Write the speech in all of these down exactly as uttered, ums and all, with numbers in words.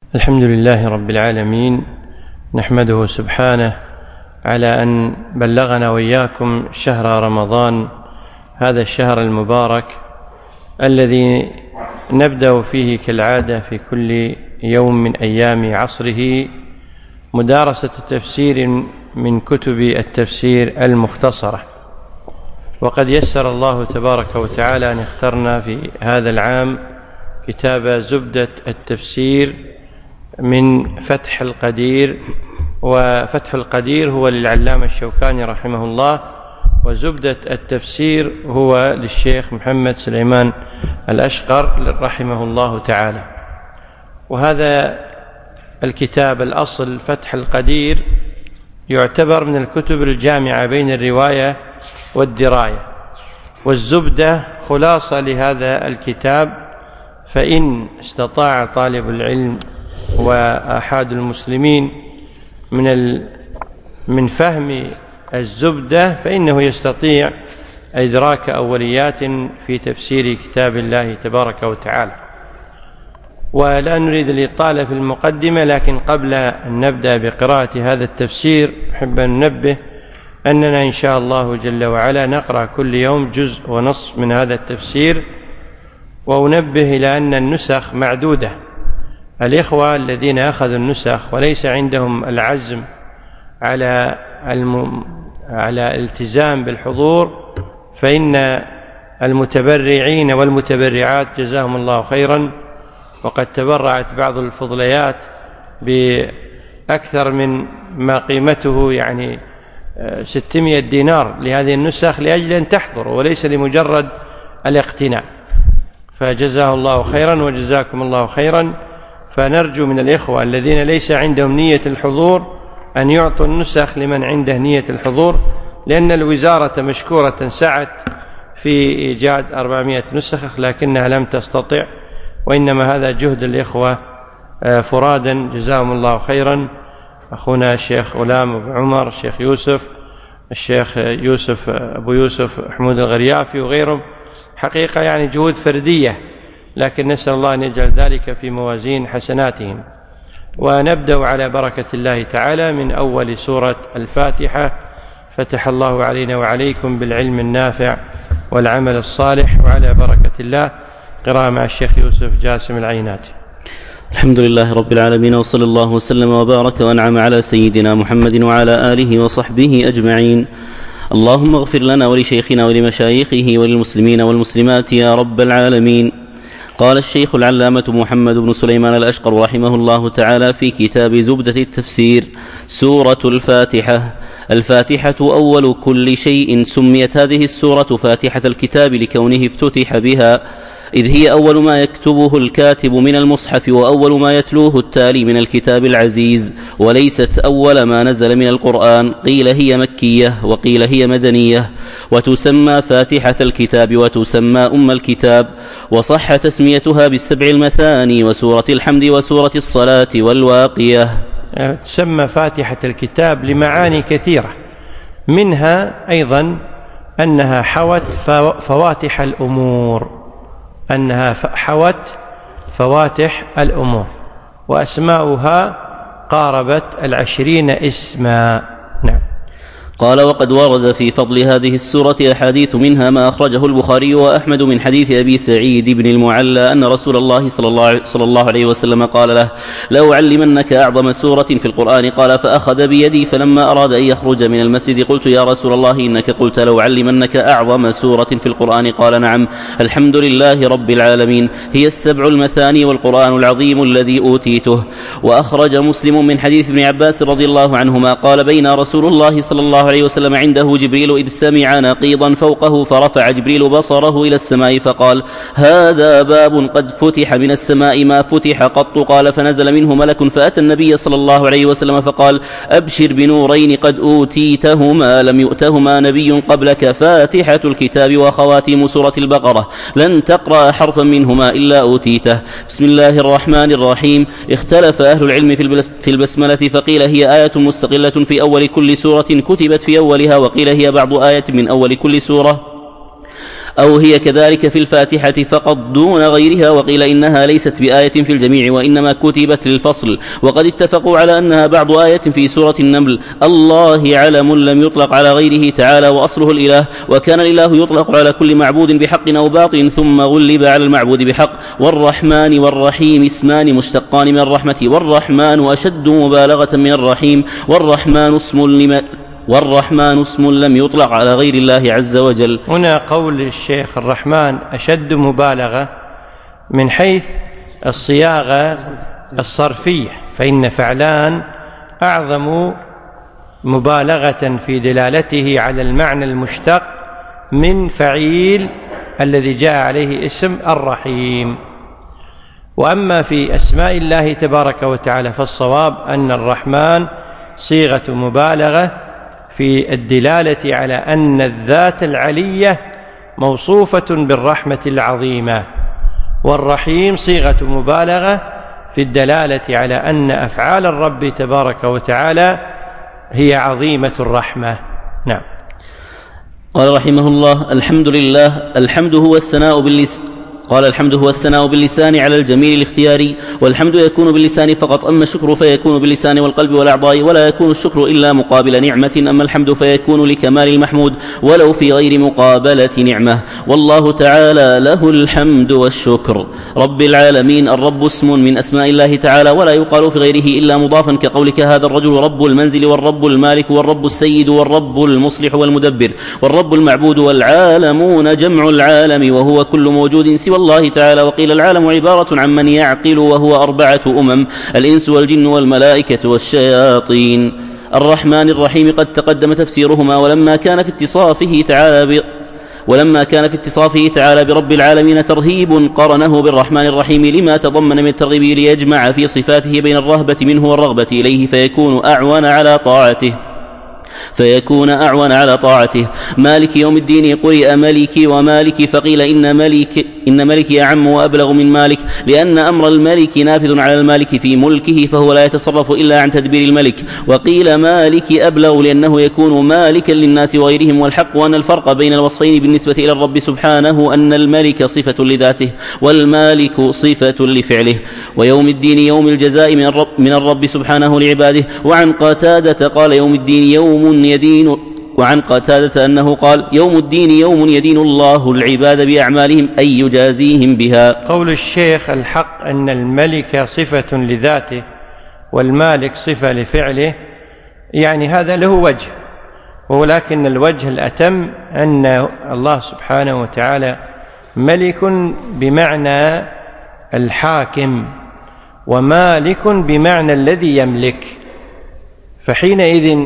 الحمد لله رب العالمين، نحمده سبحانه على أن بلغنا وإياكم شهر رمضان، هذا الشهر المبارك الذي نبدأ فيه كالعادة في كل يوم من أيام عصره مدارسة تفسير من كتب التفسير المختصرة. وقد يسر الله تبارك وتعالى أن اخترنا في هذا العام كتاب زبدة التفسير من فتح القدير، وفتح القدير هو للعلامة الشوكاني رحمه الله، وزبدة التفسير هو للشيخ محمد سليمان الأشقر رحمه الله تعالى. وهذا الكتاب الأصل فتح القدير يعتبر من الكتب الجامعة بين الرواية والدراية، والزبدة خلاصة لهذا الكتاب. فإن استطاع طالب العلم وأحد المسلمين من من فهم الزبدة فإنه يستطيع إدراك أوليات في تفسير كتاب الله تبارك وتعالى. ولا نريد الإطالة في المقدمة، لكن قبل أن نبدأ بقراءة هذا التفسير أحب أن ننبه أننا إن شاء الله جل وعلا نقرأ كل يوم جزء ونصف من هذا التفسير. وأنبه إلى أن النسخ معدودة، الإخوة الذين أخذوا النسخ وليس عندهم العزم على الم... على الالتزام بالحضور، فإن المتبرعين والمتبرعات جزاهم الله خيرا، وقد تبرعت بعض الفضليات بأكثر من ما قيمته يعني ستمائة دينار لهذه النسخ لأجل أن تحضر وليس لمجرد الاقتناء، فجزاه الله خيرا وجزاكم الله خيرا. فنرجو من الإخوة الذين ليس عندهم نية الحضور أن يعطوا النسخ لمن عنده نية الحضور، لأن الوزارة مشكورة سعت في إيجاد أربعمائة نسخ لكنها لم تستطع، وإنما هذا جهد الإخوة فرادا جزاهم الله خيرا. أخونا الشيخ غلام أبو عمر، الشيخ يوسف، الشيخ يوسف أبو يوسف حمود الغريافي وغيرهم، حقيقة يعني جهود فردية، لكن نسأل الله أن يجعل ذلك في موازين حسناتهم. ونبدأ على بركة الله تعالى من أول سورة الفاتحة. فتح الله علينا وعليكم بالعلم النافع والعمل الصالح، وعلى بركة الله قراءة مع الشيخ يوسف جاسم العيناتي. الحمد لله رب العالمين، وصلى الله وسلم وبارك وانعم على سيدنا محمد وعلى آله وصحبه أجمعين. اللهم اغفر لنا ولشيخنا ولمشايخه وللمسلمين والمسلمات يا رب العالمين. قال الشيخ العلامة محمد بن سليمان الأشقر رحمه الله تعالى في كتاب زبدة التفسير: سورة الفاتحة. الفاتحة أول كل شيء، سميت هذه السورة فاتحة الكتاب لكونه افتتح بها، إذ هي أول ما يكتبه الكاتب من المصحف، وأول ما يتلوه التالي من الكتاب العزيز، وليست أول ما نزل من القرآن. قيل هي مكية وقيل هي مدنية، وتسمى فاتحة الكتاب وتسمى أم الكتاب، وصح تسميتها بالسبع المثاني وسورة الحمد وسورة الصلاة والواقية. تسمى فاتحة الكتاب لمعاني كثيرة، منها أيضا أنها حوت فواتح الأمور، أنها حوت فواتح الأمور، وأسماؤها قاربت العشرين اسما. نعم. قال: وقد ورد في فضل هذه السورة أحاديث، منها ما أخرجه البخاري وأحمد من حديث أبي سعيد بن المعلى أن رسول الله صلى الله, صلى الله عليه وسلم قال له: لأعلمنك أعظم سورة في القرآن. قال: فأخذ بيدي، فلما أراد أن يخرج من المسجد قلت: يا رسول الله، إنك قلت لأعلمنك أعظم سورة في القرآن. قال: نعم، الحمد لله رب العالمين، هي السبع المثاني والقرآن العظيم الذي أوتيته. وأخرج مسلم من حديث ابن عباس رضي الله عنهما قال: بين رسول الله صلى الله عليه وسلم عنده جبريل إذ سمع نقيضا فوقه، فرفع جبريل بصره إلى السماء فقال: هذا باب قد فتح من السماء ما فتح قط. قال: فنزل منه ملك فأتى النبي صلى الله عليه وسلم فقال: أبشر بنورين قد أوتيتهما لم يؤتهما نبي قبلك، فاتحة الكتاب وخواتيم سورة البقرة، لن تقرأ حرفا منهما إلا أوتيته. بسم الله الرحمن الرحيم. اختلف أهل العلم في البسملة، فقيل هي آية مستقلة في أول كل سورة كتبت في أولها، وقيل هي بعض آية من أول كل سورة أو هي كذلك في الفاتحة فقط دون غيرها. وقيل إنها ليست بآية في الجميع وإنما كتبت للفصل. وقد اتفقوا على أنها بعض آية في سورة النمل. الله علم لم يطلق على غيره تعالى وأصله الإله، وكان الإله يطلق على كل معبود بحق أو باطل ثم غلب على المعبود بحق. والرحمن والرحيم اسمان مشتقان من الرحمة، والرحمن أشد مبالغة من الرحيم، والرحمن اسم لم والرحمن اسم لم يطلق على غير الله عز وجل. هنا قول الشيخ الرحمن أشد مبالغة من حيث الصياغة الصرفية، فإن فعلان أعظم مبالغة في دلالته على المعنى المشتق من فعيل الذي جاء عليه اسم الرحيم. وأما في أسماء الله تبارك وتعالى فالصواب أن الرحمن صيغة مبالغة في الدلالة على أن الذات العلية موصوفة بالرحمة العظيمة، والرحيم صيغة مبالغة في الدلالة على أن أفعال الرب تبارك وتعالى هي عظيمة الرحمة. نعم. قال رحمه الله: الحمد لله. الحمد هو الثناء باللسان قال الحمد هو الثناء باللسان على الجميل الاختياري، والحمد يكون باللسان فقط، أما الشكر فيكون باللسان والقلب والأعضاء، ولا يكون الشكر إلا مقابل نعمة، أما الحمد فيكون لكمال المحمود ولو في غير مقابلة نعمة. والله تعالى له الحمد والشكر. رب العالمين، الرب اسم من أسماء الله تعالى، ولا يقال في غيره إلا مضافا، كقولك هذا الرجل رب المنزل، والرب المالك، والرب السيد، والرب المصلح والمدبر، والرب المعبود، والعالمون جمع العالم وهو كل موجود سوى الله تعالى. وقيل العالم عبارة عن من يعقل وهو أربعة أمم: الإنس والجن والملائكة والشياطين. الرحمن الرحيم قد تقدم تفسيرهما، ولما كان في اتصافه تعالى ب... ولما كان في اتصافه تعالى برب العالمين ترهيب قرنه بالرحمن الرحيم لما تضمن من الترغيب ليجمع في صفاته بين الرهبة منه والرغبة إليه فيكون أعون على طاعته فيكون أعون على طاعته. مالك يوم الدين قرئ ملك ومالك، فقيل إن ملك إن ملك أعم وأبلغ من مالك، لأن أمر الملك نافذ على المالك في ملكه، فهو لا يتصرف إلا عن تدبير الملك. وقيل مالك أبلغ لأنه يكون مالكا للناس وغيرهم. والحق أن الفرق بين الوصفين بالنسبة إلى الرب سبحانه أن الملك صفة لذاته والمالك صفة لفعله. ويوم الدين يوم الجزاء من الرب, من الرب سبحانه لعباده. وعن قتادة قال يوم الدين يوم يدين وعن قتادة أنه قال يوم الدين يوم يدين الله العباد بأعمالهم أي يجازيهم بها. قول الشيخ الحق أن الملك صفة لذاته والمالك صفة لفعله، يعني هذا له وجه، ولكن الوجه الأتم أن الله سبحانه وتعالى ملك بمعنى الحاكم، ومالك بمعنى الذي يملك، فحينئذ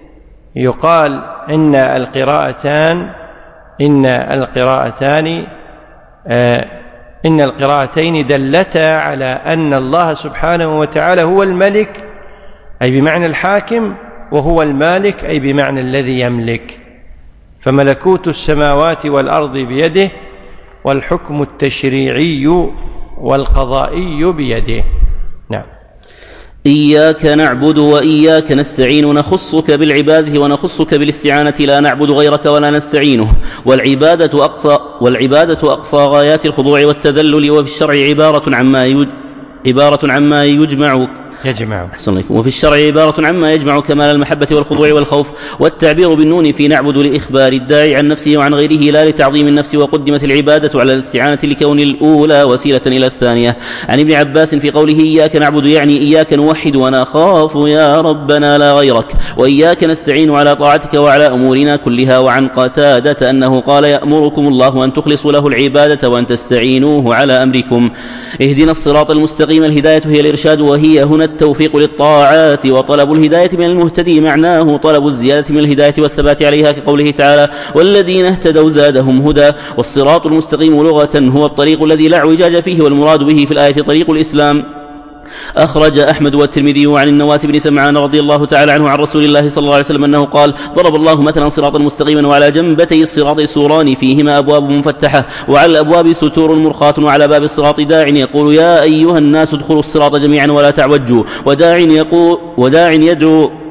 يقال إن القراءتان إن القراءتان آه إن القراءتين دلتا على أن الله سبحانه وتعالى هو الملك أي بمعنى الحاكم، وهو المالك أي بمعنى الذي يملك. فملكوت السماوات والأرض بيده، والحكم التشريعي والقضائي بيده. نعم. إياك نعبد وإياك نستعين، نخصك بالعبادة ونخصك بالاستعانة، لا نعبد غيرك ولا نستعينه. والعبادة أقصى, والعبادة أقصى غايات الخضوع والتذلل، وفي الشرع عبارة عما يج... عبارة عما يجمع يجمع وفي الشرع عبارة عما يجمع كمال المحبة والخضوع والخوف. والتعبير بالنون في نعبد لإخبار الداعي عن نفسه وعن غيره لا لتعظيم النفس، وقدمت العبادة على الاستعانة لكون الأولى وسيلة إلى الثانية. عن ابن عباس في قوله إياك نعبد يعني إياك نوحد ونخاف يا ربنا لا غيرك، وإياك نستعين على طاعتك وعلى أمورنا كلها. وعن قتادة أنه قال يأمركم الله أن تخلصوا له العبادة وأن تستعينوه على أمركم. اهدنا الصراط المستقيم، الهداية هي الإرشاد، وهي هنا التوفيق للطاعات. وطلب الهداية من المهتدي معناه طلب الزيادة من الهداية والثبات عليها، كقوله تعالى والذين اهتدوا زادهم هدى. والصراط المستقيم لغة هو الطريق الذي لا اعوجاج فيه، والمراد به في الآية طريق الإسلام. أخرج أحمد والترمذي عن النواس بن سمعان رضي الله تعالى عنه عن رسول الله صلى الله عليه وسلم أنه قال ضرب الله مثلا صراطا مستقيما، وعلى جنبتي الصراط سوران فيهما أبواب مفتحة، وعلى الأبواب ستور مرخاة، وعلى باب الصراط داع يقول يا أيها الناس ادخلوا الصراط جميعا ولا تعوجوا، وداع يقول وداع يدعو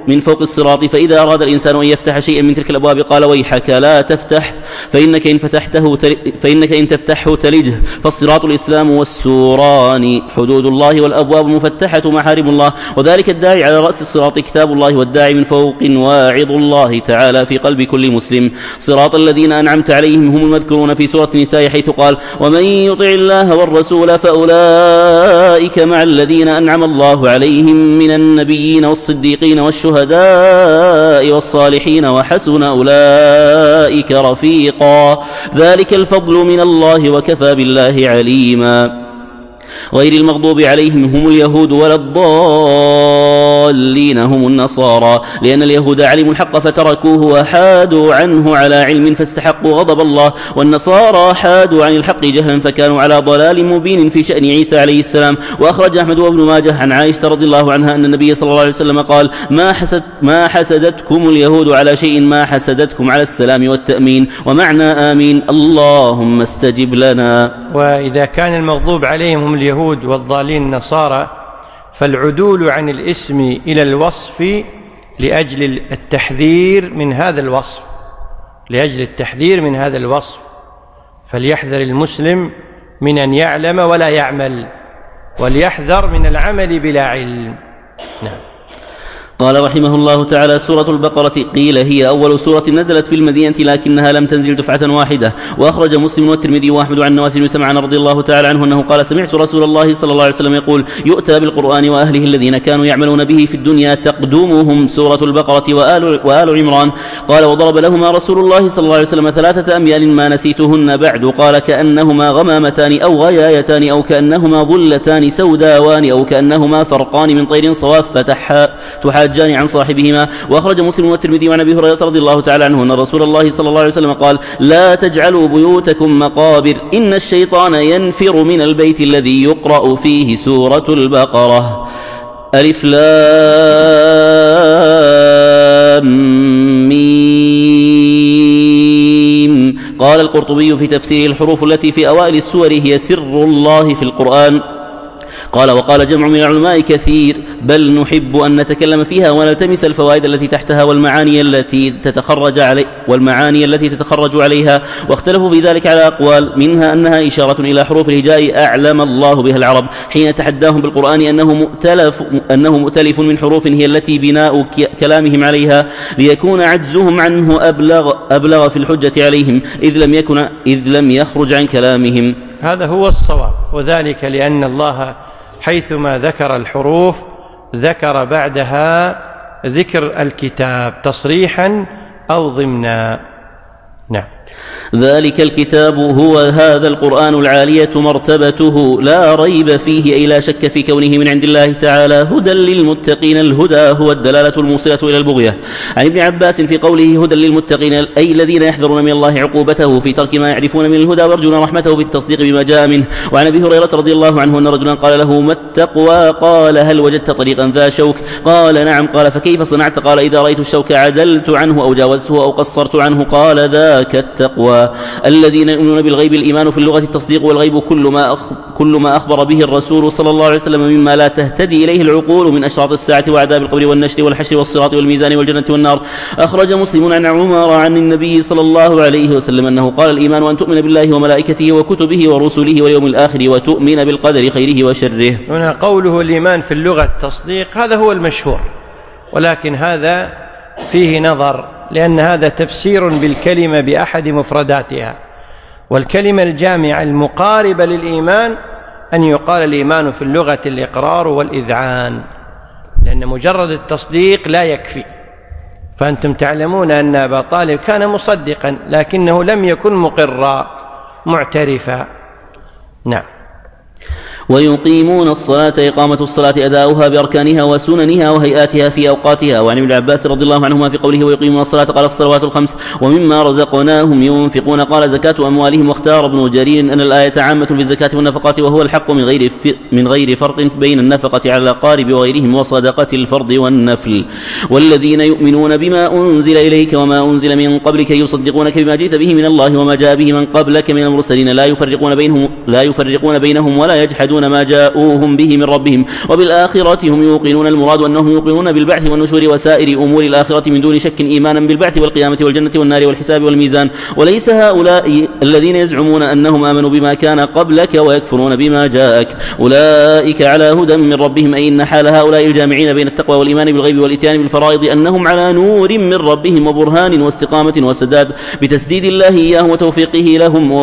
من فوق الصراط، فإذا أراد الإنسان أن يفتح شيئا من تلك الأبواب قال ويحك لا تفتح فإنك إن فتحته فإنك إن تفتحه تلجه. فالصراط الإسلام والسوران حدود الله، والأبواب المفتحة محارم الله، وذلك الداعي على رأس الصراط كتاب الله، والداعي من فوق واعظ الله تعالى في قلب كل مسلم. صراط الذين أنعمت عليهم هم المذكورون في سورة النساء حيث قال ومن يطع الله والرسول فأولئك مع الذين أنعم الله عليهم من النبيين والصديقين والشهداء والصالحين وحسن أولئك رفيقا، ذلك الفضل من الله وكفى بالله عليما. غير المغضوب عليهم هم اليهود ولا الضالين هم النصارى، لأن اليهود علموا الحق فتركوه وحادوا عنه على علم فاستحقوا غضب الله، والنصارى حادوا عن الحق جهلا فكانوا على ضلال مبين في شأن عيسى عليه السلام. وأخرج أحمد وابن ماجه عن عائشة رضي الله عنها أن النبي صلى الله عليه وسلم قال ما, حسد ما حسدتكم اليهود على شيء ما حسدتكم على السلام والتأمين، ومعنى آمين اللهم استجب لنا. وإذا كان المغضوب عليهم هم اليهود والضالين النصارى، فالعدول عن الاسم إلى الوصف لأجل التحذير من هذا الوصف لأجل التحذير من هذا الوصف فليحذر المسلم من أن يعلم ولا يعمل، وليحذر من العمل بلا علم. نعم. قال رحمه الله تعالى سورة البقرة قيل هي أول سورة نزلت في المدينة لكنها لم تنزل دفعة واحدة. وأخرج مسلم والترمذي وأحمد عن نواس بن سمعان رضي الله تعالى عنه أنه قال سمعت رسول الله صلى الله عليه وسلم يقول يؤتى بالقرآن وأهله الذين كانوا يعملون به في الدنيا تقدمهم سورة البقرة وآل, وآل عمران. قال وضرب لهما رسول الله صلى الله عليه وسلم ثلاثة أميال ما نسيتهن بعد، قال كأنهما غمامتان أو غيايتان أو كأنهما ظلتان سوداوان أو كأنهما فرقان من طير صواف تحاجان عن صاحبهما. وأخرج مسلم والترمذي وعن أبي هريرة رضي الله تعالى عنه أن رسول الله صلى الله عليه وسلم قال لا تجعلوا بيوتكم مقابر إن الشيطان ينفر من البيت الذي يقرأ فيه سورة البقرة. ألف لام ميم. قال القرطبي في تفسير الحروف التي في أوائل السور هي سر الله في القرآن. قال وقال جمع من العلماء كثير بل نحب أن نتكلم فيها ونلتمس الفوائد التي تحتها والمعاني التي تتخرج علي والمعاني التي تتخرج عليها، واختلفوا في ذلك على أقوال، منها أنها إشارة إلى حروف الهجاء أعلم الله بها العرب حين تحداهم بالقرآن أنه مؤتلف, أنه مؤتلف من حروف هي التي بناء كلامهم عليها ليكون عجزهم عنه أبلغ, أبلغ في الحجة عليهم إذ لم, يكن إذ لم يخرج عن كلامهم. هذا هو الصواب، وذلك لأن الله حيثما ذكر الحروف ذكر بعدها ذكر الكتاب تصريحا أو ضمنا. نعم. ذلك الكتاب هو هذا القرآن العالية مرتبته لا ريب فيه أي لا شك في كونه من عند الله تعالى هدى للمتقين. الهدى هو الدلالة الموصلة إلى البغية. عن ابن عباس في قوله هدى للمتقين أي الذين يحذرون من الله عقوبته في ترك ما يعرفون من الهدى ويرجون رحمته في التصديق بما جاء منه. وعن أبي هريرة رضي الله عنه أن رجلا قال له ما التقوى؟ قال هل وجدت طريقا ذا شوك؟ قال نعم. قال فكيف صنعت؟ قال إذا رأيت الشوك عدلت عنه أو جاوزته أو قصرت عنه. قال ذاك التقوى. الذين يؤمنون بالغيب. الإيمان في اللغة التصديق، والغيب كل ما, أخ... كل ما أخبر به الرسول صلى الله عليه وسلم مما لا تهتدي إليه العقول من أشراط الساعة وعذاب القبر والنشر والحشر والصراط والميزان والجنة والنار. أخرج مسلم عن عمر عن النبي صلى الله عليه وسلم أنه قال الإيمان أن تؤمن بالله وملائكته وكتبه ورسله واليوم الآخر وتؤمن بالقدر خيره وشره. هنا قوله الإيمان في اللغة التصديق هذا هو المشهور، ولكن هذا فيه نظر، لأن هذا تفسير بالكلمة بأحد مفرداتها، والكلمة الجامعة المقاربة للإيمان أن يقال الإيمان في اللغة الإقرار والإذعان، لأن مجرد التصديق لا يكفي. فأنتم تعلمون أن أبا طالب كان مصدقا لكنه لم يكن مقرا معترفا. نعم. ويقيمون الصلاة إقامة الصلاة أداؤها بأركانها وسننها وهيئاتها في أوقاتها. وعن ابن عباس رضي الله عنهما في قوله ويقيمون الصلاة قال الصلوات الخمس ومما رزقناهم ينفقون قال زكاة أموالهم. واختار ابن جرير أن الآية عامة في الزكاة والنفقات وهو الحق من غير من غير فرق بين النفقة على الأقارب وغيرهم وصدقة الفرض والنفل. والذين يؤمنون بما أنزل إليك وما أنزل من قبلك يصدقونك بما جئت به من الله وما جاء به من قبلك من المرسلين لا يفرقون بينهم لا يفرقون بينهم ولا يجحدون ويجحدون ما جاءوهم به من ربهم، وبالآخرة هم يوقنون. المراد أنهم يوقنون بالبعث والنشور وسائر أمور الآخرة من دون شك إيمانا بالبعث والقيامة والجنة والنار والحساب والميزان. وليس هؤلاء الذين يزعمون أنهم آمنوا بما كان قبلك ويكفرون بما جاءك، أولئك على هدى من ربهم، أي إن حال هؤلاء الجامعين بين التقوى والإيمان بالغيب والإتيان بالفرائض أنهم على نور من ربهم وبرهان واستقامة وسداد بتسديد الله إياهم وتوفيقه لهم،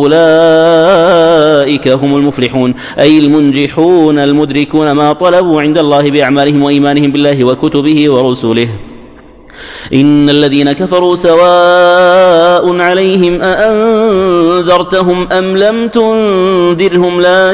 وأولئك هم المفلحون، أي المنجحون المدركون ما طلبوا عند الله بأعمالهم وإيمانهم بالله وكتبه ورسله. إن الذين كفروا سواء عليهم أأنذرتهم أم لم تنذرهم لا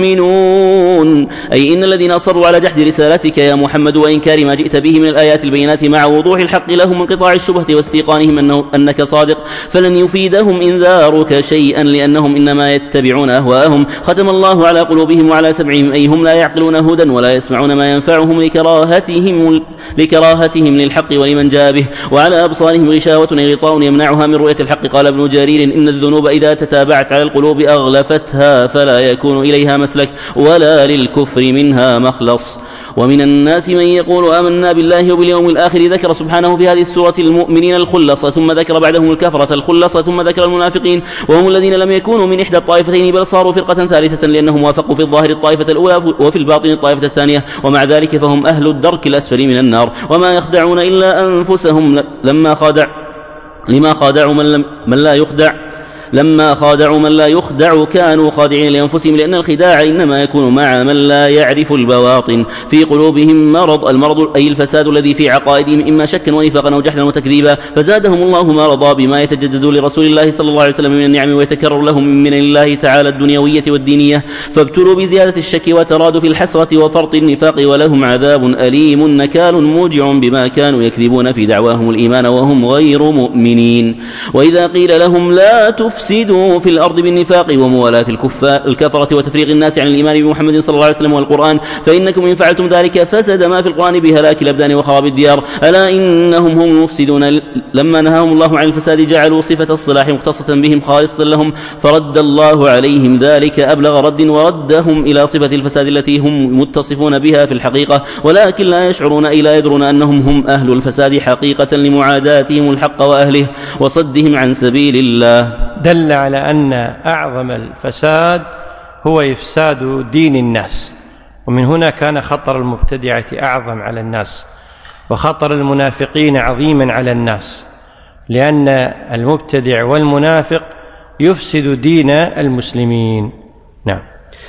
يؤمنون، أي إن الذين أصروا على جحد رسالتك يا محمد وإنكار ما جئت به من الآيات البينات مع وضوح الحق لهم انقطاع الشبهة واستيقانهم أنه أنك صادق، فلن يفيدهم إنذارك شيئا لأنهم إنما يتبعون أهواءهم. ختم الله على قلوبهم وعلى سمعهم، أي هم لا يعقلون هدى ولا يسمعون ما ينفعهم لكراهتهم, لكراهتهم للحق ولمن جاء به، وعلى أبصارهم غشاوة غطاء يمنعها من رؤية الحق. قال ابن جرير: إن الذنوب إذا تتابعت على القلوب أغلفتها فلا يكون إليها مسلك ولا للكفر منها مخلص. ومن الناس من يقول آمنا بالله وباليوم الآخر. ذكر سبحانه في هذه السورة المؤمنين الخلص، ثم ذكر بعدهم الكفرة الخلص، ثم ذكر المنافقين، وهم الذين لم يكونوا من إحدى الطائفتين بل صاروا فرقة ثالثة، لأنهم وافقوا في الظاهر الطائفة الأولى وفي الباطن الطائفة الثانية، ومع ذلك فهم أهل الدرك الأسفل من النار. وما يخدعون إلا أنفسهم لما خادع لما خادعوا من, لم من لا يخدع لما خادعوا من لا يخدع كانوا خادعين لأنفسهم، لأن الخداع إنما يكون مع من لا يعرف البواطن. في قلوبهم مرض، المرض أي الفساد الذي في عقائدهم، إما شكا ونفاقا أو جهلا وتكذيبا، فزادهم الله مرضا بما يتجدد لرسول الله صلى الله عليه وسلم من النعم ويتكرر لهم من الله تعالى الدنيوية والدينية، فابتلوا بزيادة الشك وترادف الحسرة وفرط النفاق، ولهم عذاب أليم نكال موجع بما كانوا يكذبون في دعواهم الإيمان وهم غير مؤمنين. وإذا قيل لهم لا تفسدوا يفسدوا في الأرض بالنفاق وموالاة الكفرة وتفريق الناس عن الإيمان بمحمد صلى الله عليه وسلم والقرآن، فإنكم إن فعلتم ذلك فسد ما في القرآن بهلاك الأبدان وخراب الديار. ألا إنهم هم المفسدون. لما نهاهم الله عن الفساد جعلوا صفة الصلاح مختصة بهم خالصة لهم، فرد الله عليهم ذلك أبلغ رد وردهم إلى صفة الفساد التي هم متصفون بها في الحقيقة، ولكن لا يشعرون أي لا يدرون أنهم هم أهل الفساد حقيقة لمعاداتهم الحق وأهله وصدهم عن سبيل الله. دل على أن أعظم الفساد هو إفساد دين الناس، ومن هنا كان خطر المبتدعة أعظم على الناس، وخطر المنافقين عظيما على الناس، لأن المبتدع والمنافق يفسد دين المسلمين. نعم.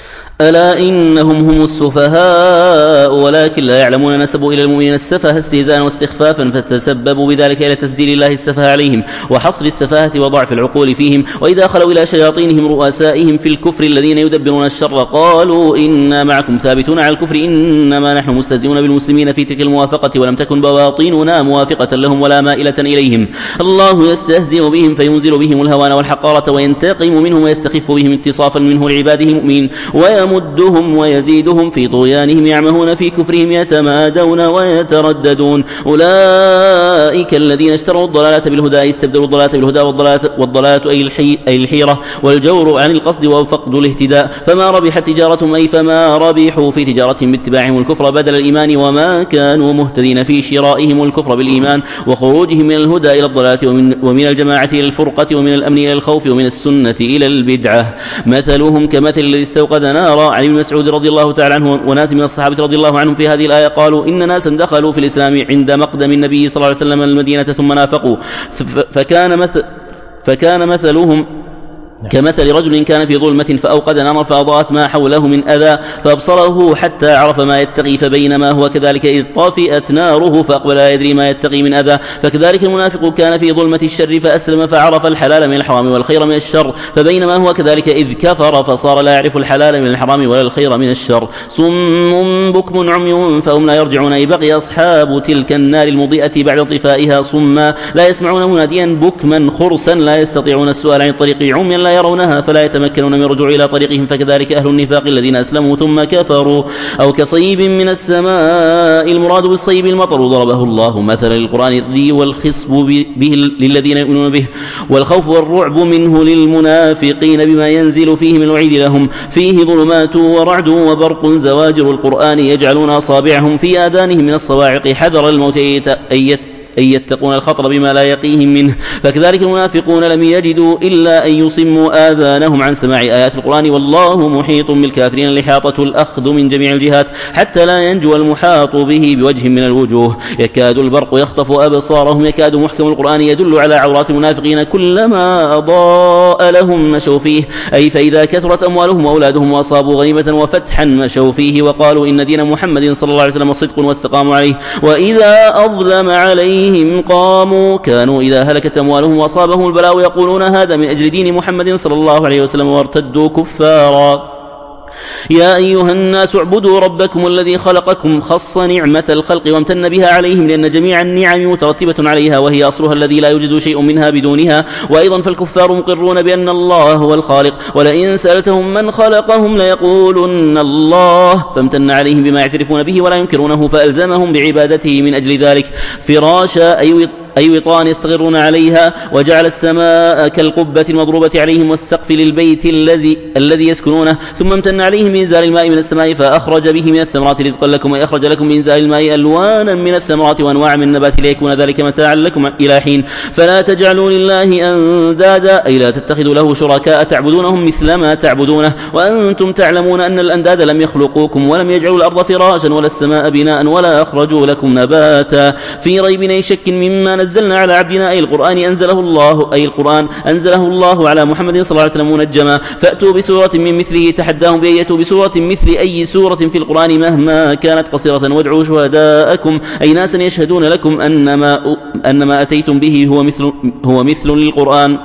ألا إنهم هم السفهاء ولكن لا يعلمون. نسبوا إلى المؤمنين السفه استهزاء واستخفافا، فتسببوا بذلك إلى تسجيل الله السفه عليهم وحصر السفاهة وضعف العقول فيهم. وإذا خلوا إلى شياطينهم رؤسائهم في الكفر الذين يدبرون الشر قالوا إنا معكم ثابتون على الكفر إنما نحن مستهزئون بالمسلمين في تلك الموافقة، ولم تكن بواطننا موافقة لهم ولا مائلة إليهم. الله يستهزئ بهم فينزل بهم الهوان والحقارة وينتقم منهم ويستخف بهم انتصافا منه لعباده المؤمنين، ويمدهم ويزيدهم في طغيانهم يعمهون في كفرهم يتمادون ويترددون. أولئك الذين اشتروا الضلالة بالهدى يستبدلوا الضلالة بالهدى، والضلالة, والضلالة أي, الحي أي الحيرة والجور عن القصد وفقد الاهتداء. فما ربحت تجارتهم أي فما ربحوا في تجارتهم باتباعهم الكفر بدل الإيمان، وما كانوا مهتدين في شرائهم الكفر بالإيمان وخروجهم من الهدى إلى الضلالة، ومن, ومن الجماعة إلى الفرقة، ومن الأمن إلى الخوف، ومن السنة إلى البدعة. مثلهم كمثل الذي استوقد نارا. عن ابن مسعود رضي الله تعالى عنه وناس من الصحابة رضي الله عنهم في هذه الآية قالوا إن ناسا دخلوا في الإسلام عند مقدم النبي صلى الله عليه وسلم المدينة ثم نافقوا، فكان مثل فكان مثلهم كمثل رجل كان في ظلمة فأوقد نارا فأضاءت ما حوله من أذى فأبصره حتى عرف ما يتقي، فبينما هو كذلك إذ طفئت ناره فأقبل لا يدري ما يتقي من أذى. فكذلك المنافق كان في ظلمة الشر فأسلم فعرف الحلال من الحرام والخير من الشر، فبينما هو كذلك إذ كفر فصار لا يعرف الحلال من الحرام ولا الخير من الشر. صم بكم عمي فهم لا يرجعون. أي بقي أصحاب تلك النار المضيئة بعد انطفائها صما لا يسمعون مناديا بكما خرسا لا يستطيعون السؤال عن الطريق، عميا لا يرونها فلا يتمكنون من الرجوع إلى طريقهم، فكذلك أهل النفاق الذين أسلموا ثم كفروا. أو كصيب من السماء المراد بالصيب المطر، ضربه الله مثلا للقرآن الري والخصب به للذين يؤمنون به، والخوف والرعب منه للمنافقين بما ينزل فيه من الوعيد لهم، فيه ظلمات ورعد وبرق زواجر القرآن يجعلون أصابعهم في آذانهم من الصواعق حذر الموت أن يتقون الخطر بما لا يقيهم منه، فكذلك المنافقون لم يجدوا إلا أن يصموا آذانهم عن سماع آيات القرآن، والله محيط بالكافرين الإحاطة الأخذ من جميع الجهات حتى لا ينجو المحاط به بوجه من الوجوه. يكاد البرق يخطف أبصارهم، يكاد محكم القرآن يدل على عورات المنافقين كلما أضاء لهم مشوا فيه، أي فإذا كثرت أموالهم وأولادهم وأصابوا غنيمة وفتحا مشوا فيه وقالوا إن دين محمد صلى الله عليه وسلم صدق واستقاموا عليه، وإذا أظلم عليه قاموا، كانوا إذا هلكت أموالهم وأصابهم البلاء يقولون هذا من أجل دين محمد صلى الله عليه وسلم وارتدوا كفارا. يا أيها الناس اعبدوا ربكم الذي خلقكم، خص نعمة الخلق وامتن بها عليهم، لأن جميع النعم مترتبة عليها وهي أصلها الذي لا يوجد شيء منها بدونها. وأيضا فالكفار مقرون بأن الله هو الخالق، ولئن سألتهم من خلقهم ليقولن الله، فامتن عليهم بما يعترفون به ولا ينكرونه، فألزمهم بعبادته من أجل ذلك فراشا أي أي وطان يستغرون عليها، وجعل السماء كالقبة المضروبة عليهم والسقف للبيت الذي الذي يسكنونه، ثم امتن عليهم بإنزال الماء من السماء فأخرج به من الثمرات رزقا لكم، وأخرج لكم بإنزال الماء ألوانا من الثمرات وأنواع من النبات ليكون ذلك متاعا لكم إلى حين. فلا تجعلوا لله أندادا، أي لا تتخذوا له شركاء تعبدونهم مثل ما تعبدونه وأنتم تعلمون أن الأنداد لم يخلقوكم ولم يجعلوا الأرض فراشا ولا السماء بناء ولا أخرجوا لكم نباتا. في ريب أي شك مما نزلنا على عبدنا أي القرآن أنزله الله أي القرآن أنزله الله على محمد صلى الله عليه وسلم منجما، فأتوا بسورة من مثله، تحداهم بأن يأتوا بسورة مثل أي سورة في القرآن مهما كانت قصيرة، وادعوا شهداءكم أي ناسا يشهدون لكم أنما أنما أتيتم به هو مثل هو مثل للقرآن،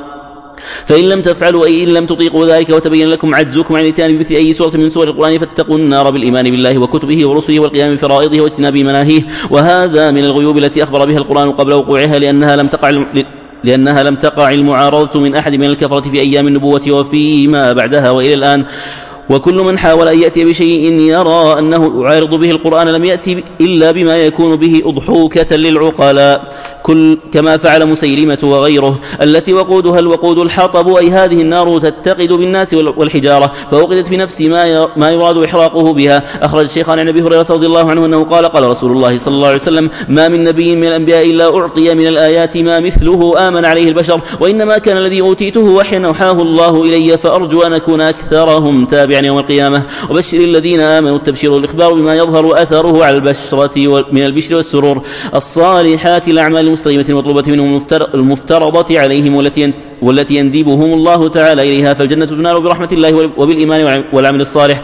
فإن لم تفعلوا أي إن لم تطيقوا ذلك وتبين لكم عجزكم عن الاتيان بمثل أي سورة من سور القرآن فاتقوا النار بالإيمان بالله وكتبه ورسله والقيام بفرائضه واجتناب مناهيه. وهذا من الغيوب التي أخبر بها القرآن قبل وقوعها، لأنها لم تقع لأنها لم تقع المعارضة من أحد من الكفرة في أيام النبوة وفيما بعدها وإلى الآن. وكل من حاول أن يأتي بشيء يرى أنه يعارض به القرآن لم يأتي إلا بما يكون به أضحوكة للعقلاء، كل كما فعل مسيلمة وغيره، التي وقودها الوقود الحطب، أي هذه النار تتقد بالناس والحجارة، فوقدت في نفس ما ما يراد إحراقه بها. أخرج الشيخان عن أبي هريرة رضي الله عنه أنه قال قال رسول الله صلى الله عليه وسلم: ما من نبي من الأنبياء إلا أعطي من الآيات ما مثله آمن عليه البشر، وإنما كان الذي أوتيته وحيا أوحاه الله إلي، فأرجو أن أكون أكثرهم تابعا يوم القيامة. وبشر الذين آمنوا التبشير والإخبار بما يظهر أثره على البشرة من البشر والسرور، الصالحات الأعمال المستقيمة المطلوبة منهم المفترضة عليهم والتي والتي يندبهم الله تعالى إليها، فالجنة تنال برحمة الله وبالإيمان والعمل الصالح.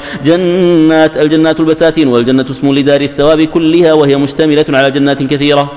جنات الجنات البساتين، والجنة اسم لدار الثواب كلها، وهي مشتملة على جنات كثيرة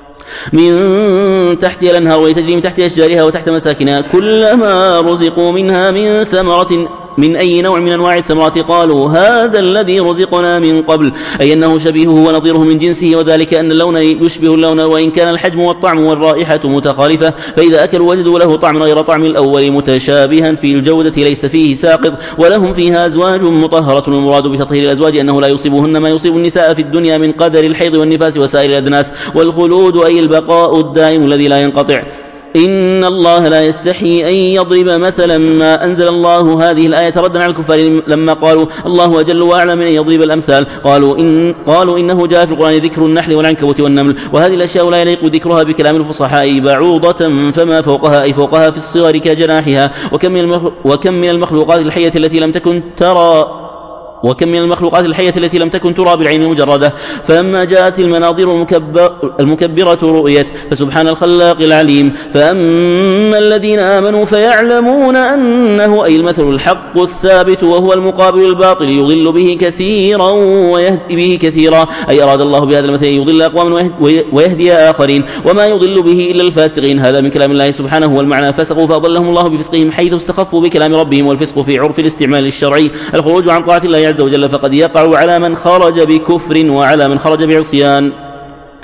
من تحتها الأنهار وتجري من تحت أشجارها وتحت مساكنها، كلما رزقوا منها من ثمرة من أي نوع من أنواع الثمرات قالوا هذا الذي رزقنا من قبل، أي أنه شبيهه ونظيره من جنسه، وذلك أن اللون يشبه اللون وإن كان الحجم والطعم والرائحة متخالفة، فإذا أكلوا وجدوا له طعم غير طعم الأول متشابها في الجودة ليس فيه ساقط، ولهم فيها أزواج مطهرة. المراد بتطهير الأزواج أنه لا يصيبهن ما يصيب النساء في الدنيا من قدر الحيض والنفاس وسائر الأدناس، والخلود أي البقاء الدائم الذي لا ينقطع. إن الله لا يستحي أن يضرب مثلا ما أنزل الله هذه الآية ردا على الكفار لما قالوا الله أجل وأعلم من أن يضرب الأمثال، قالوا إن قالوا إنه جاء في القرآن ذكر النحل والعنكبوت والنمل، وهذه الأشياء لا يليق ذكرها بكلام الفصحاء، بعوضة فما فوقها أي فوقها في الصغر كجناحها. وكم من وكم من المخلوقات الحية التي لم تكن ترى وكم من المخلوقات الحية التي لم تكن ترى بالعين المجردة، فلما جاءت المناظر المكبر المكبرة رؤيت، فسبحان الخلاق العليم. فأما الذين آمنوا فيعلمون أنه أي المثل الحق الثابت وهو المقابل الباطل يضل به كثيرا ويهدي به كثيرا، أي أراد الله بهذا المثل يضل أقواما ويهدي آخرين، وما يضل به إلا الفاسقين. هذا من كلام الله سبحانه، والمعنى فسقوا فأضلهم الله بفسقهم حيث استخفوا بكلام ربهم، والفسق في عرف الاستعمال الشرعي الخروج عن طاعة الله عز وجل، فقد يقع على من خرج بكفر وعلى من خرج بعصيان.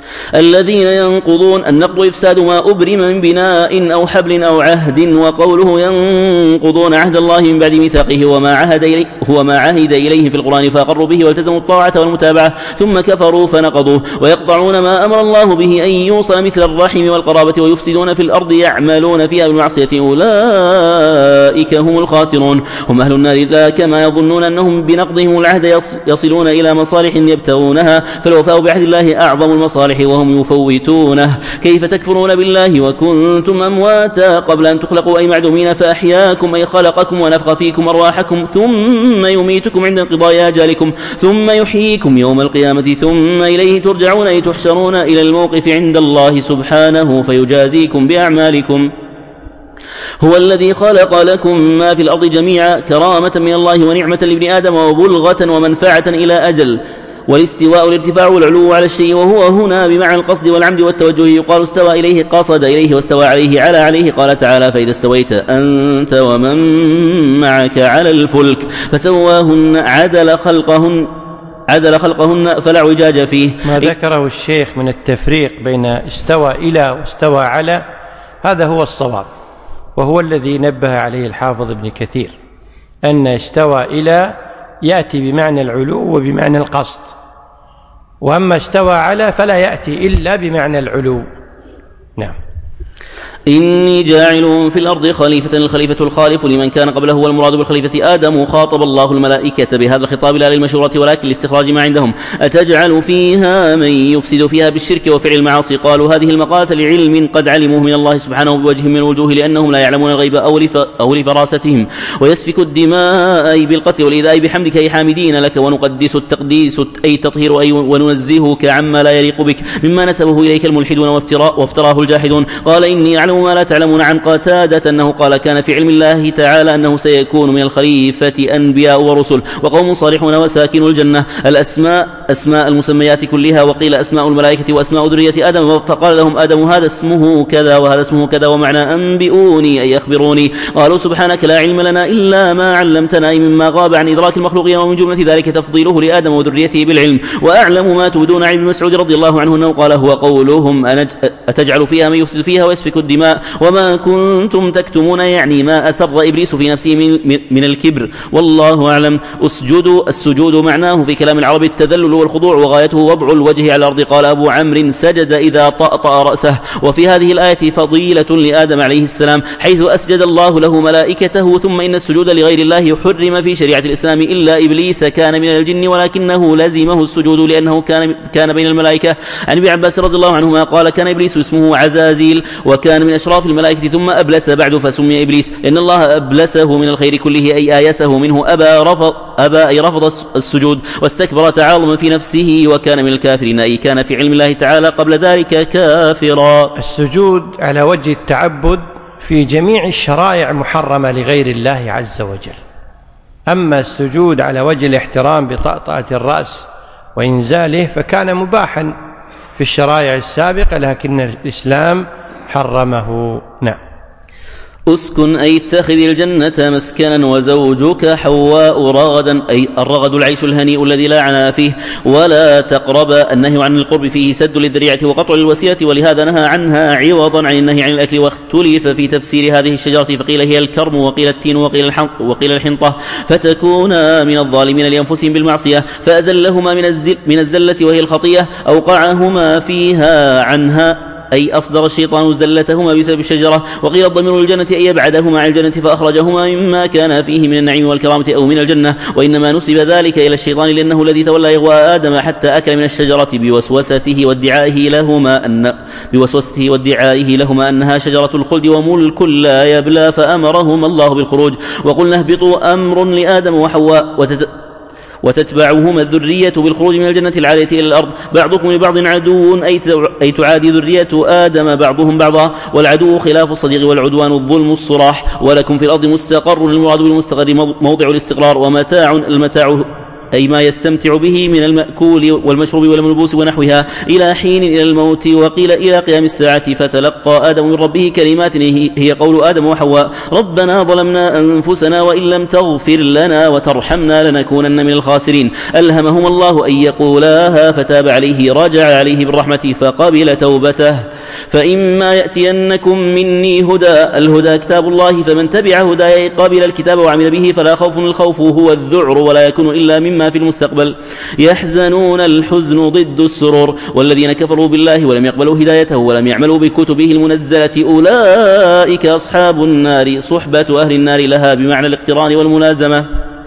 الذين ينقضون النقض إفساد ما أبرم من بناء أو حبل أو عهد. وقوله ينقضون عهد الله من بعد ميثاقه وما عهد إليه هو ما عهد إليه في القرآن فأقروا به والتزموا الطاعة والمتابعة ثم كفروا فنقضوه. ويقطعون ما أمر الله به أن يوصل مثل الرحم والقرابة ويفسدون في الأرض يعملون فيها بالمعصية أولئك هم الخاسرون هم أهل النار لا كما يظنون أنهم بنقضهم العهد يصلون إلى مصالح يبتغونها فالوفاء بعهد الله أعظم المصالح وهم يفوتونه. كيف تكفرون بالله وكنتم أمواتا قبل أن تخلقوا أي معدومين فأحياكم أي خلقكم ونفخ فيكم أرواحكم ثم يميتكم عند انقضاء أجالكم ثم يحييكم يوم القيامة ثم إليه ترجعون أي تحشرون إلى الموقف عند الله سبحانه فيجازيكم بأعمالكم. هو الذي خلق لكم ما في الأرض جميعا كرامة من الله ونعمة لابن آدم وبلغة ومنفعة إلى أجل. والاستواء الارتفاع والعلو على الشيء وهو هنا بمعنى القصد والعمد والتوجه. يقال استوى إليه قصد إليه واستوى عليه على عليه. قال تعالى فإذا استويت أنت ومن معك على الفلك فسواهن عدل خلقهن عدل خلقهن فلا اعوجاج فيه. ما ذكره الشيخ من التفريق بين استوى إلى واستوى على هذا هو الصواب وهو الذي نبه عليه الحافظ ابن كثير أن استوى إلى يأتي بمعنى العلو وبمعنى القصد وأما استوى على فلا يأتي إلا بمعنى العلو. نعم. إني جاعل في الأرض خليفة. الخليفة الخالف لمن كان قبله والمراد بالخليفة آدم. خاطب الله الملائكة بهذا الخطاب لا للمشورة ولكن لاستخراج ما عندهم. أتجعل فيها من يفسد فيها بالشرك وفعل المعاصي. قالوا هذه المقالة لعلم قد علموه من الله سبحانه بوجه من الوجوه لأنهم لا يعلمون الغيب أو لفراستهم. ويسفك الدماء أي بالقتل والإيذاء بحمدك أي حامدين لك. ونقدس التقديس أي تطهير أي وننزهك عما لا يليق بك مما نسبه إليك الملحدون وافتراه الجاحدون. قال إني أعلم ما لا تعلمون. عن قتادة أنه قال كان في علم الله تعالى أنه سيكون من الخليفة أنبياء ورسل وقوم صالحون وساكن الجنة. الأسماء أسماء المسميات كلها وقيل أسماء الملائكة وأسماء ذرية آدم. فقال لهم آدم هذا اسمه كذا وهذا اسمه كذا ومعنى أنبئوني أي أخبروني. قالوا سبحانك لا علم لنا إلا ما علمتنا مما غاب عن إدراك المخلوقين ومن جملة ذلك تفضيله لآدم وذريته بالعلم. وأعلم ما تبدون عن ابن مسعود رضي الله عنه أنه قال هو قولهم أتجعل فيها من يفسد فيها ويسفك الدماء وما كنتم تكتمون يعني ما أسر إبليس في نفسه من, من الكبر والله أعلم. أسجد السجود معناه في كلام العرب التذلل والخضوع وغايته وضع الوجه على الأرض. قال أبو عمرو سجد إذا طأطأ رأسه. وفي هذه الآية فضيلة لآدم عليه السلام حيث أسجد الله له ملائكته. ثم إن السجود لغير الله حرم في شريعة الإسلام إلا إبليس كان من الجن ولكنه لزمه السجود لأنه كان, كان بين الملائكة. عن ابن عباس رضي الله عنهما قال كان إبليس اسمه عزازيل وكان من أشراف الملائكة ثم أبلس بعد فسمي إبليس إن الله أبلسه من الخير كله أي آيسه منه. أبى رفض أبى أي رفض السجود واستكبر تعاظما في نفسه وكان من الكافرين أي كان في علم الله تعالى قبل ذلك كافرا. السجود على وجه التعبد في جميع الشرائع محرمة لغير الله عز وجل. أما السجود على وجه الاحترام بطأطأة الرأس وإنزاله فكان مباحا في الشرائع السابقة لكن الإسلام حرمه. نعم. أسكن أي اتخذ الجنة مسكنا وزوجك حواء رغدا أي الرغد العيش الهنيء الذي لا عناء فيه. ولا تقرب النهي عن القرب فيه سد للذريعة وقطع للوسيلة ولهذا نهى عنها عوضا عن النهي عن الأكل. واختلف في تفسير هذه الشجرة فقيل هي الكرم وقيل التين وقيل, وقيل الحنطة فتكونا من الظالمين لأنفسهم بالمعصية فأزلهما من, الزل من الزلة وهي الخطية أوقعهما فيها عنها أي أصدر الشيطان زلتهما بسبب الشجرة. وقيل الضمير للجنة أي يبعدهما عن الجنة فأخرجهما مما كان فيه من النعيم والكرامة أو من الجنة. وإنما نسب ذلك إلى الشيطان لأنه الذي تولى إغواء آدم حتى أكل من الشجرة بوسوسته وادعائه لهما أن بوسوسته وادعائه لهما أنها شجرة الخلد وملك لا يبلى فأمرهما الله بالخروج. وقلنا اهبطوا أمر لآدم وحواء وتت وتتبعهما الذرية بالخروج من الجنة العالية إلى الأرض. بعضكم لبعض عدو أي تعادي ذرية آدم بعضهم بعضا. والعدو خلاف الصديق والعدوان الظلم الصراح. ولكم في الأرض مستقر المراد بالمستقر موضع الاستقرار ومتاع المتاع أي ما يستمتع به من المأكول والمشروب والملبوس ونحوها إلى حين إلى الموت، وقيل إلى قيام الساعة. فتلقى آدم من ربه كلمات هي قول آدم وحواء: ربنا ظلمنا أنفسنا وإن لم تغفر لنا وترحمنا لنكونن من الخاسرين. ألهمهم الله أن يقولاها فتاب عليه، رجع عليه بالرحمة فقبل توبته. فإما يأتينكم مني هدى، الهدى كتاب الله، فمن تبع هداي قبل الكتاب وعمل به فلا خوف، الخوف هو الذعر ولا يكون إلا مما في المستقبل. يحزنون الحزن ضد السرور، والذين كفروا بالله ولم يقبلوا هدايته ولم يعملوا بكتبه المنزلة أولئك أصحاب النار، صحبة أهل النار لها بمعنى الاقتران والملازمة.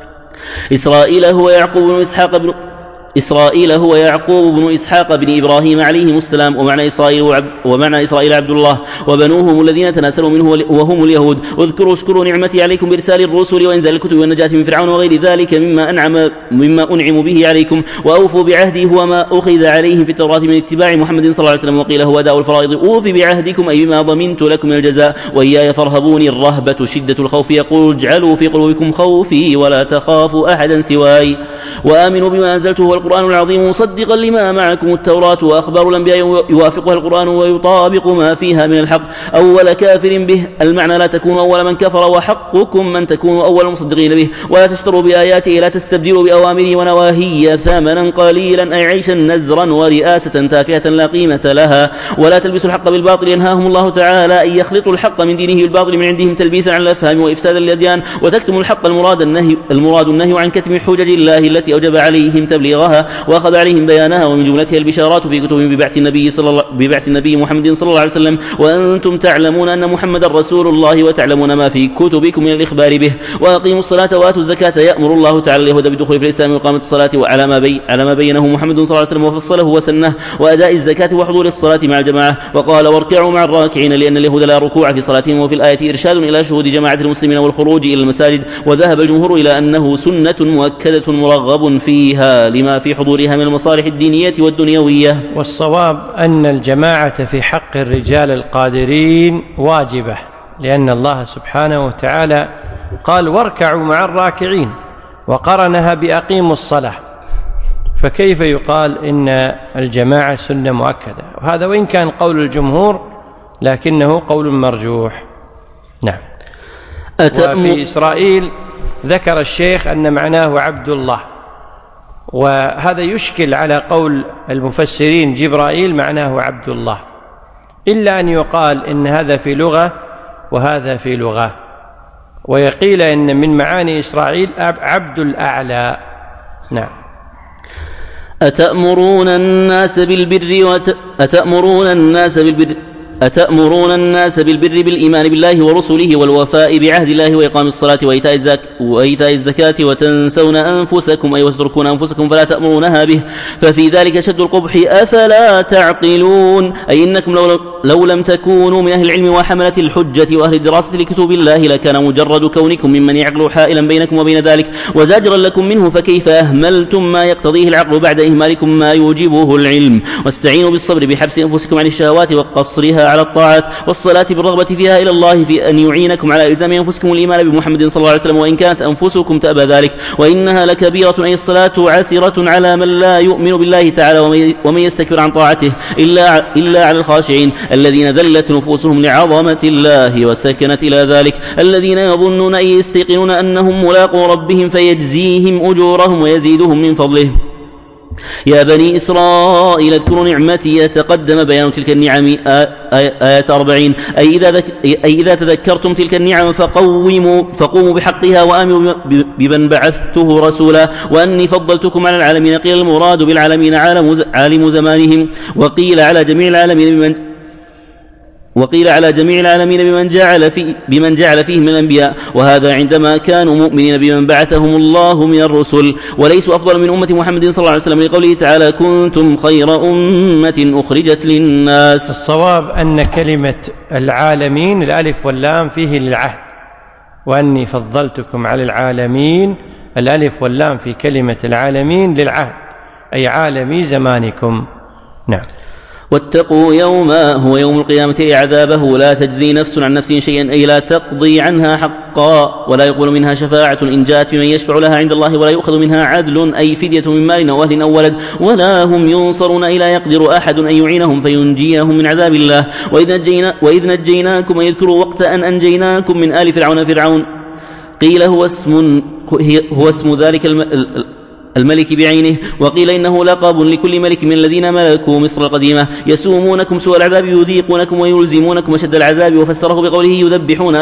إسرائيل هو يعقوب بن إسحاق بن إسرائيل هو يعقوب بن إسحاق بن إبراهيم عليهم السلام، ومعنى إسرائيل, وعب ومعنى إسرائيل عبد الله، وبنوهم الذين تناسلوا منه وهم اليهود. اذكروا اشكروا نعمتي عليكم بإرسال الرسل وإنزال الكتب والنجاة من فرعون وغير ذلك مما أنعم, مما أنعم به عليكم، وأوفوا بعهدي هو ما أخذ عليهم في التوراة من اتباع محمد صلى الله عليه وسلم. وقيل هو أداء الفرائض. أوفي بعهدكم أي بما ضمنت لكم من الجزاء، وإياي فارهبوني. الرهبة شدة الخوف، يقول اجعلوا في قلوبكم خوفي ولا تخافوا أحدا سواي، وآمنوا بما أنزلته هو القرآن العظيم مصدقا لما معكم التوراة وأخبار الأنبياء يوافقها القرآن ويطابق ما فيها من الحق. أول كافر به، المعنى لا تكونوا أول من كفر، وحقكم من تكونوا أول المصدقين به. ولا تشتروا بآياته، لا تستبدلوا بأوامره ونواهيه ثمنا قليلا، أي عيشا نزرا ورئاسة تافهة لا قيمة لها. ولا تلبسوا الحق بالباطل، ينهاهم الله تعالى أن يخلطوا الحق من دينه بالباطل من عندهم تلبيسا على الأفهام وإفسادا للأديان. وتكتموا الحق، المراد النهي, المراد النهي عن كتم حجج الله التي أوجب عليهم تبليغها وأخذ عليهم بيانها، ومن جملتها البشارات في كتب ببعث النبي صلى الله ببعث النبي محمد صلى الله عليه وسلم، وأنتم تعلمون أن محمد رسول الله وتعلمون ما في كتبكم من الإخبار به. وأقيموا الصلاة وآتوا الزكاة، يأمر الله تعالى اليهود بالدخول في الإسلام وإقامة الصلاة وعلى ما بي على ما بينه محمد صلى الله عليه وسلم وفصله وسنه، وأداء الزكاة وحضور الصلاة مع الجماعة. وقال واركعوا مع الراكعين، لأن اليهود لا ركوع في صلاتهم. وفي الآية إرشاد إلى شهود جماعة المسلمين والخروج إلى المساجد، وذهب الجمهور إلى أنه سنة مؤكدة مرغب فيها لما في حضورها من المصالح الدينية والدنيوية. والصواب أن الجماعة في حق الرجال القادرين واجبة، لأن الله سبحانه وتعالى قال واركعوا مع الراكعين، وقرنها بأقيموا الصلاة، فكيف يقال إن الجماعة سنة مؤكدة؟ وهذا وإن كان قول الجمهور لكنه قول مرجوح. نعم. وفي إسرائيل ذكر الشيخ أن معناه عبد الله، وهذا يشكل على قول المفسرين جبرائيل معناه عبد الله، إلا أن يقال إن هذا في لغة وهذا في لغة. ويقيل إن من معاني إسرائيل عبد الأعلى. نعم. أتأمرون الناس بالبر وت... أتأمرون الناس بالبر أتأمرون الناس بالبر بالإيمان بالله ورسله والوفاء بعهد الله وإقام الصلاة وإيتاء الزكاة, وإيتاء الزكاة وتنسون أنفسكم أي وتتركون أنفسكم فلا تأمرونها به، ففي ذلك شد القبح. أفلا تعقلون، أي إنكم لو, لو لم تكونوا من أهل العلم وحملة الحجة وأهل الدراسة لكتب الله لكان مجرد كونكم ممن يعقل حائلا بينكم وبين ذلك وزاجرا لكم منه، فكيف أهملتم ما يقتضيه العقل بعد إهمالكم ما يوجبه العلم. واستعينوا بالصبر بحبس أنفسكم عن الشهوات وقصرها على الطاعات، والصلاة بالرغبة فيها إلى الله في أن يعينكم على إلزام أنفسكم الإيمان بمحمد صلى الله عليه وسلم، وإن كانت أنفسكم تأبى ذلك. وإنها لكبيرة، أي الصلاة عسرة على من لا يؤمن بالله تعالى ومن يستكبر عن طاعته إلا, إلا على الخاشعين الذين ذلت نفوسهم لعظمة الله وسكنت إلى ذلك، الذين يظنون أي يستيقنون أنهم ملاقوا ربهم فيجزيهم أجورهم ويزيدهم من فضله. يا بني إسرائيل اذكروا نعمتي، يتقدم بيان تلك النعم آيات أربعين، أي إذا, ذك... أي إذا تذكرتم تلك النعم فقوموا, فقوموا بحقها وآمنوا بمن بعثته رسولا، وأني فضلتكم على العالمين. قيل المراد بالعالمين عالم زمانهم، وقيل على جميع العالمين بمن وقيل على جميع العالمين بمن جعل, في بمن جعل فيهم من الأنبياء، وهذا عندما كانوا مؤمنين بمن بعثهم الله من الرسل، وليسوا أفضل من أمة محمد صلى الله عليه وسلم، لقوله تعالى كنتم خير أمة أخرجت للناس. الصواب أن كلمة العالمين الألف واللام فيه للعهد، وأني فضلتكم على العالمين الألف واللام في كلمة العالمين للعهد، أي عالمي زمانكم. نعم. واتقوا يوما هو يوم القيامة أي عذابه لا تجزي نفس عن نفس شيئا أي لا تقضي عنها حقا ولا يقبل منها شفاعة إن جاءت بمن يشفع لها عند الله ولا يؤخذ منها عدل أي فدية من مال أو أهل أو ولد ولا هم ينصرون إلا يقدر أحد أن يعينهم فينجيهم من عذاب الله. وإذ, نجينا وإذ نجيناكم ويذكروا وقت أن أنجيناكم من آل فرعون فرعون قيل هو اسم, هو اسم ذلك الم... الملك بعينه وقيل إنه لقب لكل ملك من الذين ملكوا مصر القديمة يسومونكم سوء العذاب يذيقونكم ويلزمونكم أشد العذاب وفسره بقوله يذبحون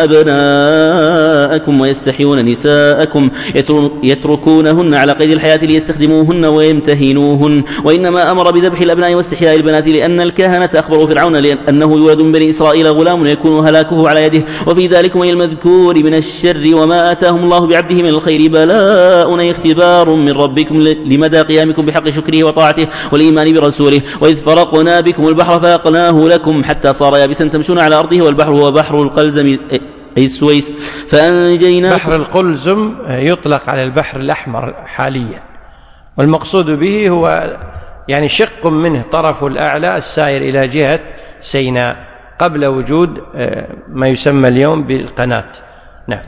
أبناءكم ويستحيون نساءكم يتركونهن على قيد الحياة ليستخدموهن ويمتهنوهن وإنما أمر بذبح الأبناء واستحياء البنات لأن الكهنة أخبروا فرعون لأنه يولد من بني إسرائيل غلام يكون هلاكه على يده وفي ذلك وهي المذكور من الشر وما آتاهم الله بعبده من الخير بلاء اختبار من ربكم لمدى قيامكم بحق شكره وطاعته والإيمان برسوله. وإذ فرقنا بكم البحر فأقناه لكم حتى صار يابسا تمشون على أرضه والبحر هو بحر القلزم أي السويس فأنجيناكم. بحر القلزم يطلق على البحر الأحمر حاليا والمقصود به هو يعني شق منه طرفه الأعلى السائر إلى جهة سيناء قبل وجود ما يسمى اليوم بالقناة. نعم.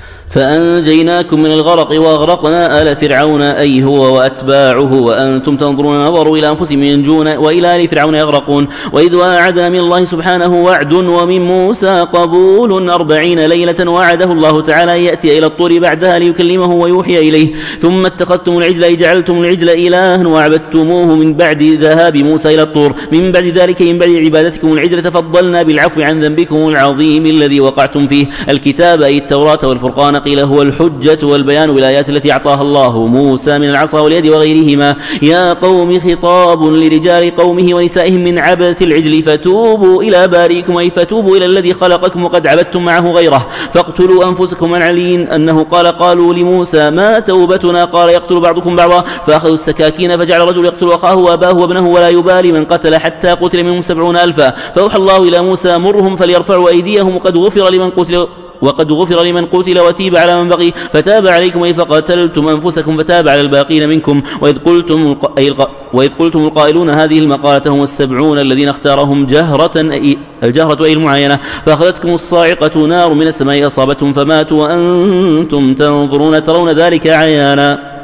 فأنجيناكم من الغرق وأغرقنا آل فرعون أي هو وأتباعه وأنتم تنظرون نظروا إلى أنفسهم ينجون وإلى آل فرعون يغرقون. وإذ وعد من الله سبحانه وعد ومن موسى قبول أربعين ليلة وعده الله تعالى يأتي إلى الطور بعدها ليكلمه ويوحي إليه ثم اتخذتم العجل أي جعلتم العجل إلها وعبدتموه من بعد ذهاب موسى إلى الطور من بعد ذلك من بعد عبادتكم العجل تفضلنا بالعفو عن ذنبكم العظيم الذي وقعتم فيه الكتاب أي التوراة والفرقان قيل هو الحجة والبيان بالآيات التي أعطاها الله موسى من العصا واليد وغيرهما. يا قوم خطاب لرجال قومه ونسائهم من عبث العجل فتوبوا إلى بارئكم أي فتوبوا إلى الذي خلقكم وقد عبدتم معه غيره فاقتلوا أنفسكم عن علين أنه قال قالوا لموسى ما توبتنا قال يقتل بعضكم بعضا فأخذوا السكاكين فجعل رجل يقتل أخاه وأباه وابنه ولا يبالي من قتل حتى قتل منهم سبعون ألفا فأوحى الله إلى موسى مرهم فليرفعوا أيديهم وقد غفر لمن قتل وقد غفر لمن قتل وتيب على من بغي فتاب عليكم أي فقتلتم أنفسكم فتاب على الباقين منكم. وإذ قلتم, أي وإذ قلتم القائلون هذه المقالة هم السبعون الذين اختارهم جهرة أي الجهرة أي المعاينة فأخذتكم الصاعقة نار من السماء أصابتهم فماتوا وأنتم تنظرون ترون ذلك عيانا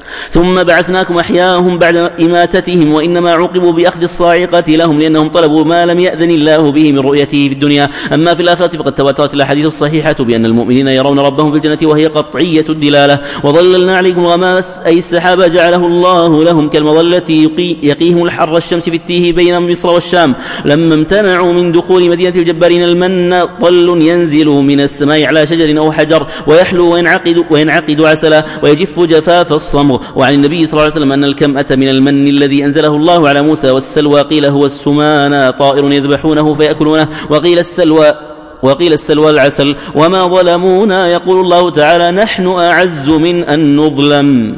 ثم بعثناكم أحياهم بعد إماتتهم وإنما عوقبوا بأخذ الصاعقة لهم لأنهم طلبوا ما لم يأذن الله به من رؤيته في الدنيا. أما في الآخرة فقد تواترت الأحاديث الصحيحة بأن المؤمنين يرون ربهم في الجنة وهي قطعية الدلالة. وظللنا عليكم الغماس أي السحاب جعله الله لهم كالمظلة يقي يقيهم الحر الشمس في التيه بين مصر والشام لما امتنعوا من دخول مدينة الجبارين المن طل ينزل من السماء على شجر أو حجر ويحلو وينعقد, وينعقد عسلا ويجف جفاف الصمغ. وعن النبي صلى الله عليه وسلم أن الكمأة من المن الذي أنزله الله على موسى والسلوى قيل هو السمان طائر يذبحونه فيأكلونه وقيل السلوى وقيل السلوى العسل. وما ظلمونا يقول الله تعالى نحن أعز من أن نظلم.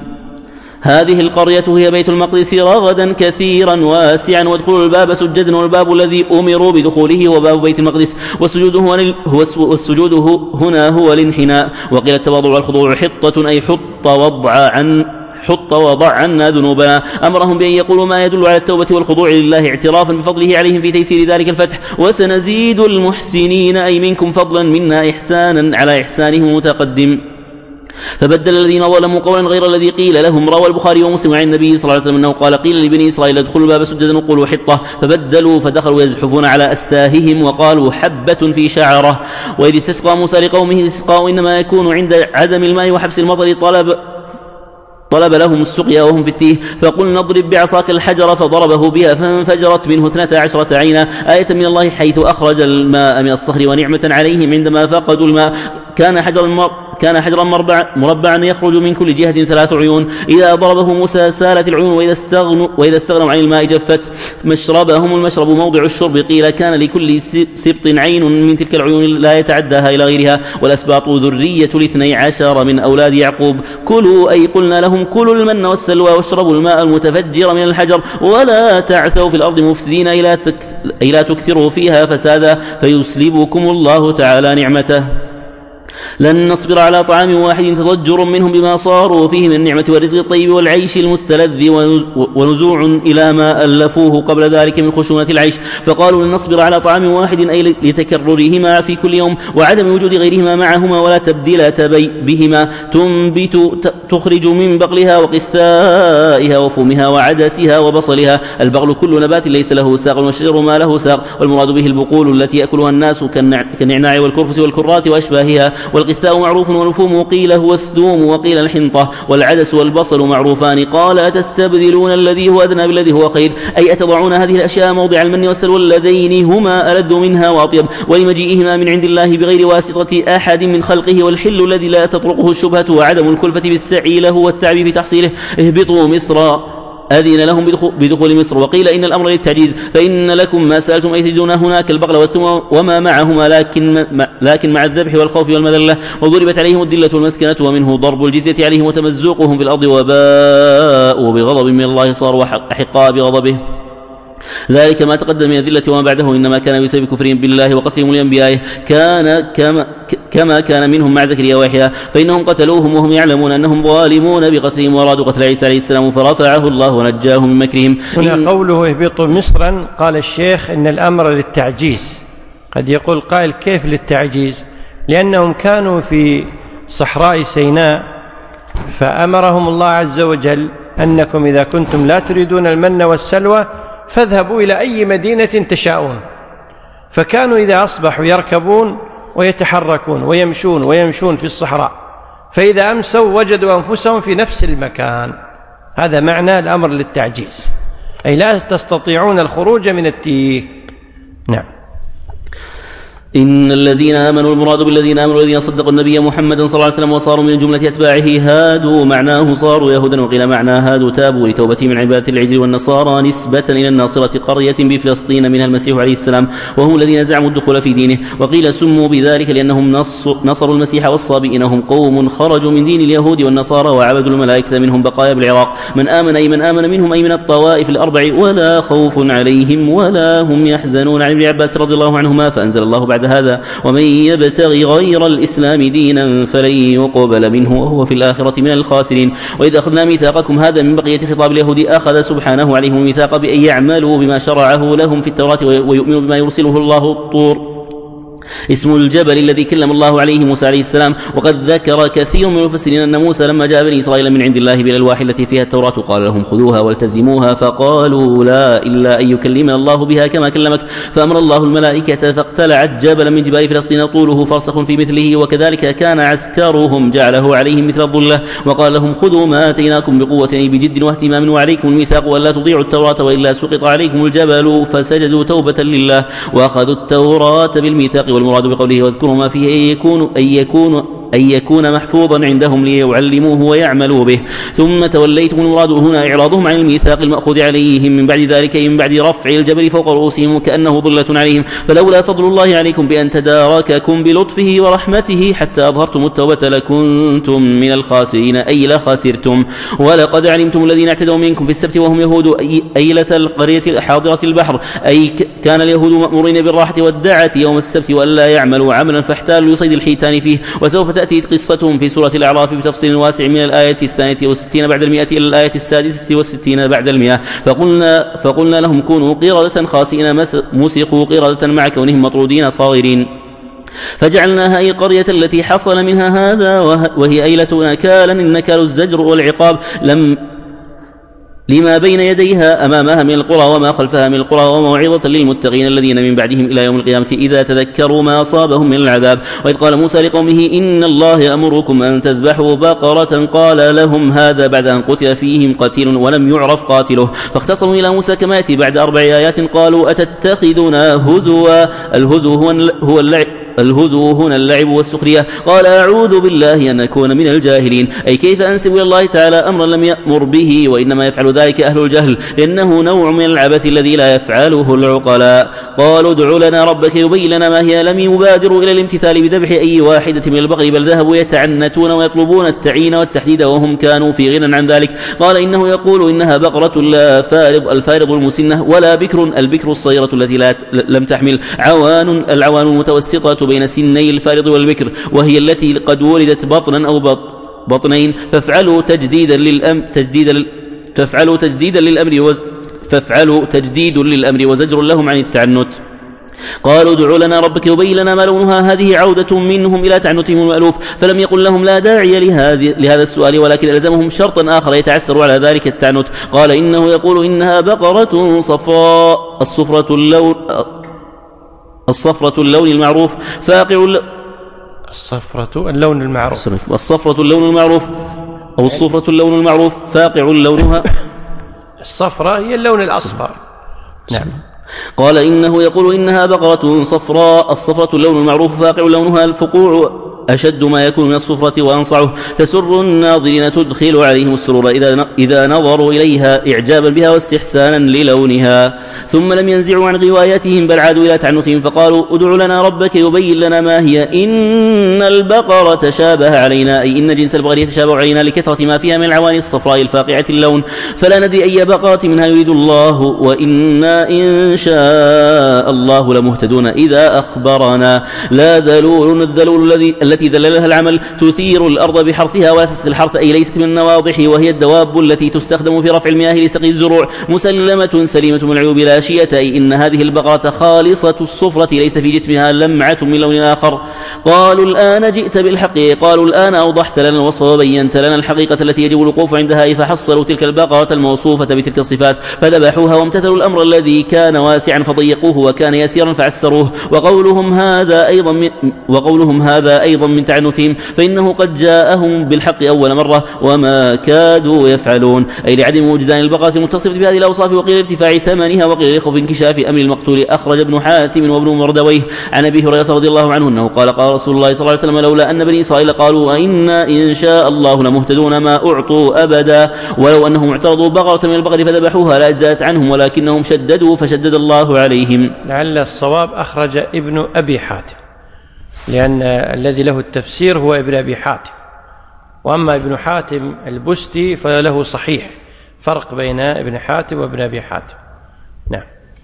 هذه القرية هي بيت المقدس رغدا كثيرا واسعا وادخلوا الباب سجدا والباب الذي أمروا بدخوله وباب بيت المقدس والسجود هو والسجود هنا هو الانحناء. وقيل التواضع والخضوع حطة أي حط وضع عن حط وضع عنا ذنوبنا. أمرهم بأن يقولوا ما يدل على التوبة والخضوع لله اعترافا بفضله عليهم في تيسير ذلك الفتح وسنزيد المحسنين أي منكم فضلا منا إحسانا على إحسانهم متقدم. فبدل الذين ظلموا قولا غير الذي قيل لهم. روى البخاري ومسلم عن النبي صلى الله عليه وسلم أنه قال قيل لبني إسرائيل ادخلوا الباب سجدا وقولوا حطة فبدلوا فدخلوا يزحفون على أستاههم وقالوا حبة في شعرة. وإذ استسقى موسى لقومه الاستسقاء إنما يكون عند عدم الماء وحبس المطر طلب طلب لهم السقيا وهم في التيه فقلنا اضرب بعصاك الحجر فضربه بها فانفجرت منه اثنتا عشرة عينا آية من الله حيث أخرج الماء من الصخر ونعمة عليهم عندما فقدوا الماء. كان حجرا كان حجرا مربعا يخرج من كل جهة ثلاث عيون إذا ضربه موسى سالت العيون وإذا استغنوا, وإذا استغنوا عن الماء جفت. مشربهم المشرب موضع الشرب قيل كان لكل سبط عين من تلك العيون لا يتعداها إلى غيرها. والأسباط ذرية الاثني عشر من أولاد يعقوب. كلوا أي قلنا لهم كلوا المن والسلوى واشربوا الماء المتفجر من الحجر ولا تعثوا في الأرض مفسدين إلى تكثروا فيها فسادا فيسلبكم الله تعالى نعمته. لن نصبر على طعام واحد تضجر منهم بما صاروا فيه من النعمة والرزق الطيب والعيش المستلذ ونزوع إلى ما ألفوه قبل ذلك من خشونة العيش، فقالوا لن نصبر على طعام واحد أي لتكررهما في كل يوم وعدم وجود غيرهما معهما ولا تبديل بهما، تنبت تخرج من بقلها وقثائها وفومها وعدسها وبصلها. البقل كل نبات ليس له ساق والشجر ما له ساق، والمراد به البقول التي يأكلها الناس كالنعناع والكرفس والكرات وأشباهها. والقثاء معروف والفوم قيل هو الثوم وقيل الحنطة، والعدس والبصل معروفان. قال أتستبدلون الذي هو أدنى بالذي هو خير، أي أتضعون هذه الأشياء موضع المن والسلوى اللذين هما ألذ منها وأطيب، ولمجيئهما من عند الله بغير واسطة أحد من خلقه، والحل الذي لا تطرقه الشبهة وعدم الكلفة بالسعي له والتعب في تحصيله. اهبطوا مصر، أذن لهم بدخول مصر. وقيل إن الأمر للتعجيز، فإن لكم ما سألتم أي تجدون هناك البقل والثوم وما معهما، لكن, لكن مع الذبح والخوف والمذلة. وضربت عليهم الذلة والمسكنة، ومنه ضرب الجزية عليهم وتمزقهم في الأرض، وباءوا بغضب من الله صاروا أحقاء بغضبه. ذلك ما تقدم من الذلة وما بعده إنما كان بسبب كفرهم بالله وقتلهم لأنبيائه، كان كما, كما كان منهم مع زكريا ويحيى، فإنهم قتلوهم وهم يعلمون أنهم ظالمون بقتلهم، وأرادوا قتل عيسى عليه السلام فرفعه الله ونجاه من مكرهم. هنا قوله اهبطوا مصرا، قال الشيخ إن الأمر للتعجيز. قد يقول قائل كيف للتعجيز؟ لأنهم كانوا في صحراء سيناء، فأمرهم الله عز وجل أنكم إذا كنتم لا تريدون المن والسلوى فاذهبوا إلى أي مدينة تشاءون. فكانوا إذا أصبحوا يركبون ويتحركون ويمشون ويمشون في الصحراء، فإذا أمسوا وجدوا أنفسهم في نفس المكان. هذا معنى الأمر للتعجيز، أي لا تستطيعون الخروج من التيه. نعم. إن الذين آمنوا، المراد بالذين آمنوا الذين صدقوا النبي محمد صلى الله عليه وسلم وصاروا من جملة أتباعه. هادوا معناه صاروا يهودا، وقيل معنى هادوا تابوا لتوبته من عبادة العجل والنصارى نسبة إلى الناصرة قرية بفلسطين منها المسيح عليه السلام، وهم الذين زعموا الدخول في دينه. وقيل سموا بذلك لأنهم نصروا المسيح والصابئين، هم قوم خرجوا من دين اليهود والنصارى وعبدوا الملائكة، منهم بقايا بالعراق. من آمن أي من آمن منهم أي من الطوائف الأربع، ولا خوف عليهم ولا هم يحزنون. عن ابن عباس رضي الله عنهما فأنزل الله بعد هذا ومن يبتغي غير الإسلام دينا فلن يقبل منه وهو في الآخرة من الخاسرين. وإذا أخذنا ميثاقكم، هذا من بقية خطاب اليهود، أخذ سبحانه عليهم الميثاق بأن يعملوا بما شرعه لهم في التوراة ويؤمنوا بما يرسله الله. الطور اسم الجبل الذي كلم الله عليه موسى عليه السلام. وقد ذكر كثير من المفسرين أن موسى لما جاء بني إسرائيل من عند الله بالألواح التي فيها التوراة قال لهم خذوها والتزموها، فقالوا لا إلا أن يكلمنا الله بها كما كلمك، فأمر الله الملائكة فاقتلعت جبلا من جبال فلسطين طوله فرسخ في مثله، وكذلك كان عسكرهم جعله عليهم مثل الظلة، وقال لهم خذوا ما آتيناكم بقوة أي بجد واهتمام، وعليكم الميثاق وألا تضيعوا التوراة وإلا سقط عليكم الجبل، فسجدوا توبة لله وأخذوا التوراة بالميثاق. والمراد بقوله واذكروا ما فيه أن يكون, أن يكون أن يكون محفوظا عندهم ليعلموه ويعملوا به. ثم توليتم، المراد هنا إعراضهم عن الميثاق المأخوذ عليهم من بعد ذلك، من بعد رفع الجبل فوق رؤوسهم كأنه ظلة عليهم. فلولا فضل الله عليكم بأن تدارككم بلطفه ورحمته حتى أظهرتم التوبة لكنتم من الخاسرين أي لا خاسرتم. ولقد علمتم الذين اعتدوا منكم في السبت وهم يهود أيلة القرية حاضرة البحر، أي كان اليهود مأمورين بالراحة والدعة يوم السبت وألا يعملوا عملا فاحتالوا لصيد الحيتان فيه. وسوف تأتي قصتهم في سورة الأعراف بتفصيل واسع من الآية الثانية والستين بعد المئة إلى الآية السادسة والستين بعد المئة. فقلنا, فقلنا لهم كونوا قردة خاسئين، مسقوا قردة مع كونهم مطرودين صاغرين. فجعلناها أي القرية التي حصل منها هذا، وهي أيلة نكالا، النكال الزجر والعقاب لم لما بين يديها أمامها من القرى وما خلفها من القرى، وموعظة للمتقين الذين من بعدهم إلى يوم القيامة إذا تذكروا ما أصابهم من العذاب. وإذ قال موسى لقومه إن الله يأمركم أن تذبحوا بقرة، قال لهم هذا بعد أن قتل فيهم قتيل ولم يعرف قاتله، فاختصموا إلى موسى كما يأتي بعد أربع آيات. قالوا أتتخذنا هزوا، الهزو هو اللعب الهزو هنا اللعب والسخرية. قال أعوذ بالله أن أكون من الجاهلين، أي كيف أنسب إلى الله تعالى أمرا لم يأمر به، وإنما يفعل ذلك أهل الجهل، لأنه نوع من العبث الذي لا يفعله العقلاء. قالوا ادع لنا ربك يبين لنا ما هي، لم يبادروا إلى الامتثال بذبح أي واحدة من البقر، بل ذهبوا يتعنتون ويطلبون التعيين والتحديد وهم كانوا في غنى عن ذلك. قال إنه يقول إنها بقرة لا فارض، الفارض المسنة، ولا بكر، البكر الصغيرة التي لا لم تحمل، عوان، العوان المتوسطة بين سني الفارض والبكر، وهي التي قد ولدت بطنا أو بطنين، فافعلوا تجديدا للأمر تجديدا فافعلوا تجديدا للأمر وز فافعلوا تجديد للأمر وزجر لهم عن التعنت. قالوا ادع لنا ربك يبين لنا ما لونها، هذه عودة منهم إلى تعنتهم المألوف، فلم يقل لهم لا داعي لهذا السؤال، ولكن ألزمهم شرطا آخر يتعسر على ذلك التعنت. قال إنه يقول إنها بقرة صفراء الصفرة اللون الصفرة اللون المعروف فاقع اللون الصفرة اللون المعروف الصفرة اللون المعروف أو الصفرة اللون المعروف فاقع لونها. الصفرة هي اللون الأصفر. نعم. قال إنه يقول إنها بقرة صفراء الصفرة اللون المعروف فاقع لونها، الفقوع أشد ما يكون من الصفرة وأنصعه، تسر الناظرين تدخل عليهم السرور إذا إذا نظروا إليها إعجابا بها واستحسانا للونها. ثم لم ينزعوا عن غواياتهم بل عادوا إلى تعنتهم فقالوا ادع لنا ربك يبين لنا ما هي، إن البقرة تشابه علينا، أي إن جنس البقر يتشابه علينا لكثرة ما فيها من العواني الصفراء الفاقعة اللون، فلا ندري أي بقرة منها يريد الله، وإنا إن شاء الله لمهتدون إذا أخبرنا. لا ذلول الذلول الذي التي ذللها العمل تثير الأرض بحرثها ولا تسقي الحرث، أي ليست من النواضح، وهي الدواب التي تستخدم في رفع المياه لسقي الزروع، مسلمة سليمة من العيوب لا شية، أي إن هذه البقرة خالصة الصفرة ليس في جسمها لمعة من لون آخر. قالوا الآن جئت بالحق، قالوا الآن أوضحت لنا الوصف وبينت لنا الحقيقة التي يجب الوقوف عندها، فحصلوا تلك البقرة الموصوفة بتلك الصفات فذبحوها وامتثلوا الأمر الذي كان واسعا فضيقوه وكان يسيرا فعسروه. وقولهم هذا أيضا من وقولهم هذا أيضا من تعنتهم، فإنه قد جاءهم بالحق أول مرة وما كادوا يفعلون، أي لعدم وجدان البقرة المتصفة بهذه الأوصاف، وقيل ارتفاع ثمنها وقيل لخوف انكشاف أمر المقتول. أخرج ابن حاتم وابن مردويه عن أبي هريرة رضي الله عنه أنه قال قال رسول الله صلى الله عليه وسلم لولا أن بني إسرائيل قالوا وإنا إن شاء الله لمهتدون ما أعطوا أبدا، ولو أنهم اعترضوا بقرة من البقر فذبحوها لأجزأت عنهم ولكنهم شددوا فشدد الله عليهم. لعل الصواب أخرج ابن أبي حاتم، لأن الذي له التفسير هو ابن أبي حاتم، وأما ابن حاتم البستي فله صحيح، فرق بين ابن حاتم وابن أبي حاتم. نعم.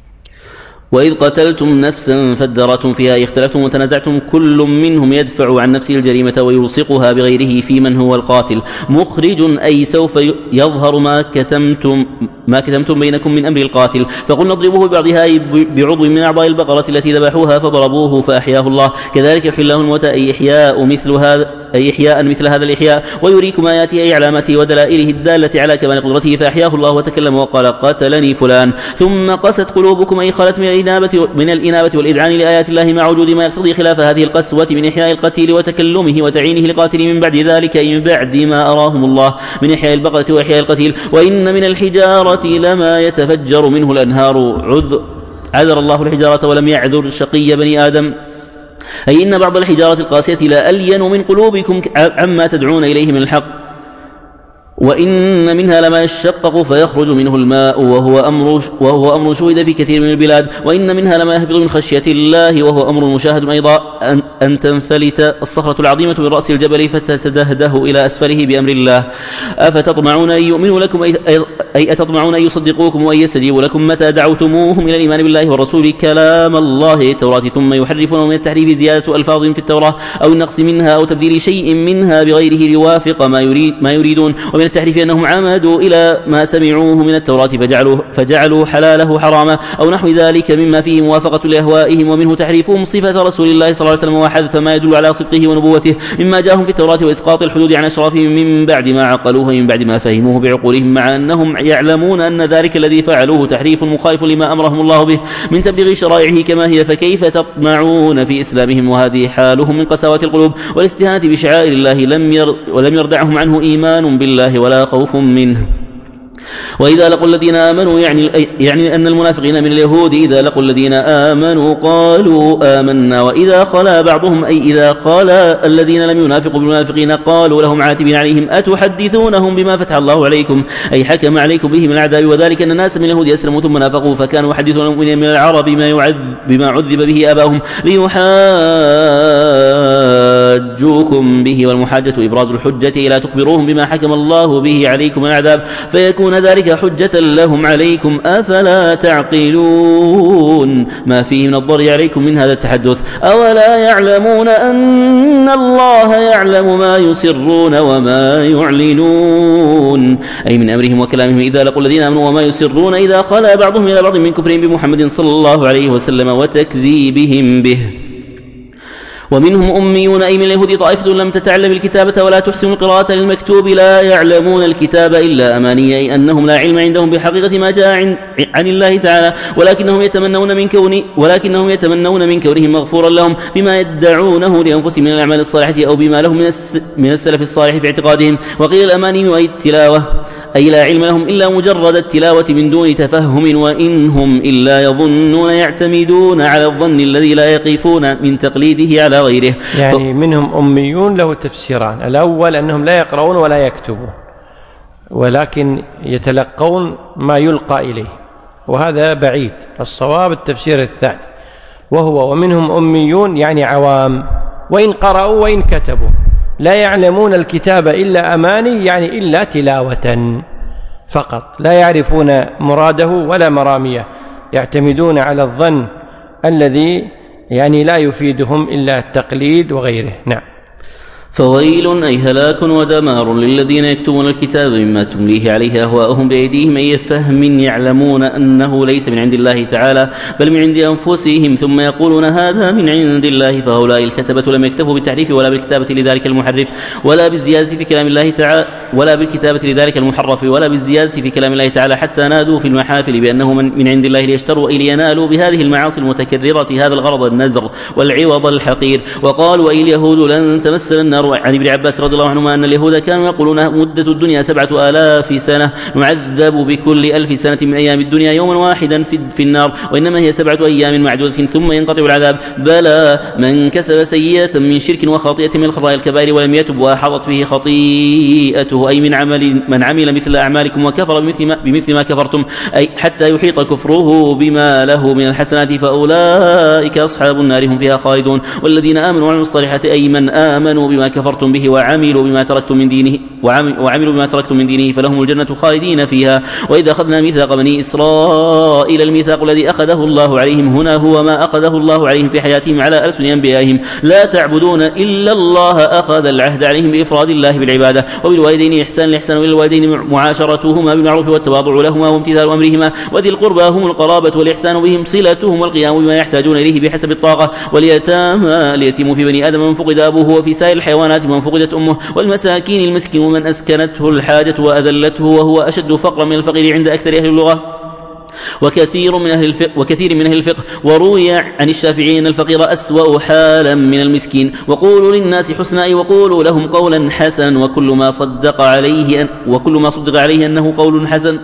وإذ قتلتم نفسا فادرأتم فيها اختلفتم وتنازعتم كل منهم يدفع عن نفسه الجريمة ويلصقها بغيره في من هو القاتل، مخرج أي سوف يظهر ما كتمتم ما كتمتم بينكم من أمر القاتل، فقلنا اضربوه ببعضها بعضو من أعضاء البقرة التي ذبحوها فضربوه فأحياه الله، كذلك يحيي الله الموتى، أي إحياء مثل هذا أي إحياء مثل هذا الإحياء، ويريكم آياته أي علامته ودلائله الدالة على كمال قدرته، فأحياه الله وتكلم وقال قتلني فلان. ثم قست قلوبكم أي خلت من الإنابة من الإنابة والإذعان لآيات الله مع وجود ما يقتضي خلاف هذه القسوة من إحياء القتيل وتكلمه وتعيينه لقاتله من بعد ذلك، أي من بعد ما أراهم الله من إحياء البقرة وإحياء القتيل. وإن من الحجارة لما يتفجر منه الأنهار، عذر عذر الله الحجارة ولم يعذر شقي بني آدم، أي إن بعض الحجارة القاسية لا ألين من قلوبكم عما تدعون إليه من الحق. وإن منها لما يشقق فيخرج منه الماء وهو أمر, وهو أمر شهد في كثير من البلاد، وإن منها لما يهبط من خشية الله وهو أمر مشاهد أيضا، أن, أن تنفلت الصخرة العظيمة من رأس الجبل فتتدهده إلى أسفله بأمر الله. أفتطمعون أن يؤمنوا لكم أي, أي أتطمعون أن يصدقوكم وأن يستجيبوا لكم متى دعوتموهم إلى الإيمان بالله والرسول كلام الله التوراة، ثم يحرفون من التحريف زيادة ألفاظ في التوراة أو النقص منها أو تبديل شيء منها بغيره ليوافق ما, يريد ما يريدون، ومن التحريف أنهم عمدوا إلى ما سمعوه من التوراة فجعلوا, فجعلوا حلاله حراما أو نحو ذلك مما فيه موافقة لأهوائهم، ومنه تحريفهم صفة رسول الله صلى الله عليه وسلم وحذف ما يدل على صدقه ونبوته مما جاءهم في التوراة، وإسقاط الحدود عن أشرافهم من بعد ما عقلوه من بعد ما فهموه بعقولهم، مع أنهم يعلمون أن ذلك الذي فعلوه تحريف مخالف لما أمرهم الله به من تبليغ شرائعه كما هي، فكيف تطمعون في إسلامهم وهذه حالهم من قساوة القلوب والاستهانة بشعائر الله، لم ير ولم يردعهم عنه إيمان بالله ولا خوف منه. وإذا لقوا الذين آمنوا يعني, يعني أن المنافقين من اليهود إذا لقوا الذين آمنوا قالوا آمنا، وإذا خلا بعضهم أي إذا خلا الذين لم ينافقوا بالمنافقين قالوا لهم عاتبين عليهم أتحدثونهم بما فتح الله عليكم، أي حكم عليكم به من العذاب، وذلك أن الناس من اليهود أسلموا ثم نافقوا فكانوا يحدثون المؤمنين من العرب بما, يعذب بما عذب به آباهم ليحاجوا يحاجوكم به، والمحاجة إبراز الحجة إلى تخبروهم بما حكم الله به عليكم من العذاب فيكون ذلك حجة لهم عليكم، أفلا تعقلون؟ ما فيه من الضر عليكم من هذا التحدث. أولا يعلمون أن الله يعلم ما يسرون وما يعلنون، أي من أمرهم وكلامهم إذا لقوا الذين آمنوا، وما يسرون إذا خلا بعضهم إلى بعض من كفرهم بمحمد صلى الله عليه وسلم وتكذيبهم به. ومنهم أميون، أي من اليهود طائفة لم تتعلم الكتابة ولا تحسن القراءة للمكتوب، لا يعلمون الكتاب إلا أماني، أي أنهم لا علم عندهم بحقيقة ما جاء عن, عن الله تعالى، ولكنهم يتمنون من كون ولكنهم يتمنون من كونهم مغفورا لهم بما يدعونه لأنفسهم من الأعمال الصالحة أو بما لهم من, الس من السلف الصالح في اعتقادهم. وقيل الأماني أي التلاوة، أي لا علم لهم إلا مجرد التلاوة من دون تفهم، وإنهم إلا يظنون يعتمدون على الظن الذي لا يقفون من تقليده على غيره. يعني منهم أميون له تفسيران: الأول أنهم لا يقرؤون ولا يكتبون، ولكن يتلقون ما يلقى إليه، وهذا بعيد. الصواب التفسير الثاني، وهو ومنهم أميون يعني عوام، وإن قرأوا وإن كتبوا لا يعلمون الكتاب إلا أماني، يعني إلا تلاوة فقط، لا يعرفون مراده ولا مراميه، يعتمدون على الظن الذي يعني لا يفيدهم إلا التقليد وغيره. نعم. فويل أي هلاك ودمار للذين يكتبون الكتاب مما تمليه عليه أهواءهم بأيديهم، أي فهم يعلمون أنه ليس من عند الله تعالى بل من عند أنفسهم، ثم يقولون هذا من عند الله، فهؤلاء الكتبة لم يكتفوا بالتحريف ولا بالكتابة لذلك المحرف ولا بالزيادة في كلام الله تعالى ولا بالكتابة لذلك المحرف ولا بالزيادة في كلام الله تعالى، حتى نادوا في المحافل بأنه من, من عند الله ليشتروا أي لينالوا بهذه المعاصي المتكررة هذا الغرض النزر والعوض الحقير. وقالوا أي اليهود لن تمسنا النار. عن ابن عباس رضي الله عنهما أن اليهود كانوا يقولون مدة الدنيا سبعة آلاف سنة، نعذب بكل ألف سنة من أيام الدنيا يوما واحدا في النار، وإنما هي سبعة أيام معدودة ثم ينقطع العذاب. بلى من كسب سيئة من شرك وخطيئة من الخطايا الكبائر ولم يتب وأحاطت به خطيئته، أي من عمل من عمل مثل أعمالكم وكفر بمثل ما, بمثل ما كفرتم، أي حتى يحيط كفره بما له من الحسنات، فأولئك أصحاب النار هم فيها خالدون. والذين آمنوا وعملوا الصالحات، أي من آمنوا بما كفرتم به وعملوا بما تركتم من دينه وعملوا بما تركتم من دينه فلهم الجنة خالدين فيها. وإذا أخذنا ميثاق بني إسرائيل، الميثاق الذي أخذه الله عليهم هنا هو ما أخذه الله عليهم في حياتهم على ألسن أنبيائهم، لا تعبدون إلا الله، أخذ العهد عليهم بإفراد الله بالعبادة، وبالوالدين إحسان، الإحسان إلى الوالدين معاشرتهما بالمعروف والتواضع لهما وامتثال أمرهما، وذي القربى هم القرابة والإحسان بهم صلتهم والقيام بما يحتاجون إليه بحسب الطاقة، واليتامى اليتيم في بني آدم من فقد أبوه، وفي سائر الحيوانات من فقدت أمه، والمساكين المسكين ومن أسكنته الحاجة وأذلته وهو أشد فقرا من الفقير عند أكثر أهل اللغة وكثير من أهل الفقه وكثير من أهل الفقه. وروي عن الشافعي أن الفقير أسوأ حالا من المسكين. وقولوا للناس حسنا، وقولوا لهم قولا حسنا، وكل ما صدق عليه أن وكل ما صدق عليه أنه قول حسن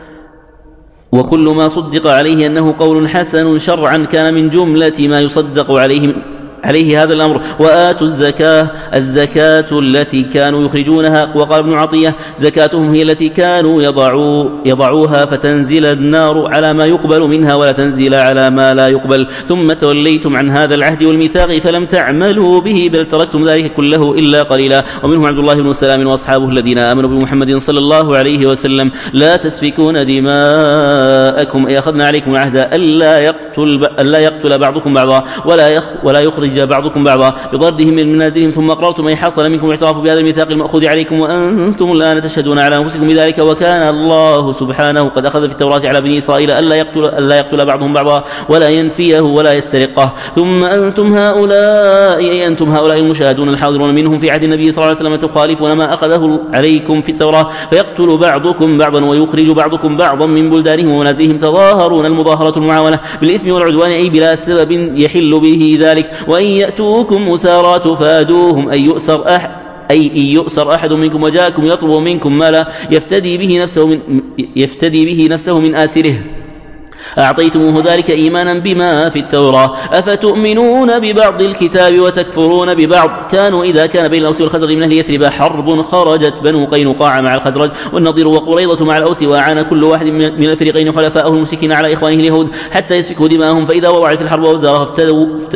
وكل ما صدق عليه أنه قول حسن شرعا كان من جملة ما يصدق عليه عليه هذا الأمر. وآتوا الزكاة، الزكاة التي كانوا يخرجونها. وقال ابن عطية زكاتهم هي التي كانوا يضعوا يضعوها فتنزل النار على ما يقبل منها ولا تنزل على ما لا يقبل، ثم توليتم عن هذا العهد والميثاق فلم تعملوا به بل تركتم ذلك كله إلا قليلا. ومنهم عبد الله بن سلام وأصحابه الذين آمنوا بمحمد صلى الله عليه وسلم لا تسفكون دماءكم، أي أخذنا عليكم العهد ألا يقتل ألا يقتل بعضكم بعضا ولا يخ ولا يخرج بعضكم بعضا بضردهم من منازلهم، ثم أقررتم أي حصل منكم اعتراف بهذا الميثاق المأخوذ عليكم وأنتم الآن تشهدون على أنفسكم بذلك. وكان الله سبحانه قد أخذ في التوراة على بني إسرائيل ألا يقتل ألا يقتل بعضهم بعضا ولا ينفيه ولا يسترقه. ثم أنتم هؤلاء أي أنتم هؤلاء المشاهدون الحاضرون منهم في عهد النبي صلى الله عليه وسلم تخالفون ما أخذه عليكم في التوراة، فيقتل بعضكم بعضا ويخرج بعضكم بعضا من بلدانهم ومنازلهم، تظاهرون المظاهرة المعاونة بالإثم والعدوان، أي بلا سبب يحل به ذلك. وإن يأتوكم مسارى تفادوهم، أي يؤسر أحد أي إن يؤسر أحد منكم وجاءكم يطلب منكم ما لا يفتدي به نفسه من يفتدي به نفسه من آسره أعطيتموه ذلك إيمانا بما في التوراة. أفتؤمنون ببعض الكتاب وتكفرون ببعض. كانوا إذا كان بين الأوس والخزرج من أهل يثرب حرب خرجت بنو قينقاع مع الخزرج والنضير وقريضة مع الأوس، وأعان كل واحد من الفريقين حلفاءه المشركين على إخوانه اليهود حتى يسفكوا دماءهم، فإذا وضعت الحرب وأوزارها افتدوا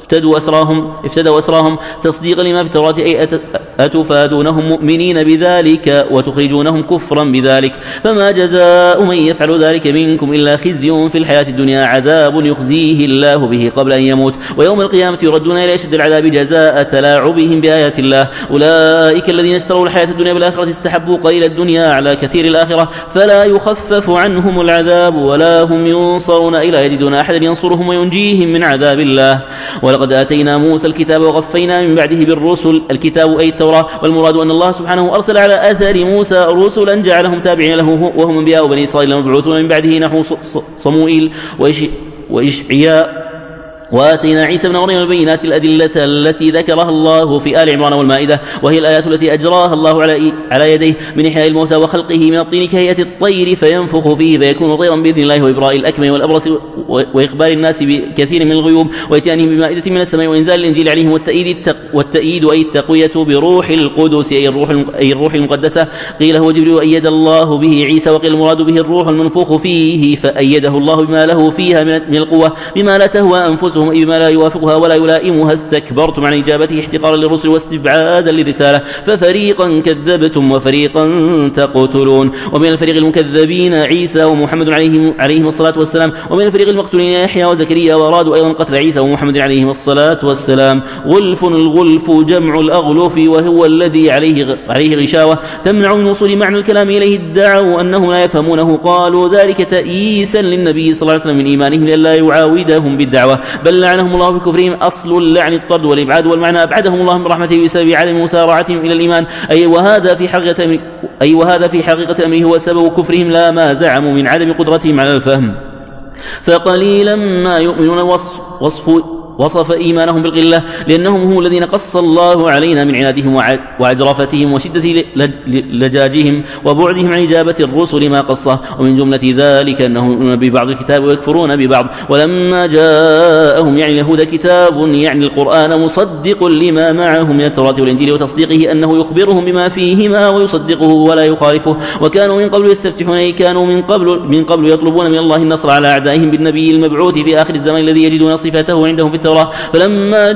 افتدوا أسراهم, افتدوا أسراهم تصديقا لما في التوراة، أي أتفادونهم مؤمنين بذلك وتخرجونهم كفرا بذلك؟ فما جزاء من يفعل ذلك منكم إلا خزي في الحياة الدنيا، عذاب يخزيه الله به قبل أن يموت، ويوم القيامة يردون إلى أشد العذاب جزاء تلاعبهم بآيات الله. أولئك الذين اشتروا الحياة الدنيا بالآخرة استحبوا قليل الدنيا على كثير الآخرة، فلا يخفف عنهم العذاب ولا هم ينصرون إلا يجدون أحدا ينصرهم وينجيهم من عذاب الله. ولقد آتينا موسى الكتاب وغفينا من بعده بالرسل، الكتاب أي التوراة، والمراد أن الله سبحانه أرسل على أثر موسى رسلا جعلهم تابعين له وهم أنبياء بني إسرائيل مبعوثون من بعده نحو صموئيل وإشعياء. وآتينا عيسى بن مريم البينات الأدلة التي ذكرها الله في آل عمران والمائدة، وهي الآيات التي أجراها الله على يديه من إحياء الموتى وخلقه من الطين كهيئة الطير فينفخ فيه فيكون طيرا بإذن الله، وإبراء الأكمه والأبرص وإخبار الناس بكثير من الغيوب، وإتيانهم بمائدة من السماء وإنزال الإنجيل عليهم، والتأييد, التق والتأييد أي التقوية بروح القدس أي الروح, أي الروح المقدسة. قيل هو جبريل أيد الله به عيسى، وقيل المراد به الروح المنفوخ فيه فأيده الله بما له فيها من القوة بما لا تهوى أنفسهم أي بما لا يوافقها ولا يلائمها. استكبرتم عن إجابته احتقارا للرسل واستبعادا للرسالة، ففريقا كذبتم وفريقا تقتلون. ومن الفريق المكذبين عيسى ومحمد عليهم, عليهم الصلاة والسلام، ومن الفريق المقتولين يحيى وزكريا، وأرادوا أيضا قتل عيسى ومحمد عليهم الصلاة والسلام. غلف الغلف جمع الأغلف، وهو الذي عليه, عليه غشاوة تمنع من وصول معنى الكلام إليه. ادعوا أنهم لا يفهمونه، قالوا ذلك تأييسا للنبي صلى الله عليه وسلم من إيمانهم لئلا يعاودهم بالدعوة، بل لعنهم الله بكفرهم. أصل اللعن الطرد والإبعاد، والمعنى أبعدهم الله من رحمته بسبب عدم مسارعتهم إلى الإيمان، أي وهذا في حقيقة أي وهذا في حقيقة أمره هو سبب كفرهم لا ما زعموا من عدم قدرتهم على الفهم. فقليلا ما يؤمنون. وصف, وصف وصف إيمانهم بالقلة لأنهم هم الذين قص الله علينا من عنادهم وعجرفتهم وشدة لجاجهم وبعدهم عن إجابة الرسل ما قصه. ومن جملة ذلك أنهم يؤمنون ببعض الكتاب ويكفرون ببعض. ولما جاءهم يعني اليهود كتاب يعني القرآن مصدق لما معهم من التوراة والإنجيل، وتصديقه أنه يخبرهم بما فيهما ويصدقه ولا يخالفه. وكانوا من قبل يستفتحون، كانوا من قبل من قبل يطلبون من الله النصر على أعدائهم بالنبي المبعوث في آخر الزمان الذي يجدون صفته عندهم في التوراة. فلما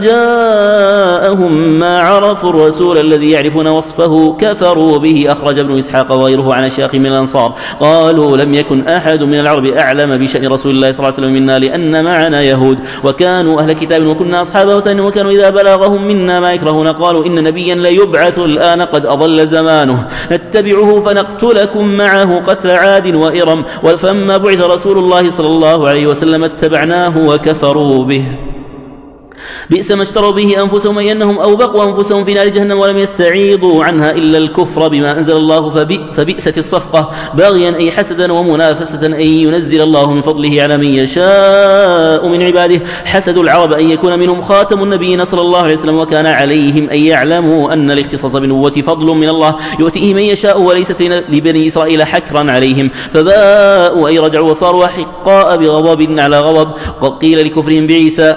جاءهم ما عرفوا الرسول الذي يعرفون وصفه كفروا به. أخرج ابن إسحاق وغيره عن أشياخ من الأنصار قالوا لم يكن أحد من العرب أعلم بشأن رسول الله صلى الله عليه وسلم منا، لأن معنا يهود وكانوا أهل كتاب وكنا أصحاب وثن، وكانوا إذا بلغهم منا ما يكرهون قالوا إن نبيا ليبعث الآن قد أضل زمانه نتبعه فنقتلكم معه قتل عاد وإرم. فلما بعث رسول الله صلى الله عليه وسلم اتبعناه وكفروا به. بئس ما اشتروا به أنفسهم، أي أنهم أوبقوا أنفسهم في نار جهنم ولم يستعيضوا عنها إلا الكفر بما أنزل الله. فبئست الصفقة باغيا أي حسدا ومنافسة أن ينزل الله من فضله على من يشاء من عباده. حسد العرب أن يكون منهم خاتم النبيين صلى الله عليه وسلم، وكان عليهم أن يعلموا أن الاختصاص بالنبوة فضل من الله يؤتيه من يشاء وليست لبني إسرائيل حكرا عليهم. فباءوا أي رجعوا وصاروا أحقاء بغضب على غضب. قيل لكفرهم بعيسى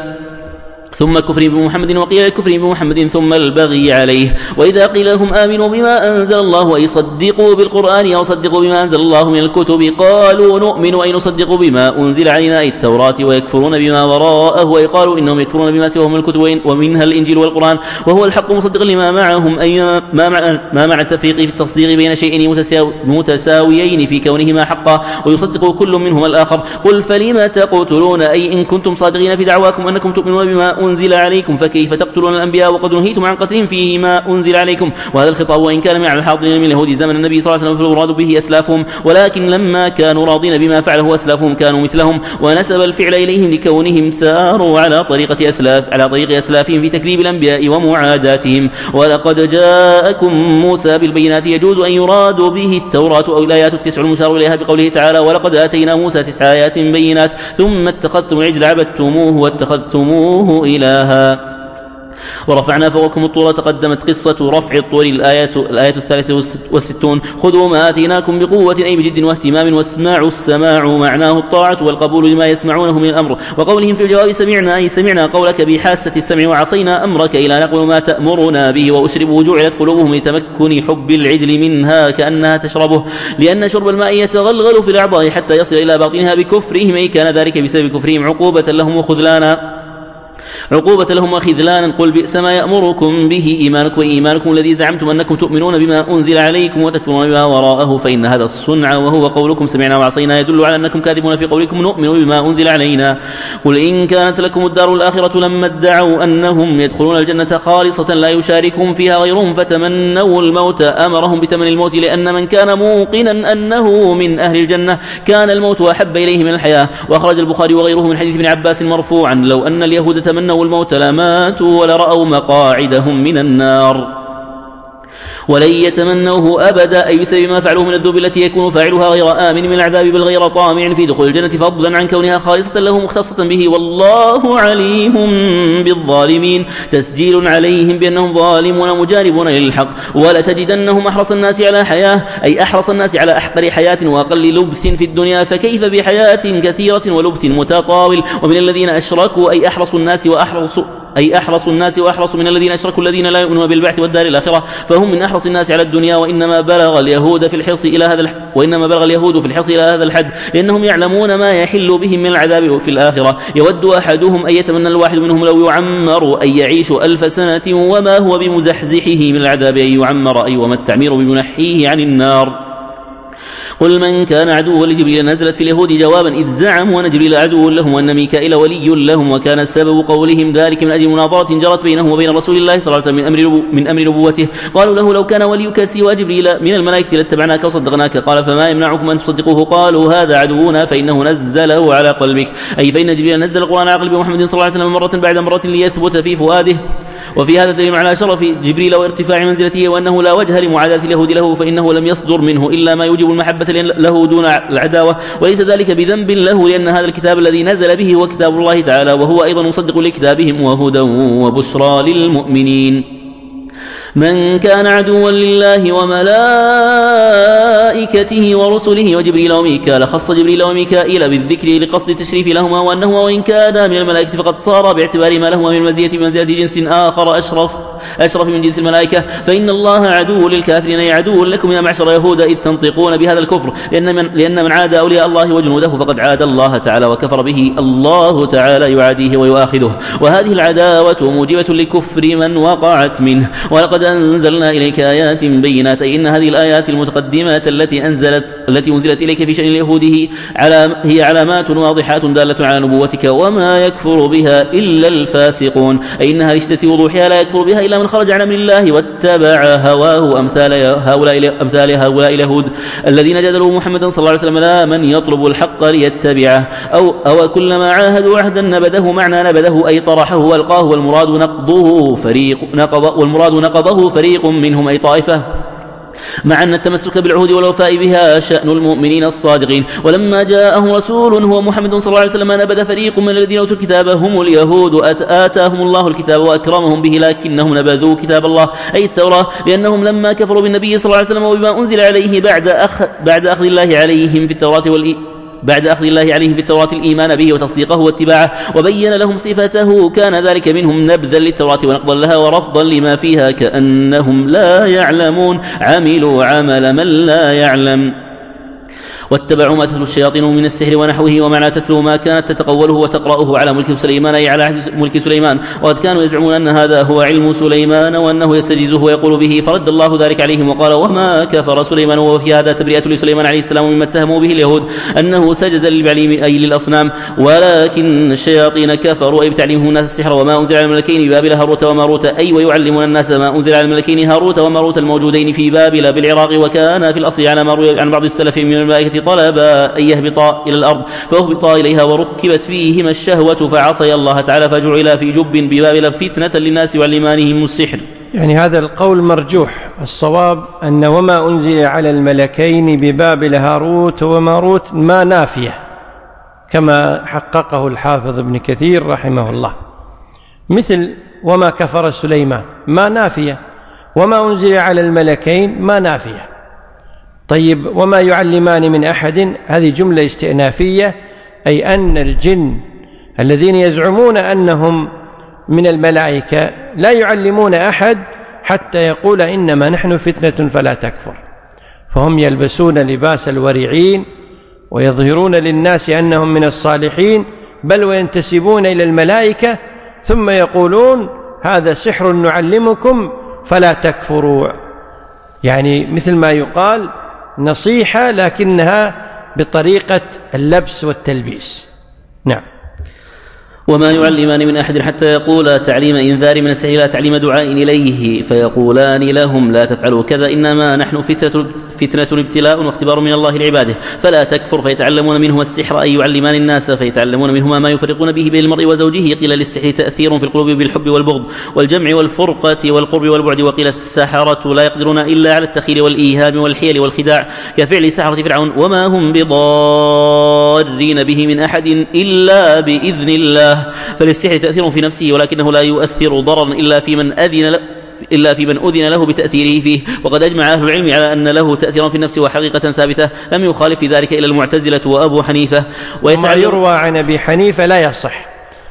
ثم كفر بمحمد، وقيل الكفر بمحمد ثم البغي عليه. وإذا قيل لهم آمنوا بما أنزل الله أي صدقوا بالقرآن أو صدقوا بما أنزل الله من الكتب قالوا نؤمن أي نصدق بما أنزل علينا أي التوراة، ويكفرون بما وراءه أي قالوا إنهم يكفرون بما سواه من الكتب ومنها الإنجيل والقرآن، وهو الحق مصدقا لما معهم أي ما مع, ما مع التفريق في التصديق بين شيئين متساويين في كونهما حقا ويصدق كل منهما الآخر. قل فلما تقتلون أي إن كنتم صادقين في دعواكم أنكم تؤمنون بما أنزل عليكم فكيف تقتلون الأنبياء وقد نهيتم عن قتلهم فيه ما أنزل عليكم. وهذا الخطاب وإن كان مع الحاضرين من اليهود زمن النبي صلى الله عليه وسلم فالمراد به أسلافهم، ولكن لما كانوا راضين بما فعله أسلافهم كانوا مثلهم، ونسب الفعل إليهم لكونهم ساروا على طريقة أسلاف على طريق أسلافهم في تكذيب الأنبياء ومعاداتهم. ولقد جاءكم موسى بالبينات يجوز أن يراد به التوراة أو الآيات التسع المشار إليها بقوله تعالى ولقد آتينا موسى تسع آيات بينات ثم اتخذتم العجل عبدتموه واتخذتموه إلها. ورفعنا فوقكم الطور. تقدمت قصة رفع الطور الآية, الآية الثالثة والستون. خذوا ما آتيناكم بقوة أي بجد واهتمام، واسمعوا. السماع معناه الطاعة والقبول لما يسمعونه من الأمر. وقولهم في الجواب سمعنا أي سمعنا قولك بحاسة السمع وعصينا أمرك إلى نقول ما تأمرنا به. وأشربوا جعلت قلوبهم لتمكن حب العجل منها كأنها تشربه، لأن شرب الماء يتغلغل في الأعضاء حتى يصل إلى باطنها بكفرهم، أي كان ذلك بسبب كفرهم عقوبة لهم وخذلانا. عقوبة لهم وخذلانا. قل بئس ما يأمركم به إيمانكم وإيمانكم الذي زعمتم أنكم تؤمنون بما أنزل عليكم وتكفرون بما وراءه فإن هذا الصنع وهو قولكم سمعنا وعصينا يدل على أنكم كاذبون في قولكم نؤمن بما أنزل علينا. قل إن كانت لكم الدار الآخرة لما ادعوا أنهم يدخلون الجنة خالصة لا يشاركهم فيها غيرهم فتمنوا الموت أمرهم بتمني الموت لأن من كان موقنا أنه من أهل الجنة كان الموت أحب إليه من الحياة. وأخرج البخاري وغيره من حديث ابن عباس مرفوعا لو أن اليهود تمنوا الموت لماتوا ولرأوا مقاعدهم من النار ولن يتمنوه أبدا أي بسبب ما فعلوه من الذنوب التي يكون فاعلها غير آمن من العذاب بل غير طامع في دخول الجنة فضلا عن كونها خالصة له مختصة به والله عليم بالظالمين. تسجيل عليهم بأنهم ظالمون مجانبون للحق. ولتجدنهم أحرص الناس على حياة أي أحرص الناس على أحقر حياة وأقل لبث في الدنيا فكيف بحياة كثيرة ولبث متطاول. ومن الذين أشركوا أي أحرص الناس وأحرص أي أحرص الناس وأحرص من الذين أشركوا الذين لا يؤمنون بالبعث والدار الآخرة فهم من أحرص الناس على الدنيا. وإنما بلغ اليهود في الحرص إلى هذا الحد وإنما بلغ اليهود في الحرص إلى هذا الحد لأنهم يعلمون ما يحل بهم من العذاب في الآخرة. يود أحدهم أن يتمنى الواحد منهم لو يعمر أن يعيش ألف سنة وما هو بمزحزحه من العذاب أن يعمر أي وما التعمير بمنحيه عن النار. قل من كان عدوا لجبريل نزلت في اليهود جوابا إذ زعموا أن جبريل عدو لهم وأن ميكائيل ولي لهم وكان سبب قولهم ذلك من أجل مناظرة جرت بينه وبين رسول الله صلى الله عليه وسلم من أمر, من أمر نبوته. قالوا له لو كان وليك سوى جبريل من الملائكة لاتبعناك وصدقناك قال فما يمنعكم أن تصدقوه. قالوا هذا عدونا فإنه نزله على قلبك أي فإن جبريل نزل القرآن على قلب محمد صلى الله عليه وسلم مرة بعد مرة ليثبت في فؤاده. وفي هذا دليل على شرف جبريل وارتفاع منزلته وأنه لا وجه لمعاداة اليهود له فإنه لم يصدر منه إلا ما يوجب المحبة له دون العداوة وليس ذلك بذنب له لأن هذا الكتاب الذي نزل به هو كتاب الله تعالى وهو أيضا مصدق لكتابهم وهدى وبشرى للمؤمنين. من كان عدوا لله وملائكته ورسله وجبريل وميكال خص جبريل وميكائيل بالذكر لقصد تشريف لهما وأنه وإن كان من الملائكة فقد صار باعتبار ما لهما من مزية بمنزلة جنس آخر أشرف أشرف من جنس الملائكة فإن الله عدو للكافرين أي عدو لكم يا معشر يهود إذ تنطقون بهذا الكفر لأن من, لأن من عاد أولياء الله وجنوده فقد عاد الله تعالى وكفر به الله تعالى يعاديه ويؤاخذه. وهذه العداوة موجبة لكفر من وقعت منه. ولقد أنزلنا إليك آيات بينات أي إن هذه الآيات المتقدمات التي أنزلت التي أنزلت إليك في شأن اليهود هي علامات واضحات دالة على نبوتك وما يكفر بها إلا الفاسقون أي إنها لشدة وضوحها لا يكفر بها إلا من خرج عن أمر الله واتبع هواه أمثال هؤلاء أمثال هؤلاء اليهود الذين جادلوا محمدا صلى الله عليه وسلم لا من يطلب الحق ليتبعه أو أو كلما عاهدوا عهدا نبذه معنى نبذه أي طرحه والقاه والمراد نقضه فريق نقض والمراد نقضه فريق منهم أي طائفة مع أن التمسك بالعهود والوفاء بها شأن المؤمنين الصادقين. ولما جاءهم رسول هو محمد صلى الله عليه وسلم نبذ فريق من الذين أوتوا الكتاب هم اليهود آتاهم الله الكتاب وأكرمهم به لكنهم نبذوا كتاب الله أي التوراة لأنهم لما كفروا بالنبي صلى الله عليه وسلم وبما أنزل عليه بعد أخ بعد أخذ الله عليهم في التوراة والإيمان بعد أخذ الله عليه في التوراة الإيمان به وتصديقه واتباعه وبين لهم صفته كان ذلك منهم نبذا للتوراة ونقضا لها ورفضا لما فيها كأنهم لا يعلمون عملوا عمل من لا يعلم. واتبعوا ما تتلو الشياطين من السحر ونحوه ومعنى تتلو ما كانت تتقوله وتقرأه على ملك سليمان أي على ملك سليمان وقد كانوا يزعمون أن هذا هو علم سليمان وأنه يستجيزه ويقول به فرد الله ذلك عليهم وقال وما كفر سليمان وفي هذا تبرئة لسليمان عليه السلام مما اتهموا به اليهود أنه سجد للبعليم أي للأصنام ولكن الشياطين كفروا أي بتعليمهم الناس السحر وما أنزل على الملكين ببابل هاروت وماروت أي ويعلمون الناس ما أنزل على الملكين هاروت وماروت الموجودين في بابل بالعراق وكان في الأصل على ما روي عن بعض السلف من الملائكة طلب أن يهبطا إلى الأرض فأهبطا إليها وركبت فيهما الشهوة فعصي الله تعالى فجعل في جب ببابل فتنة للناس وعلمانهم السحر. يعني هذا القول مرجوح. الصواب أن وما أنزل على الملكين ببابل هاروت وماروت ما نافية كما حققه الحافظ ابن كثير رحمه الله مثل وما كفر سليمان ما نافية وما أنزل على الملكين ما نافية. طيب وما يعلمان من أحد هذه جملة استئنافية أي أن الجن الذين يزعمون أنهم من الملائكة لا يعلمون أحد حتى يقول إنما نحن فتنة فلا تكفر فهم يلبسون لباس الورعين ويظهرون للناس أنهم من الصالحين بل وينتسبون إلى الملائكة ثم يقولون هذا سحر نعلمكم فلا تكفروا، يعني مثل ما يقال نصيحة لكنها بطريقة اللبس والتلبيس. نعم. وما يعلمان من أحد حتى يقولا تعليم إنذار من السحر لا تعليم دعاء إليه، فيقولان لهم لا تفعلوا كذا إنما نحن فتنة, فتنة ابتلاء واختبار من الله لعباده فلا تكفر، فيتعلمون منهما السحر أي يعلمان الناس، فيتعلمون منهما ما يفرقون به بين المرء وزوجه. قيل للسحر تأثير في القلوب بالحب والبغض والجمع والفرقة والقرب والبعد، وقيل السحرة لا يقدرون إلا على التخيل والإيهام والحيل والخداع كفعل سحرة فرعون، وما هم بضارين به من أحد إلا بإذن الله. فللسحر تأثير في نفسه ولكنه لا يؤثر ضررا إلا في من أذن له إلا في من أذن له بتأثيره فيه. وقد أجمع أهل العلم على أن له تأثيرا في النفس وحقيقة ثابتة، لم يخالف في ذلك إلا المعتزلة وأبو حنيفة. وما يروى عن أبي حنيفة لا يصح،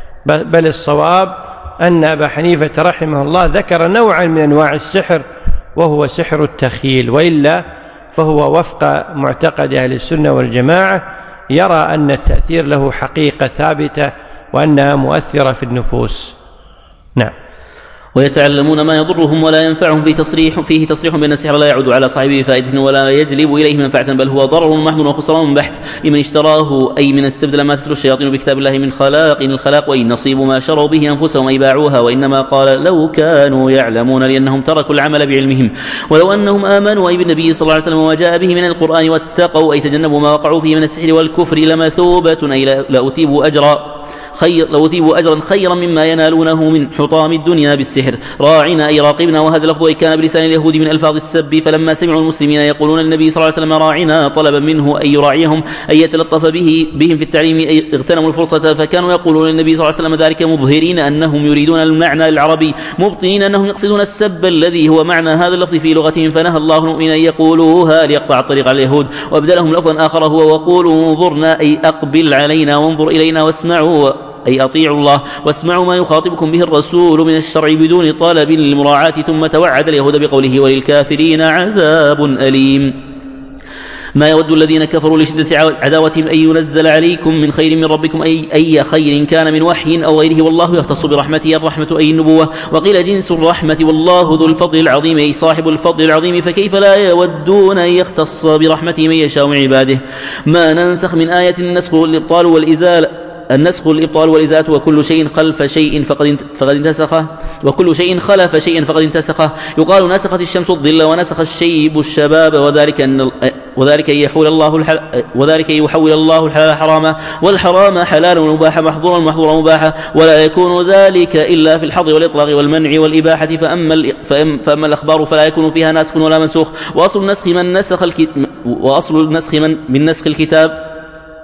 بل الصواب أن أبا حنيفة رحمه الله ذكر نوعا من أنواع السحر وهو سحر التخيل، وإلا فهو وفق معتقد أهل السنة والجماعة، يرى أن التأثير له حقيقة ثابتة وأنها مؤثرة في النفوس. نعم. ويتعلمون ما يضرهم ولا ينفعهم فيه تصريح, فيه تصريح بأن السحر لا يعود على صاحبه فائدة ولا يجلب إليه منفعة، بل هو ضرر محض وخسران بحت لمن اشتراه، أي من استبدل ما تتلو الشياطين بكتاب الله من خلاق الخلاق، وإن نصيب ما شروا به أنفسهم أي باعوها، وإنما قال لو كانوا يعلمون لأنهم تركوا العمل بعلمهم، ولو أنهم آمنوا أي بالنبي صلى الله عليه وسلم وجاء به من القرآن واتقوا أي تجنبوا ما وقعوا فيه من السحر والكفر لمثوبة أي لأثيبوا أجرا خير لو ثيبوا أجرا خيرا مما ينالونه من حطام الدنيا بالسحر. راعنا أي راقبنا، وهذا لفظ كان بلسان اليهود من ألفاظ السب، فلما سمعوا المسلمين يقولون النبي صلى الله عليه وسلم راعنا طلبا منه أن يراعيهم أن يتلطف به بهم في التعليم، أي اغتنموا الفرصة، فكانوا يقولون النبي صلى الله عليه وسلم ذلك مظهرين أنهم يريدون المعنى العربي مبطنين أنهم يقصدون السب الذي هو معنى هذا اللفظ في لغتهم، فنهى الله المؤمنين أن يقولوها ليقطع الطريق على اليهود، وابدلهم لفظا آخر هو وقولوا انظرنا أي أقبل علينا وانظر إلينا واسمعوا أي أطيعوا الله واسمعوا ما يخاطبكم به الرسول من الشرع بدون طلب للمراعاة، ثم توعد اليهود بقوله وللكافرين عذاب أليم. ما يود الذين كفروا لشدة عداوتهم أن ينزل عليكم من خير من ربكم أي, أي خير كان من وحي أو غيره، والله يختص برحمته الرحمة أي النبوة، وقيل جنس الرحمة والله ذو الفضل العظيم أي صاحب الفضل العظيم، فكيف لا يودون أن يختص برحمته من يشاء من عباده. ما ننسخ من آية النسخ والإبطال والإزالة النسخ الإبطال والإزالة، وكل شيء خلف شيء فقد فقد انتسخه وكل شيء خلف شيء فقد انتسخه. يقال نسخت الشمس الظل ونسخ الشيب الشباب، وذلك أن وذلك يحول الله الحل وذلك يحول الله الحلال حراما والحرام حلالا ومباحا محظورا محظورا مباحا، ولا يكون ذلك إلا في الحظ والإطلاق والمنع والإباحة. فأما فأما الأخبار فلا يكون فيها ناسخ ولا منسوخ، وأصل النسخ من نسخ وأصل النسخ من من نسخ الكتاب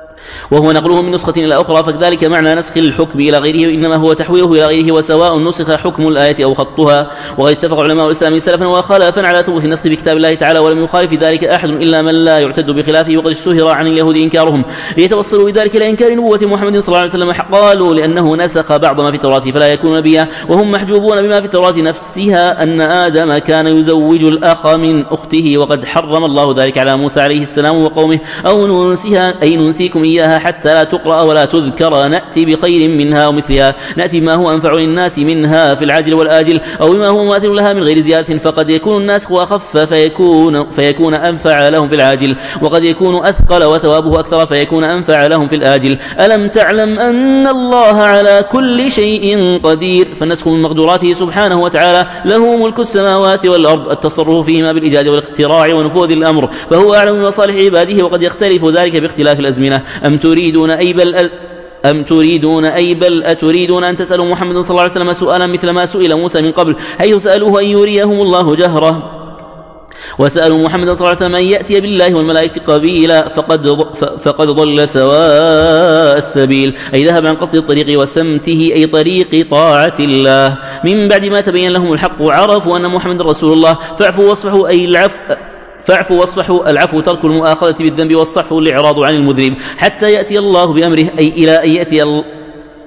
وهو نقله من نسخة إلى أخرى، فكذلك معنى نسخ الحكم إلى غيره إنما هو تحويله إلى غيره، وسواء نسخ حكم الآية أو خطها. وقد اتفق علماء الإسلام سلفا وخلفا على ثبوت النسخ بكتاب الله تعالى، ولم يخالف ذلك أحد إلا من لا يعتد بخلافه، وقد اشتهر عن اليهود إنكارهم ليتوصلوا بذلك إلى إنكار نبوة محمد صلى الله عليه وسلم، قالوا لأنه نسخ بعض ما في التوراة فلا يكون نبيا، وهم محجوبون بما في التوراة نفسها أن آدم كان يزوج الأخ من أخته، وقد حرم الله ذلك على موسى عليه السلام وقومه، أو ننسيها أي ننسيكم إياها حتى لا تقرأ ولا تذكر، نأتي بخير منها ومثلها، نأتي بما هو أنفع للناس منها في العاجل والآجل، أو بما هو مماثل لها من غير زيادة، فقد يكون الناسخ أخف فيكون, فيكون أنفع لهم في العاجل، وقد يكون أثقل وثوابه أكثر فيكون أنفع لهم في الآجل. ألم تعلم أن الله على كل شيء قدير؟ فالنسخ من مقدوراته سبحانه وتعالى، له ملك السماوات والأرض، التصرف فيهما بالإيجاد والاختراع ونفوذ الأمر، فهو أعلم بمصالح عباده، وقد يختلف ذلك باختلاف الأزمنة. أم تريدون أي بل أم تريدون أي بل أتريدون أن تسألوا محمد صلى الله عليه وسلم سؤالا مثل ما سئل موسى من قبل، حيث سألوه أن يريهم الله جهرة، وسألوا محمد صلى الله عليه وسلم أن يأتي بالله والملائكة قبيلا، فقد, فقد ضل سواء السبيل، أي ذهب عن قصد الطريق وسمته أي طريق طاعة الله. من بعد ما تبين لهم الحق وعرفوا أن محمد رسول الله، فاعفوا واصفحوا أي العفو فاعفوا واصفحوا، العفو ترك المؤاخذة بالذنب، والصفح الإعراض عن المذنب، حتى يأتي الله بأمره أي إلى أن يأتي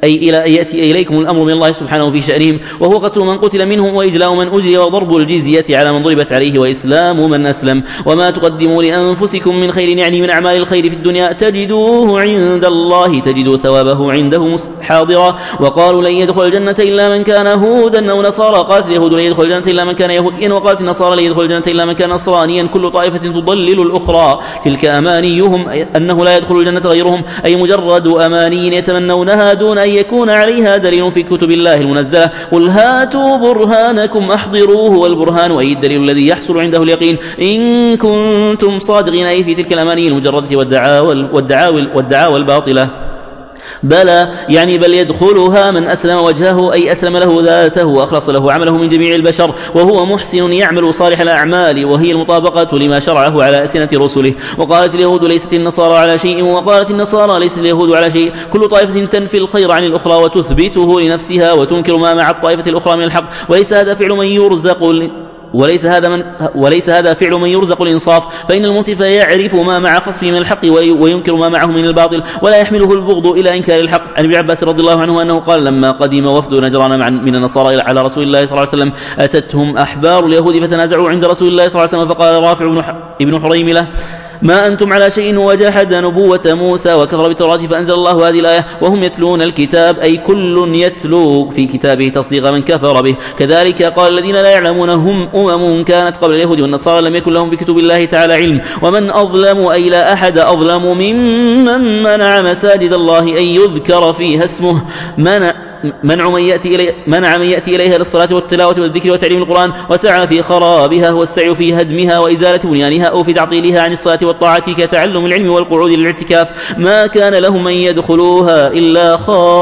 أي إلى أن يأتي إليكم الأمر من الله سبحانه في شأنهم، وهو قتل من قتل منهم وإجلاء من أجلي وضرب الجزية على من ضربت عليه وإسلام من أسلم. وما تقدموا لأنفسكم من خير يعني من أعمال الخير في الدنيا تجدوه عند الله تجدوا ثوابه عنده حاضرا. وقالوا لن يدخل الجنة إلا من كان هودا أو نصارى، قالت اليهود لن يدخل الجنة إلا من كان يهوديا، وقالت النصارى لن يدخل الجنة إلا من كان نصرانيا، كل طائفة تضلل الأخرى، تلك أمانيهم أنه لا يدخل الجنة غيرهم، أي مجرد أماني يتمنونها دون أن يكون عليها دليل في كتب الله المنزلة. قل هاتوا برهانكم أحضروه، والبرهان أي الدليل الذي يحصل عنده اليقين إن كنتم صادقين، أي في تلك الأماني المجردة والدعاوى والدعاوى والدعاوى الباطلة. بلى يعني بل يدخلها من أسلم وجهه، أي أسلم له ذاته وأخلص له عمله من جميع البشر، وهو محسن يعمل صالح الأعمال، وهي المطابقة لما شرعه على ألسنة رسله. وقالت اليهود ليست النصارى على شيء، وقالت النصارى ليست اليهود على شيء، كل طائفة تنفي الخير عن الأخرى وتثبته لنفسها وتنكر ما مع الطائفة الأخرى من الحق، وليس هذا فعل من يرزق وليس هذا من وليس هذا فعل من يرزق الإنصاف، فإن المنصف يعرف ما مع خصمه من الحق وينكر ما معه من الباطل، ولا يحمله البغض إلى إنكار الحق. عن ابن عباس رضي الله عنه أنه قال لما قدم وفد نجران من النصارى على رسول الله صلى الله عليه وسلم أتتهم أحبار اليهود فتنازعوا عند رسول الله صلى الله عليه وسلم، فقال رافع بن حريم له ما أنتم على شيء، وجحد نبوة موسى وكفر بالتوراة، فأنزل الله هذه الآية وهم يتلون الكتاب، أي كل يتلو في كتابه تصديق من كفر به. كذلك قال الذين لا يعلمون هم أمم كانت قبل اليهود والنصارى لم يكن لهم بكتب الله تعالى علم، ومن أظلم أي لا أحد أظلم ممن منع مساجد الله أن يذكر فيها اسمه، منع منع من يأتي إلي منع من يأتي إليها للصلاة والتلاوة والذكر وتعليم القرآن، وسعى في خرابها والسعي في هدمها وإزالة بنيانها أو في تعطيلها عن الصلاة والطاعة كتعلم العلم والقعود للاعتكاف. ما كان لهم من يدخلوها إلا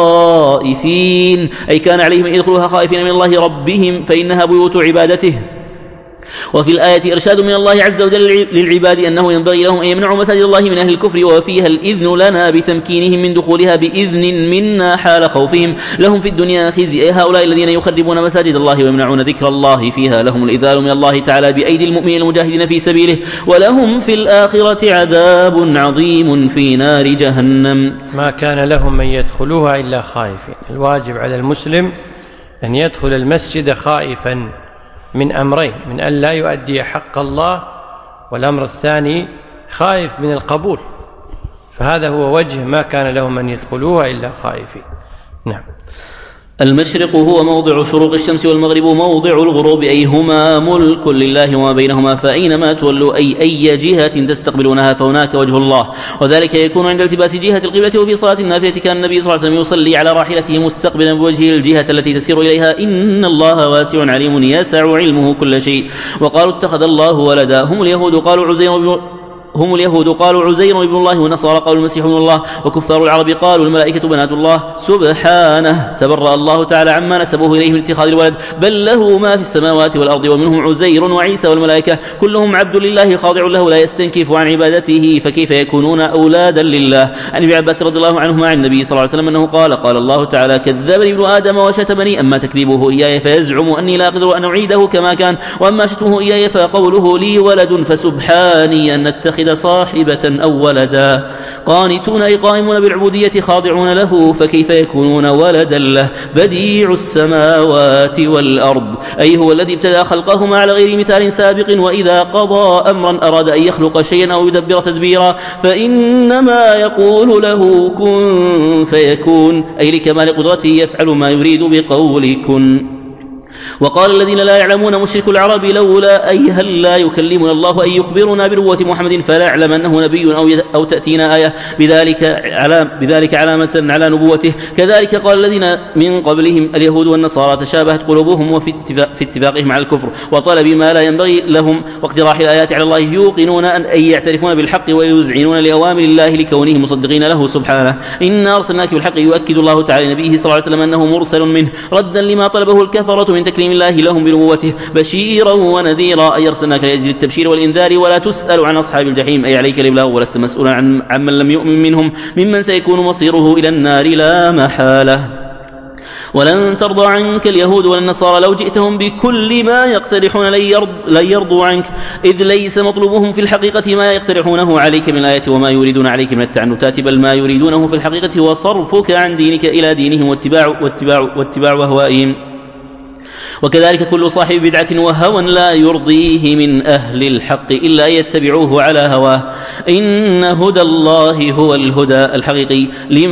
خائفين، أي كان عليهم أن يدخلوها خائفين من الله ربهم، فإنها بيوت عبادته. وفي الآية إرشاد من الله عز وجل للعباد أنه ينبغي لهم أن يمنعوا مساجد الله من أهل الكفر، وفيها الإذن لنا بتمكينهم من دخولها بإذن منا حال خوفهم لهم في الدنيا خزي. هؤلاء الذين يخربون مساجد الله ويمنعون ذكر الله فيها لهم الإذلال من الله تعالى بأيدي المؤمنين المجاهدين في سبيله، ولهم في الآخرة عذاب عظيم في نار جهنم. ما كان لهم من يدخلوها إلا خائفين. الواجب على المسلم أن يدخل المسجد خائفا من أمرين: من أن لا يؤدي حق الله، والأمر الثاني خائف من القبول. فهذا هو وجه ما كان لهم أن يدخلوها إلا خائفين. نعم. المشرق هو موضع شروق الشمس، والمغرب موضع الغروب، أي هما ملك لله وما بينهما، فأينما تولوا أي أي جهة تستقبلونها فهناك وجه الله، وذلك يكون عند التباس جهة القبلة. وفي صلاة النافلة كان النبي صلى الله عليه وسلم يصلي على راحلته مستقبلا بوجهه الجهة التي تسير إليها. إن الله واسع عليم يسع علمه كل شيء. وقالوا اتخذ الله ولدا، هم اليهود قالوا عزير هم اليهود قالوا عزير ابن الله، والنصارى قالوا المسيح ابن الله، وكفار العرب قالوا الملائكة بنات الله. سبحانه تبرأ الله تعالى عما نسبوه إليه من اتخاذ الولد، بل له ما في السماوات والأرض، ومنهم عزير وعيسى والملائكة كلهم عبد لله خاضع له لا يستنكف عن عبادته، فكيف يكونون أولادا لله. عن ابن عباس رضي الله عنهما عن النبي صلى الله عليه وسلم أنه قال قال الله تعالى كذبني ابن آدم وشتمني، أما تكذيبه إياي فيزعم أني لا أقدر أن أعيده كما كان، وأما شتمه إياي فقوله لي ولد، فسبحاني أن نتخذ صاحبة أو ولدا. قانتون أي قائمون بالعبودية خاضعون له، فكيف يكونون ولدا له. بديع السماوات والأرض، أي هو الذي ابتدأ خلقهما على غير مثال سابق، وإذا قضى أمرا أراد أن يخلق شيئا أو يدبر تدبيرا فإنما يقول له كن فيكون، أي لكمال قدرته يفعل ما يريد بقول كن. وقال الذين لا يعلمون مشرك العرب لولا أي هل لا يكلمنا الله أن يخبرنا بنبوة محمد فنعلم أنه نبي أو, أو تأتينا آية، بذلك, على بذلك علامة على نبوته. كذلك قال الذين من قبلهم اليهود والنصارى تشابهت قلوبهم وفي اتفاق في اتفاقهم على الكفر وطلب ما لا ينبغي لهم واقتراح الآيات على الله، يوقنون أن أي يعترفون بالحق ويذعنون لأوامر الله لكونهم مصدقين له سبحانه. إنا أرسلناك بالحق، يؤكد الله تعالى نبيه صلى الله عليه وسلم أنه مرسل منه ردا لما طلبه الكفرة من تكريم الله لهم بنبوته، بشيرا ونذيرا، أي أرسلناك لأجل التبشير والإنذار، ولا تسأل عن أصحاب الجحيم، أي عليك الإبلاغ ولست مسؤولا عن عمن لم يؤمن منهم ممن سيكون مصيره إلى النار لا محالة. ولن ترضى عنك اليهود ولا النصارى لو جئتهم بكل ما يقترحون لن يرضوا عنك، إذ ليس مطلوبهم في الحقيقة ما يقترحونه عليك من الآية وما يريدون عليك من التعنتات، بل ما يريدونه في الحقيقة هو صرفك عن دينك إلى دينهم واتباع, واتباع, واتباع أهوائهم. وكذلك كل صاحب بدعة وهوى لا يرضيه من أهل الحق إلا أن يتبعوه على هواه. إن هدى الله هو الهدى الحقيقي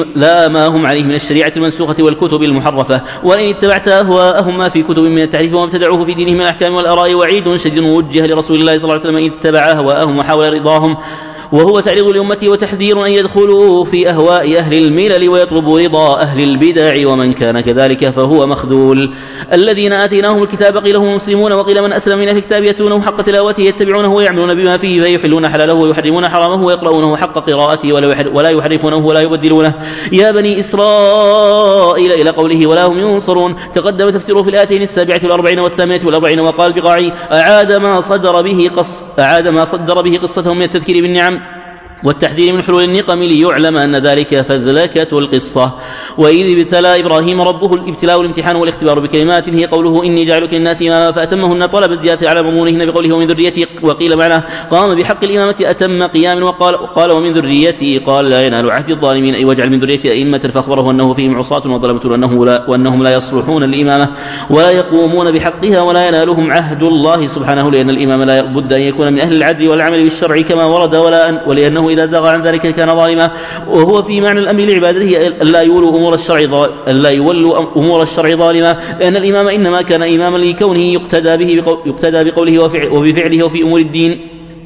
لا ما هم عليه من الشريعة المنسوخة والكتب المحرفة. وإن اتبعت أهواءهم ما في كتب من التعريف وما ابتدعوه في دينهم من الأحكام والآراء وعيد شديد وجه لرسول الله صلى الله عليه وسلم إن اتبع أهواءهم وحاول رضاهم، وهو تعريض لأمة وتحذير أن يدخلوا في أهواء أهل الملل ويطلبوا رضا أهل البدع، ومن كان كذلك فهو مخذول. الذين آتيناهم الكتاب قيل هم مسلمون وقيل من أسلم من أهل الكتاب يتلونه حق تلاوته يتبعونه ويعملون بما فيه فيحلون حلاله ويحرمون حرامه ويقرؤونه حق قراءته ولا يحرفونه ولا يبدلونه. يا بني إسرائيل إلى قوله ولا هم ينصرون تقدم تفسيره في الآيتين السابعة والأربعين والثامنة والأربعين. وقال بقاعي أعاد ما صدر به قص أعاد ما صدر به قصتهم من التذكير بالنعم والتحذير من حلول النقم ليعلم أن ذلك فذلكة القصة. وإذ ابتلى إبراهيم ربه الابتلاء والامتحان والاختبار بكلمات هي قوله إني جعلك للناس إماما فأتمهن طلب الزيادة على مضمونهن بقوله ومن ذريتي، وقيل معناه قام بحق الإمامة أتم قيام، وقال قال ومن ذريتي قال لا ينال عهد الظالمين أي واجعل من ذريتي أئمة، فأخبره أنه فيهم عصاة وظلمة وأنه لا وأنهم لا يصلحون الإمامة ولا يقومون بحقها ولا ينالهم عهد الله سبحانه، لأن الإمام لا بد أن يكون من أهل العدل والعمل بالشرع كما ورد، ولا أن ولأنه إذا زاغ عن ذلك كان ظالما. وهو في معنى الأمر لعبادته ألا يولوا أمور الشرع ألا يولوا أمور الشرع ظالما، لأن الإمام إنما كان إماما لكونه يقتدى به يقتدى بقوله وبفعله وفي أمور الدين،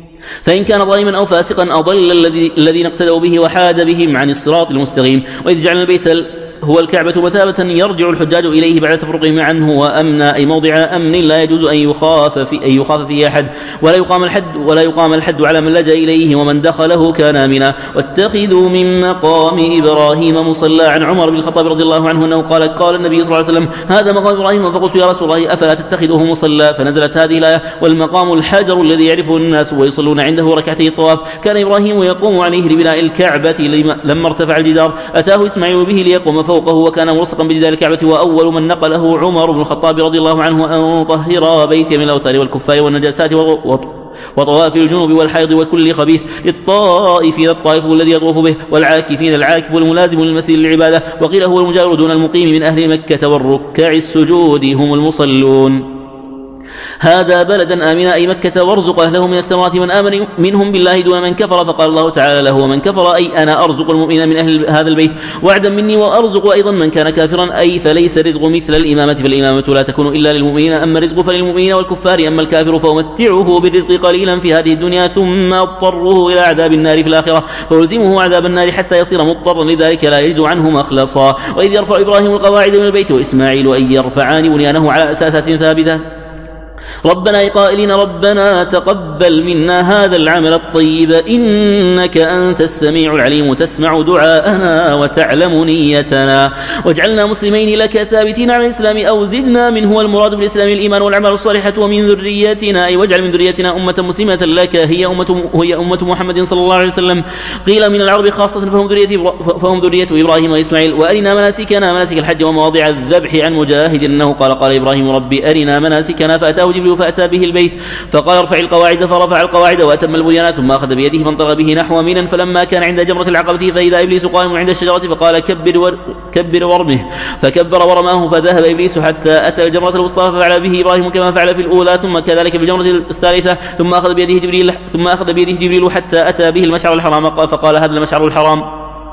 فإن كان ظالما أو فاسقا أضل الذين اقتدوا به وحاد بهم عن الصراط المستقيم. وإذ جعلنا البيت هو الكعبة مثابة يرجع الحجاج إليه بعد تفرقهم عنه وأمنا، أي موضع أمن لا يجوز أن يخاف في أن يخاف فيه أحد ولا يقام الحد ولا يقام الحد على من لجأ إليه ومن دخله كان آمنا. واتخذوا من مقام إبراهيم مصلى. عن عمر بن الخطاب رضي الله عنه أنه قال قال النبي صلى الله عليه وسلم هذا مقام إبراهيم، فقلت يا رسول الله أفلا تتخذه مصلى، فنزلت هذه الآية والمقام الحجر الذي يعرفه الناس ويصلون عنده ركعتي الطواف. كان إبراهيم يقوم عليه لبناء الكعبة لما ارتفع الجدار أتاه إسماعيل به ليقوم فوقه، وكان ملصقا بجدار الكعبة. وأول من نقله عمر بن الخطاب رضي الله عنه أن طهر بيتي من الأوثان والكفار والنجاسات وطواف الجنوب والحيض وكل خبيث، للطائفين الطائف الذي يطوف به، والعاكفين العاكف والملازم للمسجد للعبادة. وقيل هو المجاور دون المقيم من أهل مكة، والركع السجود هم المصلون. هذا بلدا آمنا أي مكة، وارزق أهله من الثمرات من آمن منهم بالله دون من كفر، فقال الله تعالى له ومن كفر أي أنا أرزق المؤمنين من أهل هذا البيت وعدا مني، وأرزق أيضا من كان كافرا أي فليس رزق مثل الإمامة، فالإمامة لا تكون إلا للمؤمنين، أما الرزق فللمؤمنين والكفار، أما الكافر فأمتعه بالرزق قليلا في هذه الدنيا ثم أضطره إلى عذاب النار في الآخرة فألزمه عذاب النار حتى يصير مضطرا لذلك لا يجد عنه مخلصا. وإذ يرفع إبراهيم القواعد من البيت وإسماعيل أن يرفعان بنيانه على أساسات ثابتة ربنا قائلين ربنا تقبل منا هذا العمل الطيب إنك أنت السميع العليم تسمع دعاءنا وتعلم نيتنا، واجعلنا مسلمين لك ثابتين على الإسلام أو زدنا منه، والمراد بالإسلام الإيمان والعمل الصالحة. ومن ذريتنا أي واجعل من ذريتنا أمة مسلمة لك هي أمة, هي أمة محمد صلى الله عليه وسلم. قيل من العرب خاصة فهم ذرية, فهم ذرية إبراهيم وإسماعيل. وأرنا مناسكنا مناسك الحج ومواضع الذبح. عن مجاهد أنه قال قال إبراهيم ربي أرنا مناسكنا فأتاه جبريل فأتى به البيت فقال ارفع القواعد فرفع القواعد وأتم البنيان ثم أخذ بيده فانطلق به نحو منى، فلما كان عند جمرة العقبة فإذا إبليس قائم عند الشجرة فقال كبر, ور كبر ورمه، فكبر ورماه فذهب إبليس حتى أتى الجمرة الوسطى ففعل به إبراهيم كما فعل في الأولى، ثم كذلك في الجمرة الثالثة ثم أخذ بيده جبريل ثم أخذ بيده جبريل حتى أتى به المشعر الحرام فقال هذا المشعر الحرام،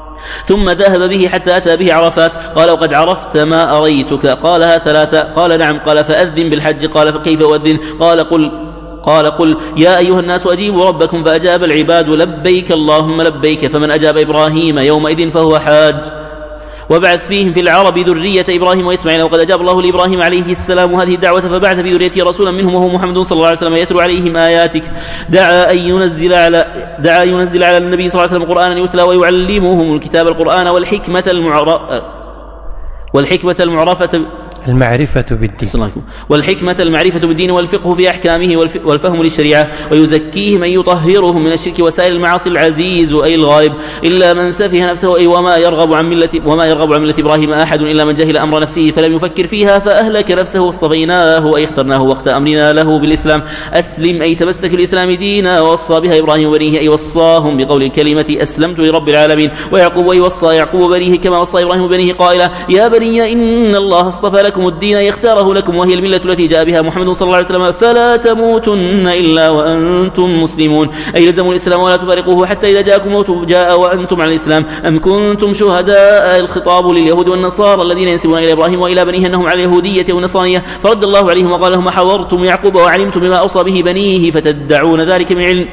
ثم ذهب به حتى أتى به عرفات. قال وقد عرفت ما أريتك؟ قالها ثلاثة. قال نعم. قال فأذن بالحج. قال فكيف أؤذن؟ قال قل قال قل يا أيها الناس أجيبوا ربكم، فأجاب العباد لبيك اللهم لبيك، فمن أجاب إبراهيم يومئذ فهو حاج. وبعث فيهم في العرب ذرية إبراهيم وإسماعيل، وقد أجاب الله لإبراهيم عليه السلام هذه الدعوة فبعث في ذريته رسولا منهم وهو محمد صلى الله عليه وسلم يتلو عليهم آياتك. دعا أن ينزل على دعا ينزل على النبي صلى الله عليه وسلم قرآنا يتلى ويعلمهم الكتاب القرآن والحكمة المعرفة والحكمة المعرفة المعرفة بالدين، والحكمة المعرفة بالدين والفقه في أحكامه والفهم للشريعة، ويزكيهم أن يطهرهم من الشرك وسائر المعاصي العزيز أي الغالب، إلا من سفه نفسه أي وما يرغب عن ملة وما يرغب عن ملة إبراهيم أحد إلا من جهل أمر نفسه فلم يفكر فيها فأهلك نفسه واصطفيناه أي اخترناه وقت أمرنا له بالإسلام. أسلم أي تمسك بالإسلام دينا، ووصى بها إبراهيم وبنيه أي وصاهم بقول الكلمة أسلمت لرب العالمين. ويعقوب أي وصى يعقوب بنيه كما وصى إبراهيم بنيه قائلا يا بني إن الله اصطفى لكم الدين يختاره لكم وهي الملة التي جاء بها محمد صلى الله عليه وسلم فلا تموتن إلا وأنتم مسلمون، أي لزموا الإسلام ولا تفارقوه حتى إذا جاءكم موت جاء وأنتم على الإسلام. أم كنتم شهداء الخطاب لليهود والنصارى الذين ينسبون إلى إبراهيم وإلى بنيه أنهم على اليهودية والنصرانية فرد الله عليهم وقال لهم حورتم يعقوب وعلمتم بما أوصى به بنيه فتدعون ذلك من علم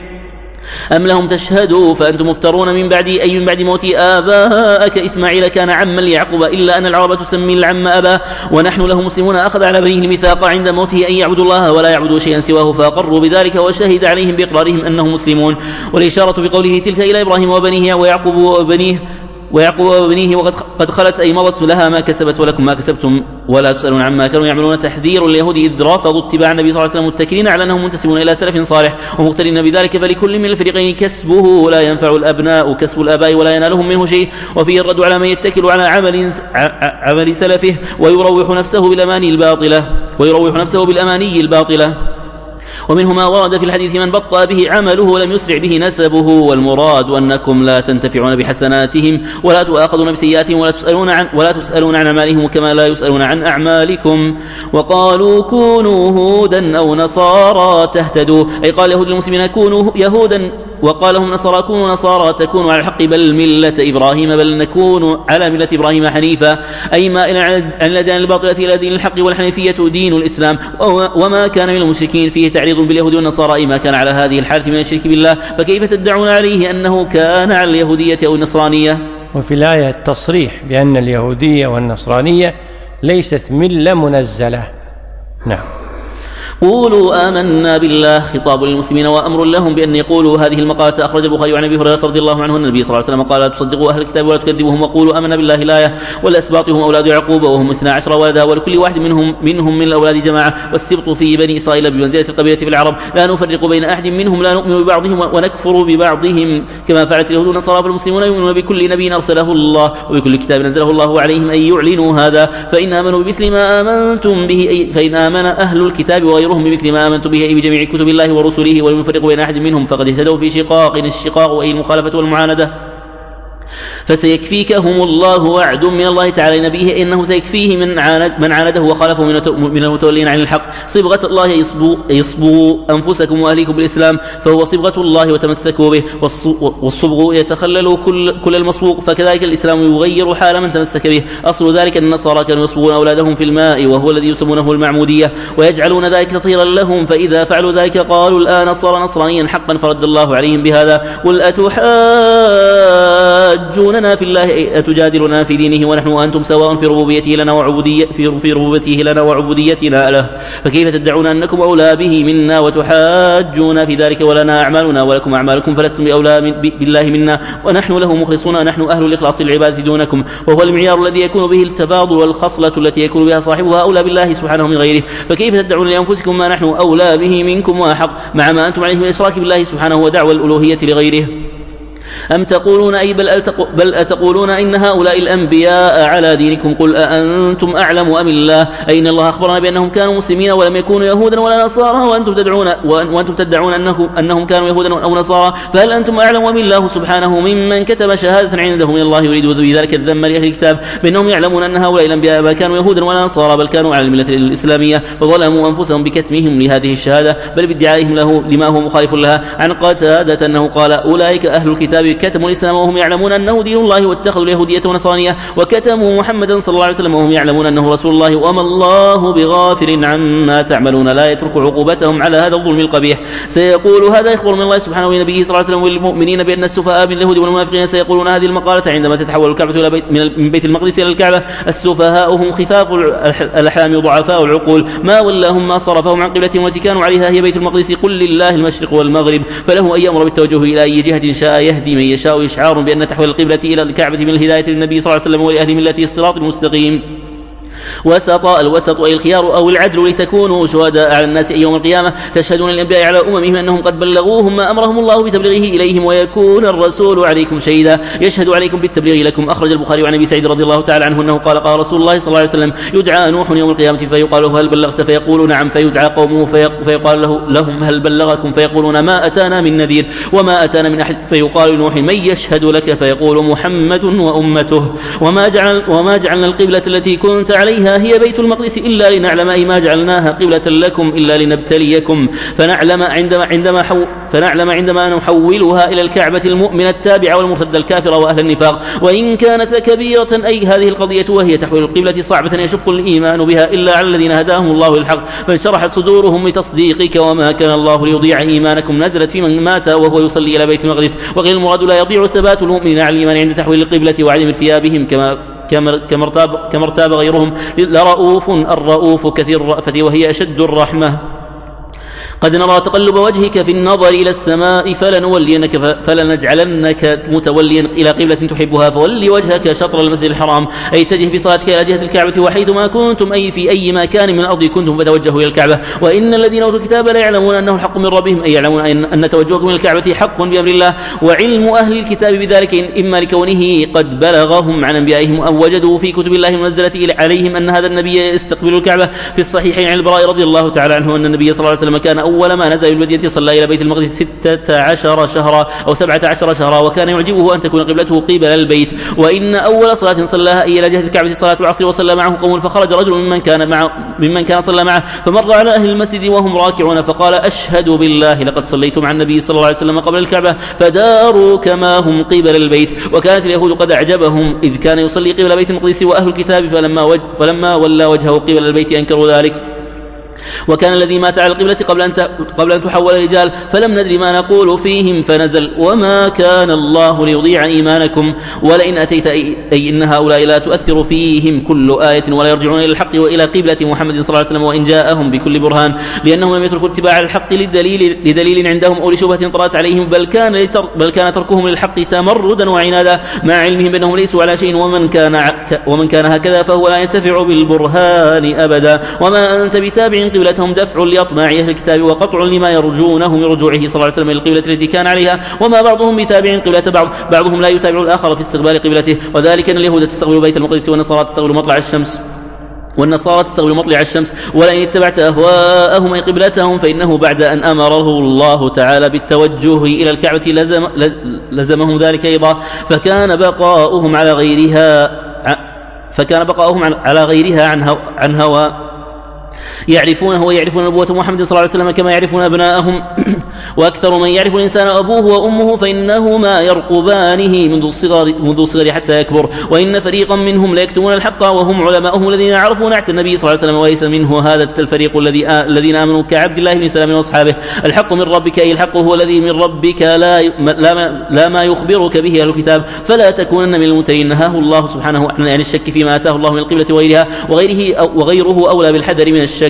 أم لهم تشهدوا فأنتم مفترون من بعد أي من بعد موت آبائك إسماعيل كان عما ليعقوب إلا أن العرب تسمي العم أبا ونحن له مسلمون. أخذ على بنيه الميثاق عند موته أن يعبدوا الله ولا يعبدوا شيئا سواه فأقروا بذلك وشهد عليهم بإقرارهم أنهم مسلمون. والإشارة بقوله تلك إلى إبراهيم وبنيه ويعقوب وبنيه ويعقوب وبنيه وقد قد خلت أي مضت لها ما كسبت ولكم ما كسبتم ولا تسألون عما كانوا يعملون. تحذير اليهود إذ رافضوا اتباع النبي صلى الله عليه وسلم متكلين على أنهم منتسبون إلى سلف صالح ومقترين بذلك فلكل من الفريقين كسبه لا ينفع الأبناء كسب الآباء ولا ينالهم منه شيء. وفيه الرد على من يتكل على عمل عمل سلفه ويروح نفسه بالأماني الباطلة ويروح نفسه بالأماني الباطلة. ومنه ما ورد في الحديث من بطأ به عمله ولم يسرع به نسبه والمراد أنكم لا تنتفعون بحسناتهم ولا تؤاخذون بسيئاتهم ولا تسألون عن ولا تسألون عن أعمالهم كما لا يسألون عن أعمالكم. وقالوا كونوا هودا أو نصارى تهتدوا أي قال يهود المسلمين كونوا يهودا وقال لهم نصارى كونوا نصارى تكونوا على الحق بل ملة إبراهيم بل نكون على ملة إبراهيم حنيفا أي ما إلى الأديان الباطلة إلى دين الحق والحنيفية دين الإسلام. وما كان من المشركين فيه تعريض باليهود والنصارى أي ما كان على هذه الحالة من الشرك بالله فكيف تدعون عليه أنه كان على اليهودية أو النصرانية. وفي الآية التصريح بأن اليهودية والنصرانية ليست ملة منزلة. نعم. قولوا آمنا بالله خطاب للمسلمين وأمر لهم بأن يقولوا هذه المقالة. أخرج البخاري عن أبي هريرة رضي الله عنه النبي صلى الله عليه وسلم قال لا تصدقوا أهل الكتاب ولا تكذبوهم وقولوا آمنا بالله الآية. والأسباط هم أولاد يعقوب وهم اثنا عشر ولدا ولكل واحد منهم منهم من الأولاد جماعة والسبط في بني إسرائيل بمنزلة القبيلة في العرب لا نفرق بين أحد منهم لا نؤمن ببعضهم ونكفر ببعضهم كما فعلت اليهود والنصارى فالمسلمون يؤمنون بكل نبي أرسله الله وبكل كتاب نزله الله عليهم أن يعلنوا هذا فإن آمنوا بمثل ما آمنتم به فإن آمن أهل الكتاب وغيرهم بمثل ما آمنتم به أي بجميع كتب الله ورسله ولم يفرق بين أحد منهم فقد اهتدوا في شقاق الشقاق أي المخالفة والمعاندة. فسيكفيكهم الله وعد من الله تعالى لنبيه إنه سيكفيه من عاند من عانده وخالفه من المتولين عن الحق. صبغة الله يصبوا, يصبوا أنفسكم وأهليكم بالإسلام فهو صبغة الله وتمسكوا به والصبغ يتخلل كل, كل المصبوغ فكذلك الإسلام يغير حال من تمسك به. أصل ذلك أن النصارى كانوا يصبغون أولادهم في الماء وهو الذي يسمونه المعمودية ويجعلون ذلك تطهيرا لهم فإذا فعلوا ذلك قالوا الآن صار نصرانيا حقا فرد الله عليهم بهذا. قل أتحاجوننا في الله أتجادلنا في دينه ونحن وأنتم سواء في ربوبيته لنا وعبودية في, في ربوبيته لنا وعبوديتنا له فكيف تدعون أنكم أولى به منا وتحاجون في ذلك ولنا أعمالنا ولكم أعمالكم فلستم بأولى من بالله منا ونحن له مخلصون نحن أهل الإخلاص العبادة دونكم وهو المعيار الذي يكون به التفاضل والخصلة التي يكون بها صاحبها أولى بالله سبحانه من غيره. فكيف تدعون لأنفسكم ما نحن أولى به منكم وأحق مع ما أنتم عليه من الإشراك بالله سبحانه ودعوى الألوهية لغيره. أم تقولون أي بل, بل أتقولون إن هؤلاء الأنبياء على دينكم قل أأنتم أعلم أم الله أي إن الله أخبرنا بأنهم كانوا مسلمين ولم يكونوا يهودا ولا نصارى وأنتم تدعون, وأنتم تدعون أنه أنهم كانوا يهودا أو نصارى فهل أنتم أعلم أم الله سبحانه ممن كتب شهادة عنده من الله يريد بذلك الذم لأهل الكتاب بأنهم يعلمون أن هؤلاء الأنبياء ما كانوا يهودا ولا نصارى بل كانوا على الملة الإسلامية وظلموا أنفسهم بكتمهم لهذه الشهادة بل بادعائهم له لما هو مخالف لها. عن قتادة أنه قال أولئك أهل الكتاب كتموا الإسلام وهم يعلمون أنه دين الله واتخذوا اليهودية ونصرانية وكتموا محمدا صلى الله عليه وسلم وهم يعلمون أنه رسول الله وما الله بغافل عما تعملون لا يترك عقوبتهم على هذا الظلم القبيح. سيقول هذا يخبر من الله سبحانه ونبيه صلى الله عليه وسلم والمؤمنين بأن السفهاء من اليهود والمنافقين سيقولون هذه المقالة عندما تتحول الكعبة إلى بيت من بيت المقدس إلى الكعبة. السفهاء هم خفاف الأحلام ضعفاء العقول ما ولاهم ما صرفهم عن قبلتهم التي كانوا عليها هي بيت المقدس. قل لله المشرق والمغرب فله أن يأمر بالتوجه إلى أي جهة شاء يهدي من يشاء إشعار بأن تحويل القبلة إلى الكعبة من الهداية للنبي صلى الله عليه وسلم ولأهل ملته الصراط المستقيم. وسط. الوسط أي الخيار أو العدل لتكونوا شهداء على الناس يوم القيامة تشهدون للأنبياء على أممهم أنهم قد بلغوهم ما أمرهم الله بتبليغه إليهم ويكون الرسول عليكم شهيدا يشهد عليكم بالتبليغ لكم. أخرج البخاري عن أبي سعيد رضي الله تعالى عنه أنه قال قال رسول الله صلى الله عليه وسلم يدعى نوح يوم القيامة فيقال له هل بلغت فيقول نعم فيدعى قومه فيقال له لهم هل بلغكم فيقولون ما أتانا من نذير وما أتانا من أحد فيقال لنوح من يشهد لك فيقول محمد وأمته وما جعل وما جعلنا القبلة التي كنت عليها هي بيت المقدس إلا لنعلم أي ما جعلناها قبلة لكم إلا لنبتليكم فنعلم عندما عندما حو فنعلم عندما نحولها إلى الكعبة المؤمن التابع والمرتد الكافر وأهل النفاق وإن كانت لكبيرة أي هذه القضية وهي تحويل القبلة صعبة يشق الإيمان بها إلا على الذين هداهم الله للحق فانشرحت صدورهم لتصديقك وما كان الله ليضيع إيمانكم نزلت في من مات وهو يصلي إلى بيت المقدس وغير المراد لا يضيع ثبات المؤمنين على الإيمان عند تحويل القبلة وعدم ارتيابهم كما كما ارتاب كما ارتاب غيرهم لرؤوف الرؤوف كثير الرأفة وهي أشد الرحمة. قد نرى تقلب وجهك في النظر إلى السماء فلنولينك فلنجعلنك متوليا إلى قبلة تحبها فولي وجهك شطر المسجد الحرام أي اتجه في صلاتك إلى جهة الكعبة وحيثما كنتم أي في أي مكان من الأرض كنتم فتوجهوا إلى الكعبة وإن الذين أوتوا الكتاب لا يعلمون أنه الحق من ربهم أي يعلمون أن توجهكم إلى الكعبة حق بأمر الله وعلم أهل الكتاب بذلك إما لكونه قد بلغهم عن أنبيائهم أو وجدوا في كتب الله المنزلة عليهم أن هذا النبي يستقبل الكعبة. في الصحيحين عن البراء رضي الله تعالى عنه أن النبي صلى الله عليه وسلم كان أول ما نزل بالمدينة صلى إلى بيت المقدس ستة عشر شهرا أو سبعة عشر شهرا وكان يعجبه أن تكون قبلته قبل البيت وإن أول صلاة صلاها إلى جهة الكعبة صلاة العصر وصلى معه قوم فخرج رجل ممن كان مع ممن كان صلى معه فمر على أهل المسجد وهم راكعون فقال أشهد بالله لقد صليت مع النبي صلى الله عليه وسلم قبل الكعبة فداروا كما هم قبل البيت. وكانت اليهود قد أعجبهم إذ كان يصلي قبل بيت المقدس وأهل الكتاب فلما, وج فلما ولى وجهه قبل البيت أنكروا ذلك. وكان الذي مات على القبلة قبل أن قبل أن تحول رجال فلم ندري ما نقول فيهم فنزل وما كان الله ليضيع إيمانكم ولئن أتيت أي, أي إن هؤلاء لا تؤثر فيهم كل آية ولا يرجعون إلى الحق وإلى قبلة محمد صلى الله عليه وسلم وإن جاءهم بكل برهان لأنهم لم يتركوا اتباع الحق للدليل لدليل عندهم أو لشبهة طرأت عليهم بل كان لتر بل كان تركهم للحق تمردا وعنادا مع علمهم بأنهم ليسوا على شيء ومن كان ومن كان هكذا فهو لا ينتفع بالبرهان أبدا. وما أنت بتابع قبلتهم دفع لأطماع أهل الكتاب وقطع لما يرجونه من رجوعه صلى الله عليه وسلم إلى القبلة التي كان عليها وما بعضهم بتابع قبلة بعض بعضهم لا يتابع الآخر في استقبال قبلته وذلك أن اليهود تستقبل بيت المقدس والنصارى تستقبل مطلع الشمس والنصارى تستقبل مطلع الشمس ولئن اتبعت أهواءهم أي قبلتهم فإنه بعد أن أمره الله تعالى بالتوجه إلى الكعبة لزم لزمهم ذلك أيضا فكان بقاؤهم على غيرها فكان بقاؤهم على غيرها عن عن هوى يعرفونه ويعرفون نبوة محمد صلى الله عليه وسلم كما يعرفون أبناءهم وأكثر من يعرف الإنسان أبوه وأمه فإنهما يرقبانه منذ الصغر, منذ الصغر حتى يكبر وإن فريقا منهم لا يكتمون الحق وهم علماءهم الذين عرفوا نعت النبي صلى الله عليه وسلم وليس منه هذا الفريق الذي الذين آمنوا كعبد الله بن سلام وأصحابه. الحق من ربك أي الحق هو الذي من ربك لا, لا, ما, لا ما يخبرك به أهل الكتاب فلا تكونن من الممترين. نهاه الله سبحانه عن يعني الشك فيما أتاه الله من القبلة وغيرها وغيره, أو وغيره أولى بالحذر من الشك.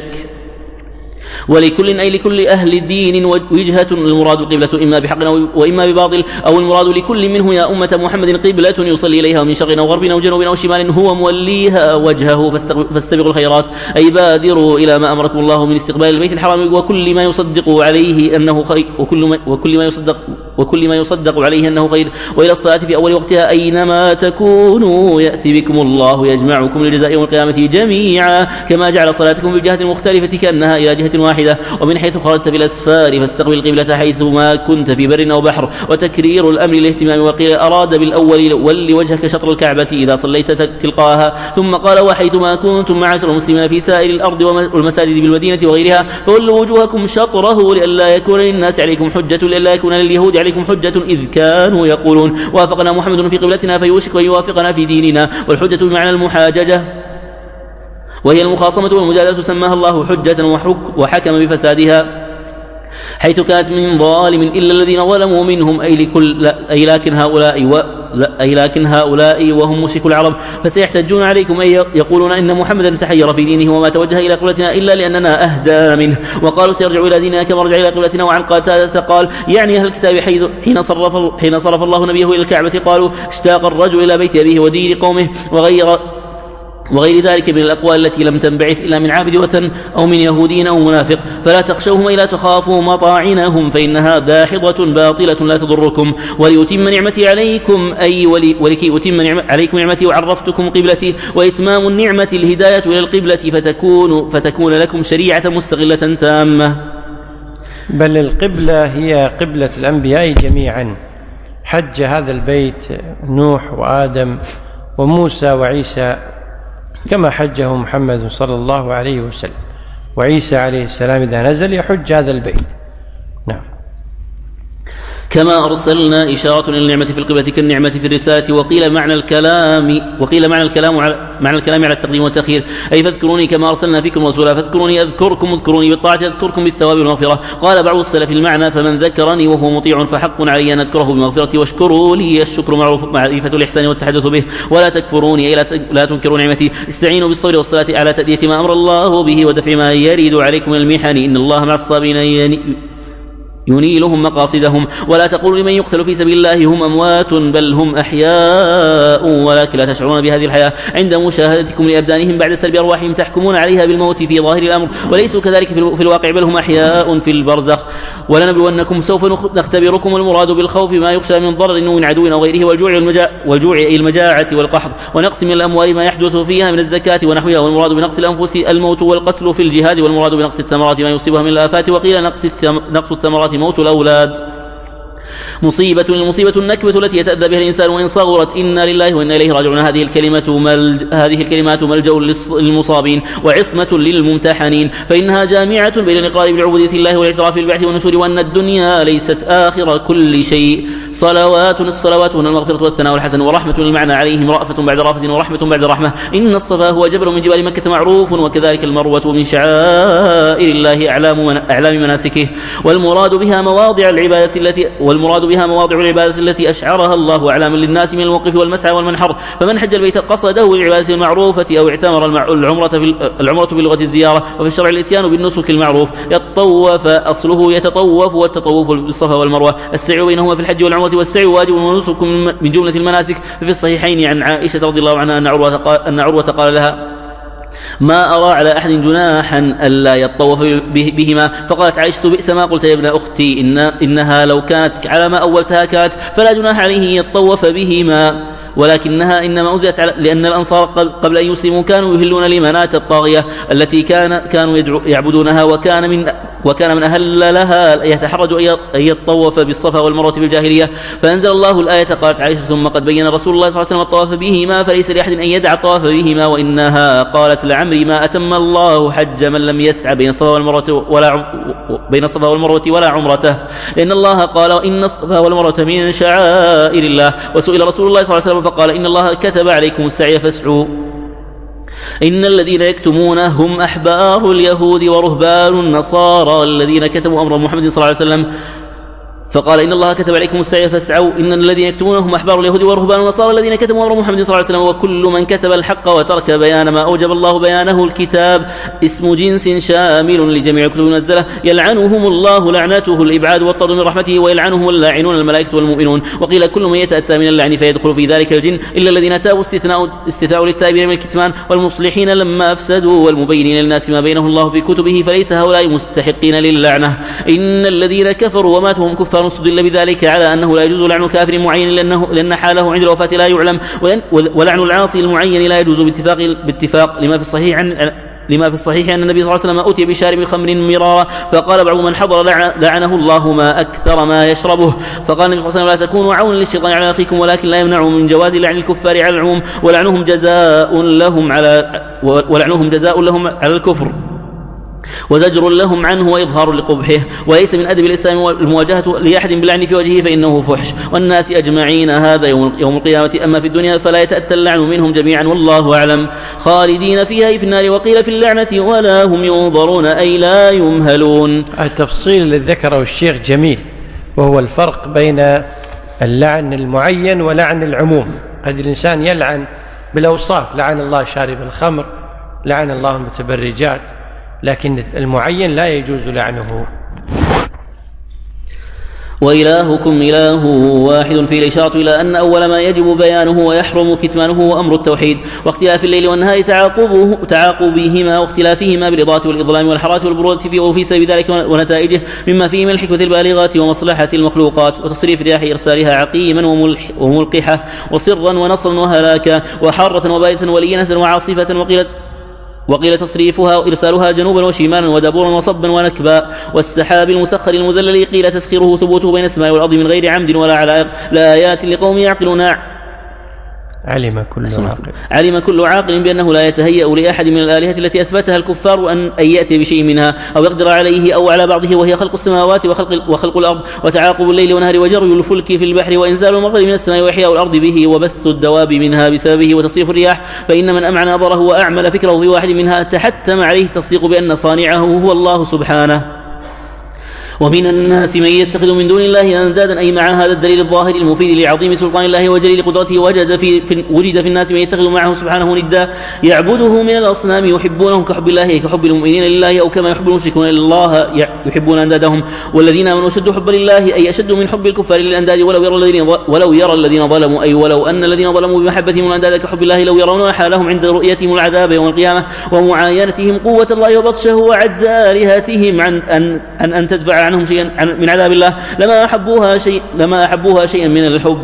ولكل أي لكل أهل الدين وجهة المراد القبلة إما بحق وإما بباطل أو المراد لكل منه يا أمة محمد قبلة يصلي إليها من شرق أو غرب أو جنوب أو شمال هو موليها وجهه فاستبقوا الخيرات أي بادروا إلى ما أمركم الله من استقبال البيت الحرام وكل ما يصدق عليه أنه خير وكل ما, وكل ما يصدق وكل ما يصدق عليه أنه خير وإلى الصلاة في أول وقتها أينما تكونوا يأتي بكم الله يجمعكم للجزاء يوم القيامة جميعا كما جعل صلاتكم في جهة مختلفة كأنها إلى جهة واحدة. ومن حيث خرجت في الأسفار فاستقبل القبلة حيث ما كنت في بر أو بحر. وتكرير الأمر الاهتمام وقيل أراد بالأول ولي وجهك شطر الكعبة إذا صليت تلقاها ثم قال وحيث ما كنتم معاشر المسلمين في سائر الأرض والمساجد بالمدينة وغيرها فولوا وجوهكم شطره لئلا يكون للناس عليكم حجة لئلا يكون لليهود عليكم حجة إذ كانوا يقولون وافقنا محمد في قبلتنا فيوشك أن يوافقنا في ديننا. والحجة بمعنى المحاججة وهي المخاصمة والمجادلة سماها الله حجة وحكم بفسادها حيث كانت من ظالم إلا الذين ظلموا منهم أي, لكل أي لكن هؤلاء و أي لكن هؤلاء وهم مشركو العرب فسيحتجون عليكم أي يقولون إن محمدا تحير في دينه وما توجه إلى قبلتنا إلا لأننا أهدى منه وقالوا سيرجع إلى ديننا كما رجع إلى قبلتنا. وعن قتادة قال يعني أهل الكتاب حين صرف, حين صرف الله نبيه إلى الكعبة قالوا اشتاق الرجل إلى بيت أبيه ودين قومه وغير وغير ذلك من الأقوال التي لم تنبعث إلا من عابد وثن أو من يهودين أو منافق، فلا تخشوهم إلا تخافوا مطاعنهم فإنها داحضة باطلة لا تضركم. وليتم نعمتي عليكم أي ولي ولكي أتم نعم عليكم نعمتي وعرفتكم قبلتي، وإتمام النعمة الهداية إلى القبلة فتكون, فتكون لكم شريعة مستغلة تامة. بل القبلة هي قبلة الأنبياء جميعا. حج هذا البيت نوح وآدم وموسى وعيسى كما حجه محمد صلى الله عليه وسلم، وعيسى عليه السلام إذا نزل يحج هذا البيت. نعم. كما أرسلنا إشارة للنعمة في القبلة كالنعمة في الرسالة. وقيل معنى الكلام وقيل معنى الكلام على معنى الكلام على التقديم والتأخير، أي فاذكروني كما أرسلنا فيكم رسولا، فاذكروني أذكركم، اذكروني بالطاعة أذكركم بالثواب والمغفرة. قال بعض السلف المعنى فمن ذكرني وهو مطيع فحق علي أن أذكره بالمغفرة، واشكروا لي. الشكر معرفة الإحسان والتحدث به، ولا تكفروني أي لا تنكروا نعمتي. استعينوا بالصبر والصلاة على تأدية ما أمر الله به ودفع ما يريد عليكم من المحن، إن الله مع الصابرين ينيلهم مقاصدهم. ولا تقولوا لمن يقتل في سبيل الله هم أموات بل هم أحياء ولكن لا تشعرون بهذه الحياة عند مشاهدتكم لأبدانهم بعد سلب أرواحهم تحكمون عليها بالموت في ظاهر الأمر، وليسوا كذلك في الواقع بل هم أحياء في البرزخ. ولنبلونكم سوف نختبركم، المراد بالخوف ما يخشى من ضرر من عدو أو غيره، والجوع والجوع أي المجاعة والقحط، ونقص من الأموال ما يحدث فيها من الزكاة ونحوها. والمراد بنقص الأنفس الموت والقتل في الجهاد، والمراد بنقص الثمرات ما يصيبها من الآفات. وقيل نقص الثمرات موت الأولاد. مصيبة المصيبة النكبة التي يتأذى بها الإنسان وإن صغرت، إنا لله وإنا إليه راجعون. هذه الكلمة ملج هذه الكلمات ملجأ للمصابين وعصمة للممتحنين، فإنها جامعة بين الإقرار بعبودية الله والاعتراف بالبعث والنشور، وأن الدنيا ليست آخر كل شيء. صلوات الصلوات هنا المغفرة والثناء والحسن، ورحمة المعنى عليهم رأفة بعد رأفة ورحمة بعد رحمة. إن الصفا هو جبل من جبال مكة معروف، وكذلك المروة من شعائر الله أعلام من أعلام مناسكه. والمراد بها مواضع العبادة التي والمراد بها مواضع العبادة التي أشعرها الله أعلاما للناس من الوقف والمسعى والمنحر. فمن حج البيت قصده للعبادة المعروفة أو اعتمر العمرة في العمرة في لغة الزيارة، وفي الشرع الاتيان بالنسك المعروف. يطوف أصله يتطوف، والتطوف بالصفا والمروة. السعي بينهما في الحج والعمرة، والسعي واجب ونسك من جملة المناسك. ففي الصحيحين عن عائشة رضي الله عنها أن عروة قال, أن عروة قال لها: ما أرى على أحد جناحا ألا يطوف بهما. فقالت عائشة: بئس ما قلت يا ابن أختي، إن إنها لو كانت على ما أولتها كانت، فلا جناح عليه يطوف بهما، ولكنها إنما أنزلت لأن الأنصار قبل أن يسلموا كانوا يهلون لمناة الطاغية التي كان كانوا يعبدونها، وكان من وكان من أهل لها يتحرج أن يطوف بالصفا والمروة بالجاهلية. فأنزل الله الآية. قالت عائشة: ثم قد بين رسول الله صلى الله عليه وسلم الطواف بهما، فليس لأحد أن يدع الطواف بهما. وإنها قالت: لعمري ما أتم الله حج من لم يسعى بين الصفا والمروة ولا بين الصفا والمروة ولا عمرته، لأن الله قال: إن الصفا والمروة من شعائر الله. وسئل رسول الله صلى الله عليه وسلم فقال: إن الله كتب عليكم السعي فاسعوا. إن الذين يكتمون هم أحبار اليهود ورهبان النصارى الذين كتموا أمر محمد صلى الله عليه وسلم. فقال: إن الله كتب عليكم السعي فاسعوا. إن الذين يكتمون هم أحبار اليهود ورهبان النصارى الذين كتموا أمر محمد صلى الله عليه وسلم. وكل من كتب الحق وترك بيان ما أوجب الله بيانه الكتاب اسم جنس شامل لجميع الكتب المنزلة، يلعنهم الله لعنته الإبعاد والطرد من رحمته، ويلعنهم اللاعنون الملائكة والمؤمنون. وقيل كل من يتأتى من اللعن فيدخل في ذلك الجن، إلا الذين تابوا استثناء استثناء للتائبين من الكتمان والمصلحين لما أفسدوا والمبينين للناس ما بينه الله في كتبه، فليس هؤلاء مستحقين للعنة. إن الذين كفروا وماتوا هم كفار استدل بذلك على أنه لا يجوز لعن كافر معين لأنه لأن حاله عند الوفاة لا يعلم، ولعن العاصي المعين لا يجوز باتفاق باتفاق لما في الصحيح عن لما في الصحيح أن النبي صلى الله عليه وسلم أتي بشارب خمر مرارا، فقال بعض من حضر: لعنه الله ما أكثر ما يشربه. فقال النبي صلى الله عليه وسلم: لا تكونوا عونا للشيطان على أخيكم، ولكن لا يمنعوا من جواز لعن الكفار على العموم، ولعنهم جزاء لهم على ولعنهم جزاء لهم على الكفر، وزجر لهم عنه وإظهار لقبحه. وليس من أدب الإسلام المواجهة لأحد باللعن في وجهه، فإنه فحش، والناس أجمعين هذا يوم القيامة. أما في الدنيا فلا يتأتى اللعن منهم جميعا، والله أعلم. خالدين فيها في النار. وقيل في اللعنة: ولا هم ينظرون أي لا يمهلون. التفصيل الذي ذكره الشيخ جميل، وهو الفرق بين اللعن المعين ولعن العموم. قد الإنسان يلعن بالأوصاف: لعن الله شارب الخمر، لعن الله وإلهكم إله واحد، في الإشارة إلى أن أول ما يجب بيانه ويحرم كتمانه هو أمر التوحيد، واختلاف الليل والنهار تعاقبه تعاقبهما واختلافهما بالإضاءة والإظلام والحرارة والبرودة فيه وفي سبب ذلك ونتائجه مما فيه من الحكمة البالغة ومصلحة المخلوقات، وتصريف الرياح إرسالها عقيما وملقحة وصرا ونصرا وهلاكا وحارة وباردة ولينة وعاصفة، وقيل وقيل تصريفها وإرسالها جنوبا وشمالا ودبورا وصبا ونكبا، والسحاب المسخر المذلل قيل تسخيره ثبوته بين السماء والأرض من غير عمد ولا علائق، لآيات لقوم يعقلون. علم كل عاقل علم كل عاقل بأنه لا يتهيأ لأحد من الآلهة التي أثبتها الكفار أن أن يأتي بشيء منها أو يقدر عليه أو على بعضه، وهي خلق السماوات وخلق, وخلق الأرض وتعاقب الليل والنهار وجري الفلك في البحر وإنزال المطر من السماء وإحياء الأرض به وبث الدواب منها بسببه وتصريف الرياح، فإن من أمعن نظره وأعمل فكره في واحد منها تحتم عليه التصديق بأن صانعه هو الله سبحانه. ومن الناس من يتخذ من دون الله أندادا، أي مع هذا الدليل الظاهر المفيد لعظيم سلطان الله وجليل قدرته وجد في, في وجد في الناس من يتخذ معه سبحانه ندا يعبده من الأصنام يحبونهم كحب الله كحب المؤمنين لله، أو كما يحب المشركون الله يحبون أندادهم، والذين آمنوا أشد حبا لله أي أشد من حب الكفار للأنداد، ولو يرى الذين ولو يرى الذين ظلموا أي ولو أن الذين ظلموا بمحبتهم الأنداد كحب الله لو يرون حالهم عند رؤيتهم العذاب يوم القيامة ومعاينتهم قوة الله وبطشه وعجز آلهتهم عن أن أن, أن تدفع عنهم شيئا عن من عذاب الله لما أحبوها شيء لما أحبوها شيئا من الحب،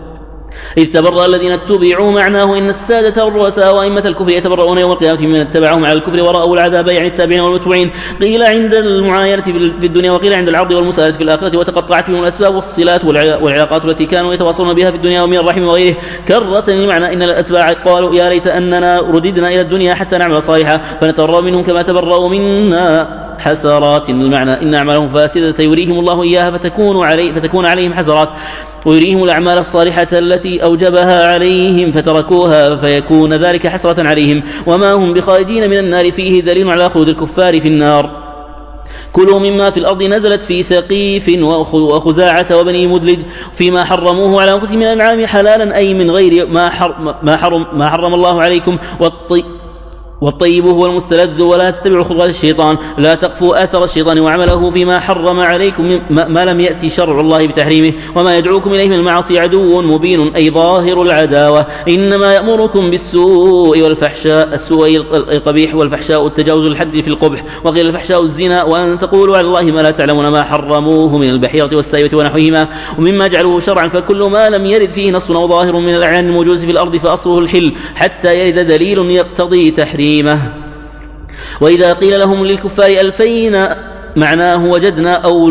إذ تبرأ الذين اتبعوا معناه إن السادة والرؤساء وأئمة الكفر يتبرؤون يوم القيامة ممن اتبعهم على الكفر ورأوا العذاب، يعني التابعين والمتبوعين، قيل عند المعاينة في الدنيا وقيل عند العرض والمساءلة في الآخرة، وتقطعت بهم الأسباب والصلات والعلاقات التي كانوا يتواصلون بها في الدنيا ومن الرحم وغيره، كرة للمعنى إن الأتباع قالوا يا ليت أننا رددنا إلى الدنيا حتى نعمل صالحا فنتبرأ منهم كما تبرأوا منا، حسرات المعنى إن أعمالهم فاسدة يريهم الله إياها فتكون, علي فتكون عليهم حسرات، ويريهم الأعمال الصالحة التي أوجبها عليهم فتركوها فيكون ذلك حسرة عليهم، وما هم بخارجين من النار فيه دليل على خلود الكفار في النار. كلوا مما في الأرض نزلت في ثقيف وخزاعة وبني مدلج فيما حرموه على أنفسهم من الأنعام حلالا، أي من غير ما حرم, ما حرم, ما حرم الله عليكم، والطيب والطيب هو المستلذ، ولا تتبعوا خطوات الشيطان، لا تقفوا أثر الشيطان وعمله فيما حرم عليكم ما لم يأتي شرع الله بتحريمه، وما يدعوكم إليه من المعاصي عدو مبين أي ظاهر العداوة، إنما يأمركم بالسوء والفحشاء، السوء القبيح والفحشاء التجاوز الحد في القبح، وقيل الفحشاء الزنا، وأن تقولوا على الله ما لا تعلمون، ما حرموه من البحيرة والسائبة ونحوهما، ومما جعلوه شرعا، فكل ما لم يرد فيه نص أو ظاهر من الأعيان الموجودة في الأرض فأصله الحل حتى يرد دليل يقتضي تحريمه. وإذا قيل لهم للكفار ألفينا معناه وجدنا أو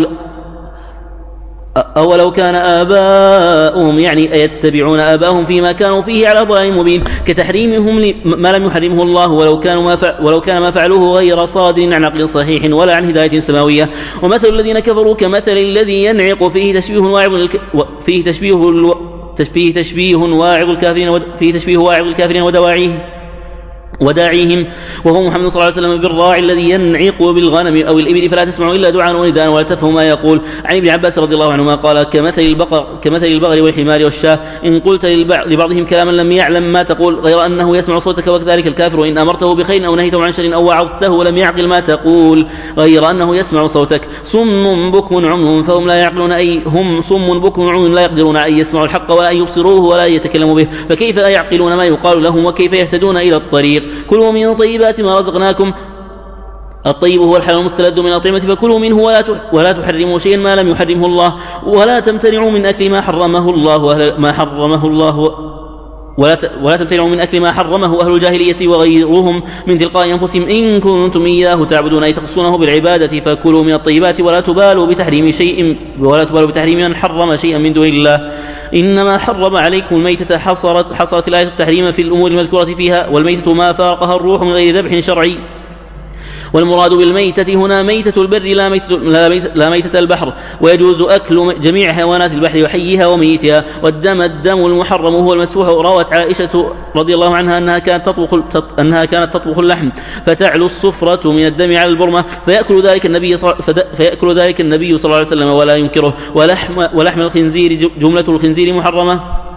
أولو كان آباؤهم، يعني أيتبعون آباءهم فيما كانوا فيه على ضلال مبين، كتحريمهم ما لم يحرمه الله، ولو كانوا ما فعل ولو كان ما فعلوه غير صادر عن عقل صحيح ولا عن هداية سماوية. ومثل الذين كفروا كمثل الذي ينعق فيه تشبيه واعظ فيه تشبيه فيه تشبيه واعظ الكافرين فيه تشبيه واعظ الكافرين ودواعيه وداعيهم، وهو محمد صلى الله عليه وسلم بالراعي الذي ينعق بالغنم أو الإبل فلا تسمع إلا دعاء ونداء ولا تفهم ما يقول. عن ابن عباس رضي الله عنهما قال كمثل البقر كمثل البغل والحمار والشاة، إن قلت لبعضهم كلاما لم يعلم ما تقول غير أنه يسمع صوتك، وكذلك الكافر وإن أمرته بخير أو نهيته عن شر أو وعظته لم يعقل ما تقول غير أنه يسمع صوتك. صم بكم عمي فهم لا يعقلون، أي هم صم بكم عمي لا يقدرون أن يسمعوا الحق ولا أن يبصروه ولا يتكلموا به، فكيف يعقلون ما يقال لهم وكيف يهتدون إلى الطريق. كلوا من طيبات ما رزقناكم، الطيب هو الحلال المستلذ من الطعمة، فكلوا منه ولا ولا تحرموا شيئا ما لم يحرمه الله، ولا تمتنعوا من أكل ما حرمه الله ما حرمه الله ولا ولا تمتنعوا من أكل ما حرمه أهل الجاهلية وغيرهم من تلقاء أنفسهم إن كنتم إياه تعبدون، أي تخصونه بالعبادة. فكلوا من الطيبات ولا تبالوا بتحريم شيء ولا تبالوا بتحريم من حرم شيئا من دون الله. إنما حرم عليكم الميتة، حصرت حصرت الآية التحريم في الأمور المذكورة فيها، والميتة ما فارقها الروح من غير ذبح شرعي، والمراد بالميتة هنا ميتة البر لا ميتة, لا ميتة, لا ميتة البحر، ويجوز أكل جميع حيوانات البحر وحيها وميتها. والدم الدم المحرم هو المسفوح. روت عائشة رضي الله عنها أنها كانت تطبخ أنها كانت تطبخ اللحم فتعلو الصفرة من الدم على البرمة، فيأكل ذلك النبي فيأكل ذلك النبي صلى الله عليه وسلم ولا ينكره. ولحم ولحم الخنزير جملة الخنزير محرمة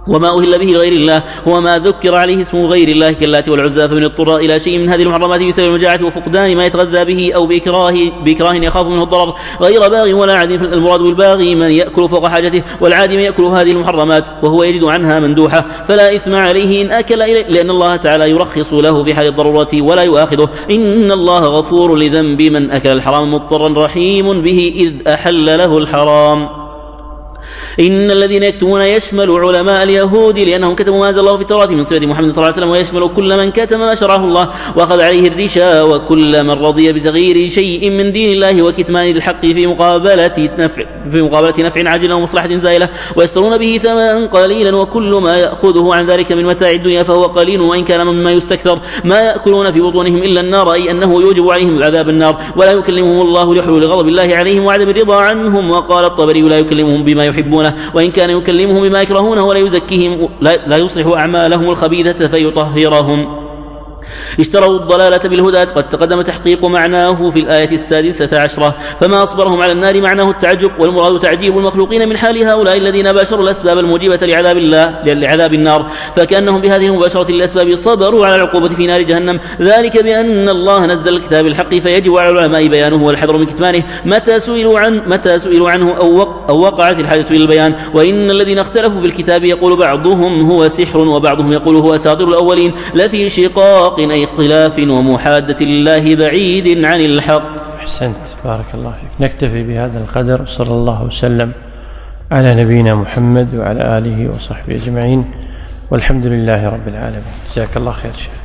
وما أهل به لغير الله وما ذكر عليه اسم غير الله كاللات والعزى، فمن اضطر إلى شيء من هذه المحرمات بسبب المجاعة وفقدان ما يتغذى به أو بإكراه, بإكراه يخاف منه الضرر غير باغ ولا عاد. المراد بالباغي من يأكل فوق حاجته، والعادي من يأكل هذه المحرمات وهو يجد عنها مندوحة، فلا إثم عليه إن أكل إليه، لأن الله تعالى يرخص له في حال الضرورة ولا يؤاخذه. إن الله غفور لذنب من أكل الحرام مضطرا رحيم به إذ أحل له الحرام. إن الذين يكتمون يشمل علماء اليهود لأنهم كتبوا ما أنزل الله في التوراة من صفة محمد صلى الله عليه وسلم، ويشمل كل من كتم ما شرعه الله وأخذ عليه الرشا، وكل من رضي بتغيير شيء من دين الله وكتمان الحق في مقابلة نفع, في مقابلة نفع عاجل ومصلحة زائلة، ويشترون به ثمنا قليلا، وكل ما يأخذه عن ذلك من متاع الدنيا فهو قليل وإن كان مما يستكثر. ما يأكلون في بطونهم إلا النار، أي أنه يوجب عليهم عذاب النار، ولا يكلمهم الله لحلول غضب الله عليهم وعدم الرضا عنهم. وقال الطبري لا يكلمهم بما يحبونه، وإن كان يكلمهم بما يكرهونه ولا يزكيهم لا يصلح أعمالهم الخبيثة فيطهرهم. اشتروا الضلالة بالهدى، قد تقدم تحقيق معناه في الآية السادسة عشرة. فما أصبرهم على النار معناه التعجب، والمراد تعجيب المخلوقين من حال هؤلاء الذين باشروا الأسباب الموجبة لعذاب الله لعذاب النار، فكأنهم بهذه المباشرة للأسباب صبروا على العقوبة في نار جهنم، ذلك بأن الله نزل الكتاب الحق فيجب على العلماء بيانه والحذر من كتمانه متى سئلوا عن متى سئلوا عنه أو, وق أو وقعت الحاجة إلى البيان. وإن الذين اختلفوا في الكتاب يقول بعضهم هو سحر وبعضهم يقول هو أساطير الأولين لفي شقاق أي اختلاف ومحادة الله بعيد عن الحق. أحسنت، بارك الله فيك. نكتفي بهذا القدر، صلى الله وسلم على نبينا محمد وعلى آله وصحبه أجمعين، والحمد لله رب العالمين. جزاك الله خير شيخ.